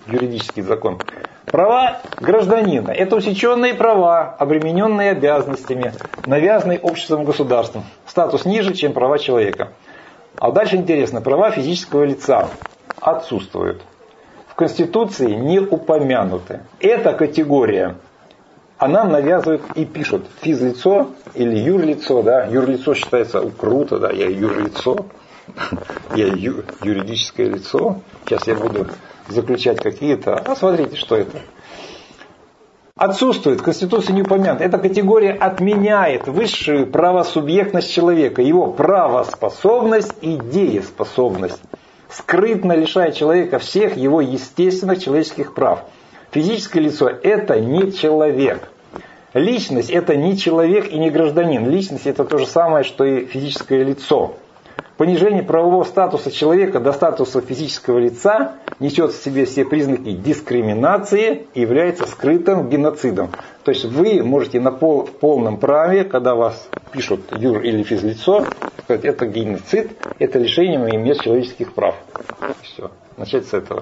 юридический закон. Права гражданина – это усеченные права, обремененные обязанностями, навязанные обществом и государством. Статус ниже, чем права человека. А дальше интересно, права физического лица отсутствуют. В Конституции не упомянуты. Эта категория, а нам навязывают и пишут физлицо или юрлицо, да, юрлицо считается круто, да, я юрлицо, я ю, юридическое лицо, сейчас я буду заключать какие-то, а смотрите, что это. Отсутствует, в Конституции не упомянуто. Эта категория отменяет высшую правосубъектность человека, его правоспособность и дееспособность. Скрытно лишая человека всех его естественных человеческих прав. Физическое лицо – это не человек. Личность – это не человек и не гражданин. Личность – это то же самое, что и физическое лицо. Понижение правового статуса человека до статуса физического лица несет в себе все признаки дискриминации и является скрытым геноцидом. То есть вы можете на пол, в полном праве, когда вас пишут юр или физлицо, сказать, это геноцид, это лишение мест человеческих прав. Все. Начать с этого.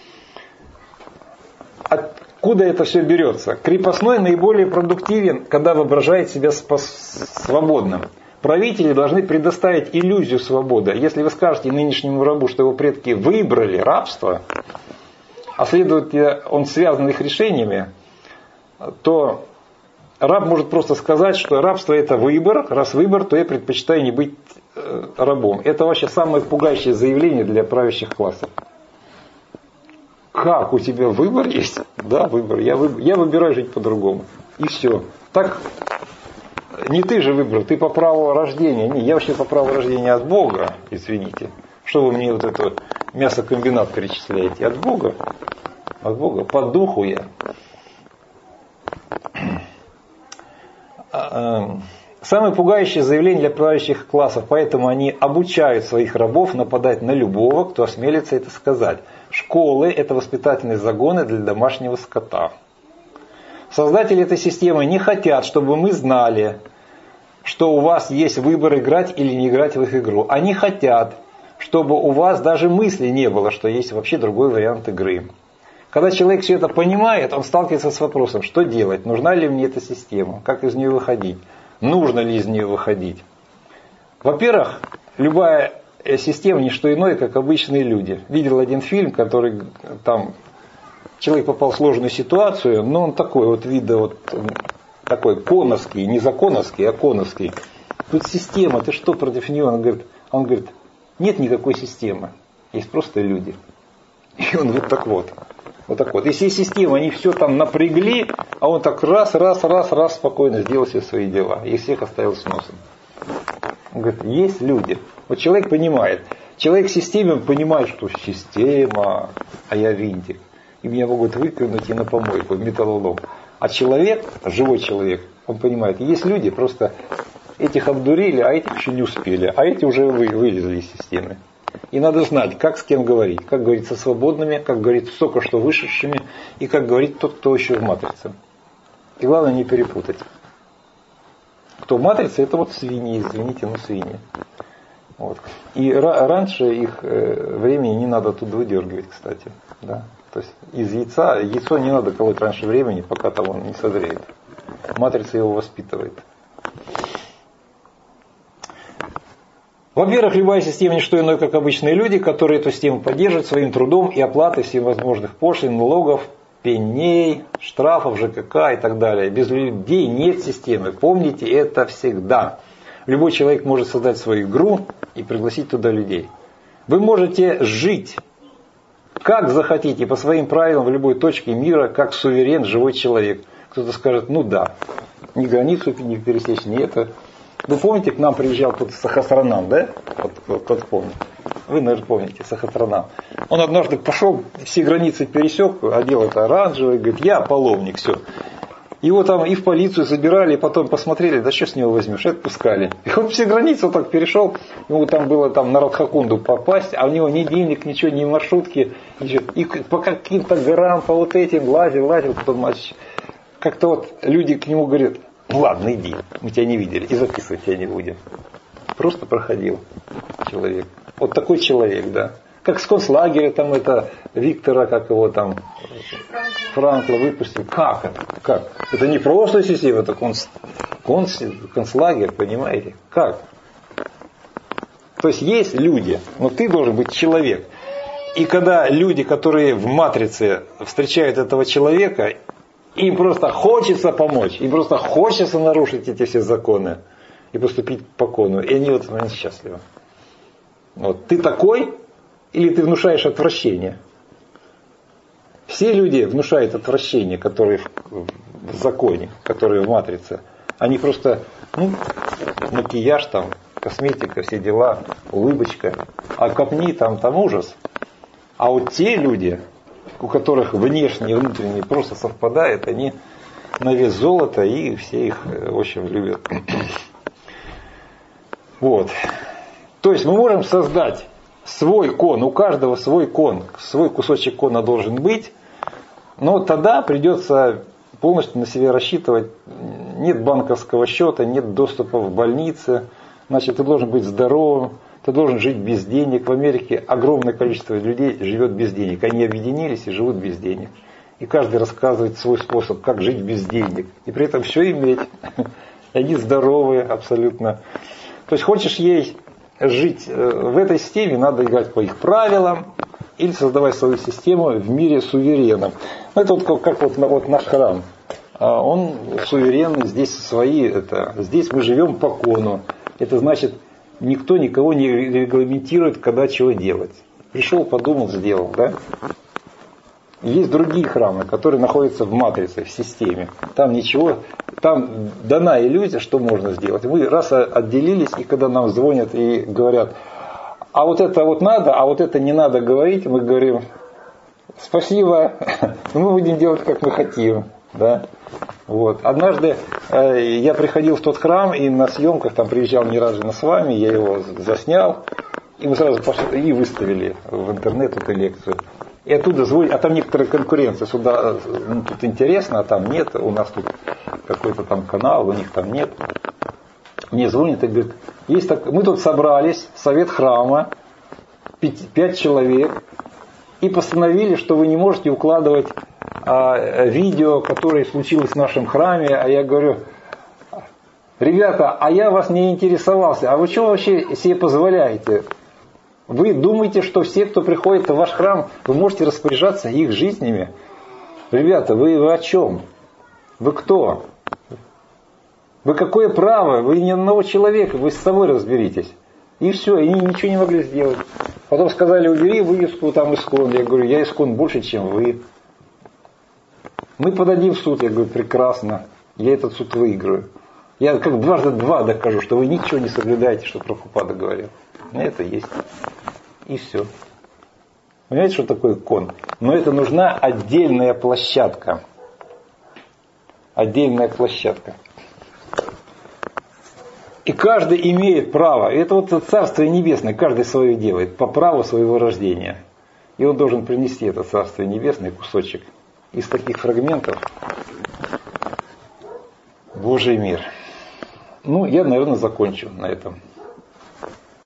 Откуда это все берется? Крепостной наиболее продуктивен, когда воображает себя свободным. Правители должны предоставить иллюзию свободы. Если вы скажете нынешнему рабу, что его предки выбрали рабство, а следовательно он связан их решениями, то раб может просто сказать, что рабство это выбор, раз выбор, то я предпочитаю не быть рабом. Это вообще самое пугающее заявление для правящих классов. Как, у тебя выбор есть? Да, выбор. Я, выб... я выбираю жить по-другому. И все. Так не ты же выбрал, ты по праву рождения. Не, я вообще по праву рождения от Бога, извините. Что вы мне вот это вот мясокомбинат перечисляете? От Бога? От Бога. По духу я. Самое пугающее заявление для правящих классов, поэтому они обучают своих рабов нападать на любого, кто осмелится это сказать. Школы – это воспитательные загоны для домашнего скота. Создатели этой системы не хотят, чтобы мы знали, что у вас есть выбор играть или не играть в их игру. Они хотят, чтобы у вас даже мысли не было, что есть вообще другой вариант игры. Когда человек все это понимает, он сталкивается с вопросом, что делать, нужна ли мне эта система, как из нее выходить, нужно ли из нее выходить. Во-первых, любая система не что иное, как обычные люди. Видел один фильм, который там человек попал в сложную ситуацию, но он такой вот вида вот такой коновский, не законовский, а коновский. Тут система, ты что против нее? Он говорит, он говорит, нет никакой системы, есть просто люди. И он вот так вот. Вот так вот. И все системы, они все там напрягли, а он так раз, раз, раз, раз спокойно сделал все свои дела. И всех оставил с носом. Он говорит, есть люди. Вот человек понимает. Человек в системе, он понимает, что система, а я винтик. И меня могут выкинуть и на помойку, в металлолом. А человек, живой человек, он понимает, есть люди, просто этих обдурили, а этих еще не успели. А эти уже вы, вылезли из системы. И надо знать, как с кем говорить. Как говорить со свободными, как говорить с только что вышедшими, и как говорить тот, кто еще в матрице. И главное не перепутать. Кто в матрице, это вот свиньи, извините, но свиньи. Вот. И ра- раньше их э, времени не надо оттуда выдергивать, кстати. Да? То есть из яйца, яйцо не надо колоть раньше времени, пока там он не созреет. Матрица его воспитывает. Во-первых, любая система не что иное, как обычные люди, которые эту систему поддерживают своим трудом и оплатой всевозможных пошлин, налогов, пеней, штрафов, ЖКХ и так далее. Без людей нет системы. Помните это всегда. Любой человек может создать свою игру и пригласить туда людей. Вы можете жить как захотите, по своим правилам в любой точке мира, как суверен, живой человек. Кто-то скажет, ну да, ни границу не пересечь, ни это. Вы помните, к нам приезжал тут Сахасранам, да? Вот, вот, вот помнит. Вы, наверное, помните, Сахасранам. Он однажды пошел, все границы пересек, одел это оранжевое, говорит, я паломник, все. Его там и в полицию забирали, и потом посмотрели, да что с него возьмешь, и отпускали. И он все границы вот так перешел, ему там было там на Радхакунду попасть, а у него ни денег, ничего, ни маршрутки, ничего. И по каким-то горам, по вот этим лазил, лазил, потом как-то вот люди к нему говорят, ну ладно, иди, мы тебя не видели, и записывать тебя не будем. Просто проходил человек. Вот такой человек, да. Как с концлагеря, там это Виктора, как его там, Франкла выпустил. Как это? Как? Это не просто система, это конц, конц, концлагерь, понимаете? Как? То есть есть люди, но ты должен быть человек. И когда люди, которые в матрице встречают этого человека, им просто хочется помочь, им просто хочется нарушить эти все законы и поступить по закону. И они вот они счастливы. Вот. Ты такой, или ты внушаешь отвращение? Все люди внушают отвращение, которые в, в законе, которые в матрице. Они просто, ну, макияж там, косметика, все дела, улыбочка. А копни, там, там ужас. А вот те люди, у которых внешне и внутренне просто совпадает, они на вес золота, и все их очень любят. Вот. То есть мы можем создать свой кон, у каждого свой кон, свой кусочек кона должен быть, но тогда придется полностью на себя рассчитывать. Нет банковского счета, нет доступа в больнице, значит, ты должен быть здоровым, ты должен жить без денег. В Америке огромное количество людей живет без денег. Они объединились и живут без денег. И каждый рассказывает свой способ, как жить без денег. И при этом все иметь. Они здоровые абсолютно. То есть хочешь ей жить в этой системе, надо играть по их правилам или создавать свою систему в мире суверенном. Ну, это вот как, как вот, вот наш храм. Он суверенный, здесь свои, это, здесь мы живем по кону. Это значит, никто никого не регламентирует, когда чего делать. Пришел, подумал, сделал, да? Есть другие храмы, которые находятся в матрице, в системе. Там ничего, там дана иллюзия, что можно сделать. Мы раз отделились, и когда нам звонят и говорят, а вот это вот надо, а вот это не надо говорить, мы говорим, спасибо, мы будем делать, как мы хотим. Да? Вот. Однажды э, я приходил в тот храм, и на съемках там приезжал Нераджана с вами, я его заснял, и мы сразу пошли и выставили в интернет эту лекцию. И оттуда звонят, а там некоторая конкуренция, сюда, ну, тут интересно, а там нет, у нас тут какой-то там канал, у них там нет. Мне звонят и говорят, есть так, мы тут собрались, совет храма, пять, пять человек, и постановили, что вы не можете укладывать а, видео, которое случилось в нашем храме. А я говорю, ребята, а я вас не интересовался, а вы что вообще себе позволяете? Вы думаете, что все, кто приходит в ваш храм, вы можете распоряжаться их жизнями? Ребята, вы, вы о чем? Вы кто? Вы какое право? Вы ни одного человека, вы с собой разберитесь. И все, и они ничего не могли сделать. Потом сказали, убери вывеску там искон. Я говорю, я искон больше, чем вы. Мы подадим в суд. Я говорю, прекрасно. Я этот суд выиграю. Я как дважды два докажу, что вы ничего не соблюдаете, что Прабхупада говорил. Это есть. И все. Понимаете, что такое кон? Но это нужна отдельная площадка. Отдельная площадка. И каждый имеет право. И это вот Царствие Небесное, каждый свое делает по праву своего рождения. И он должен принести это Царствие Небесное кусочек из таких фрагментов Божий мир. Ну, я, наверное, закончу на этом.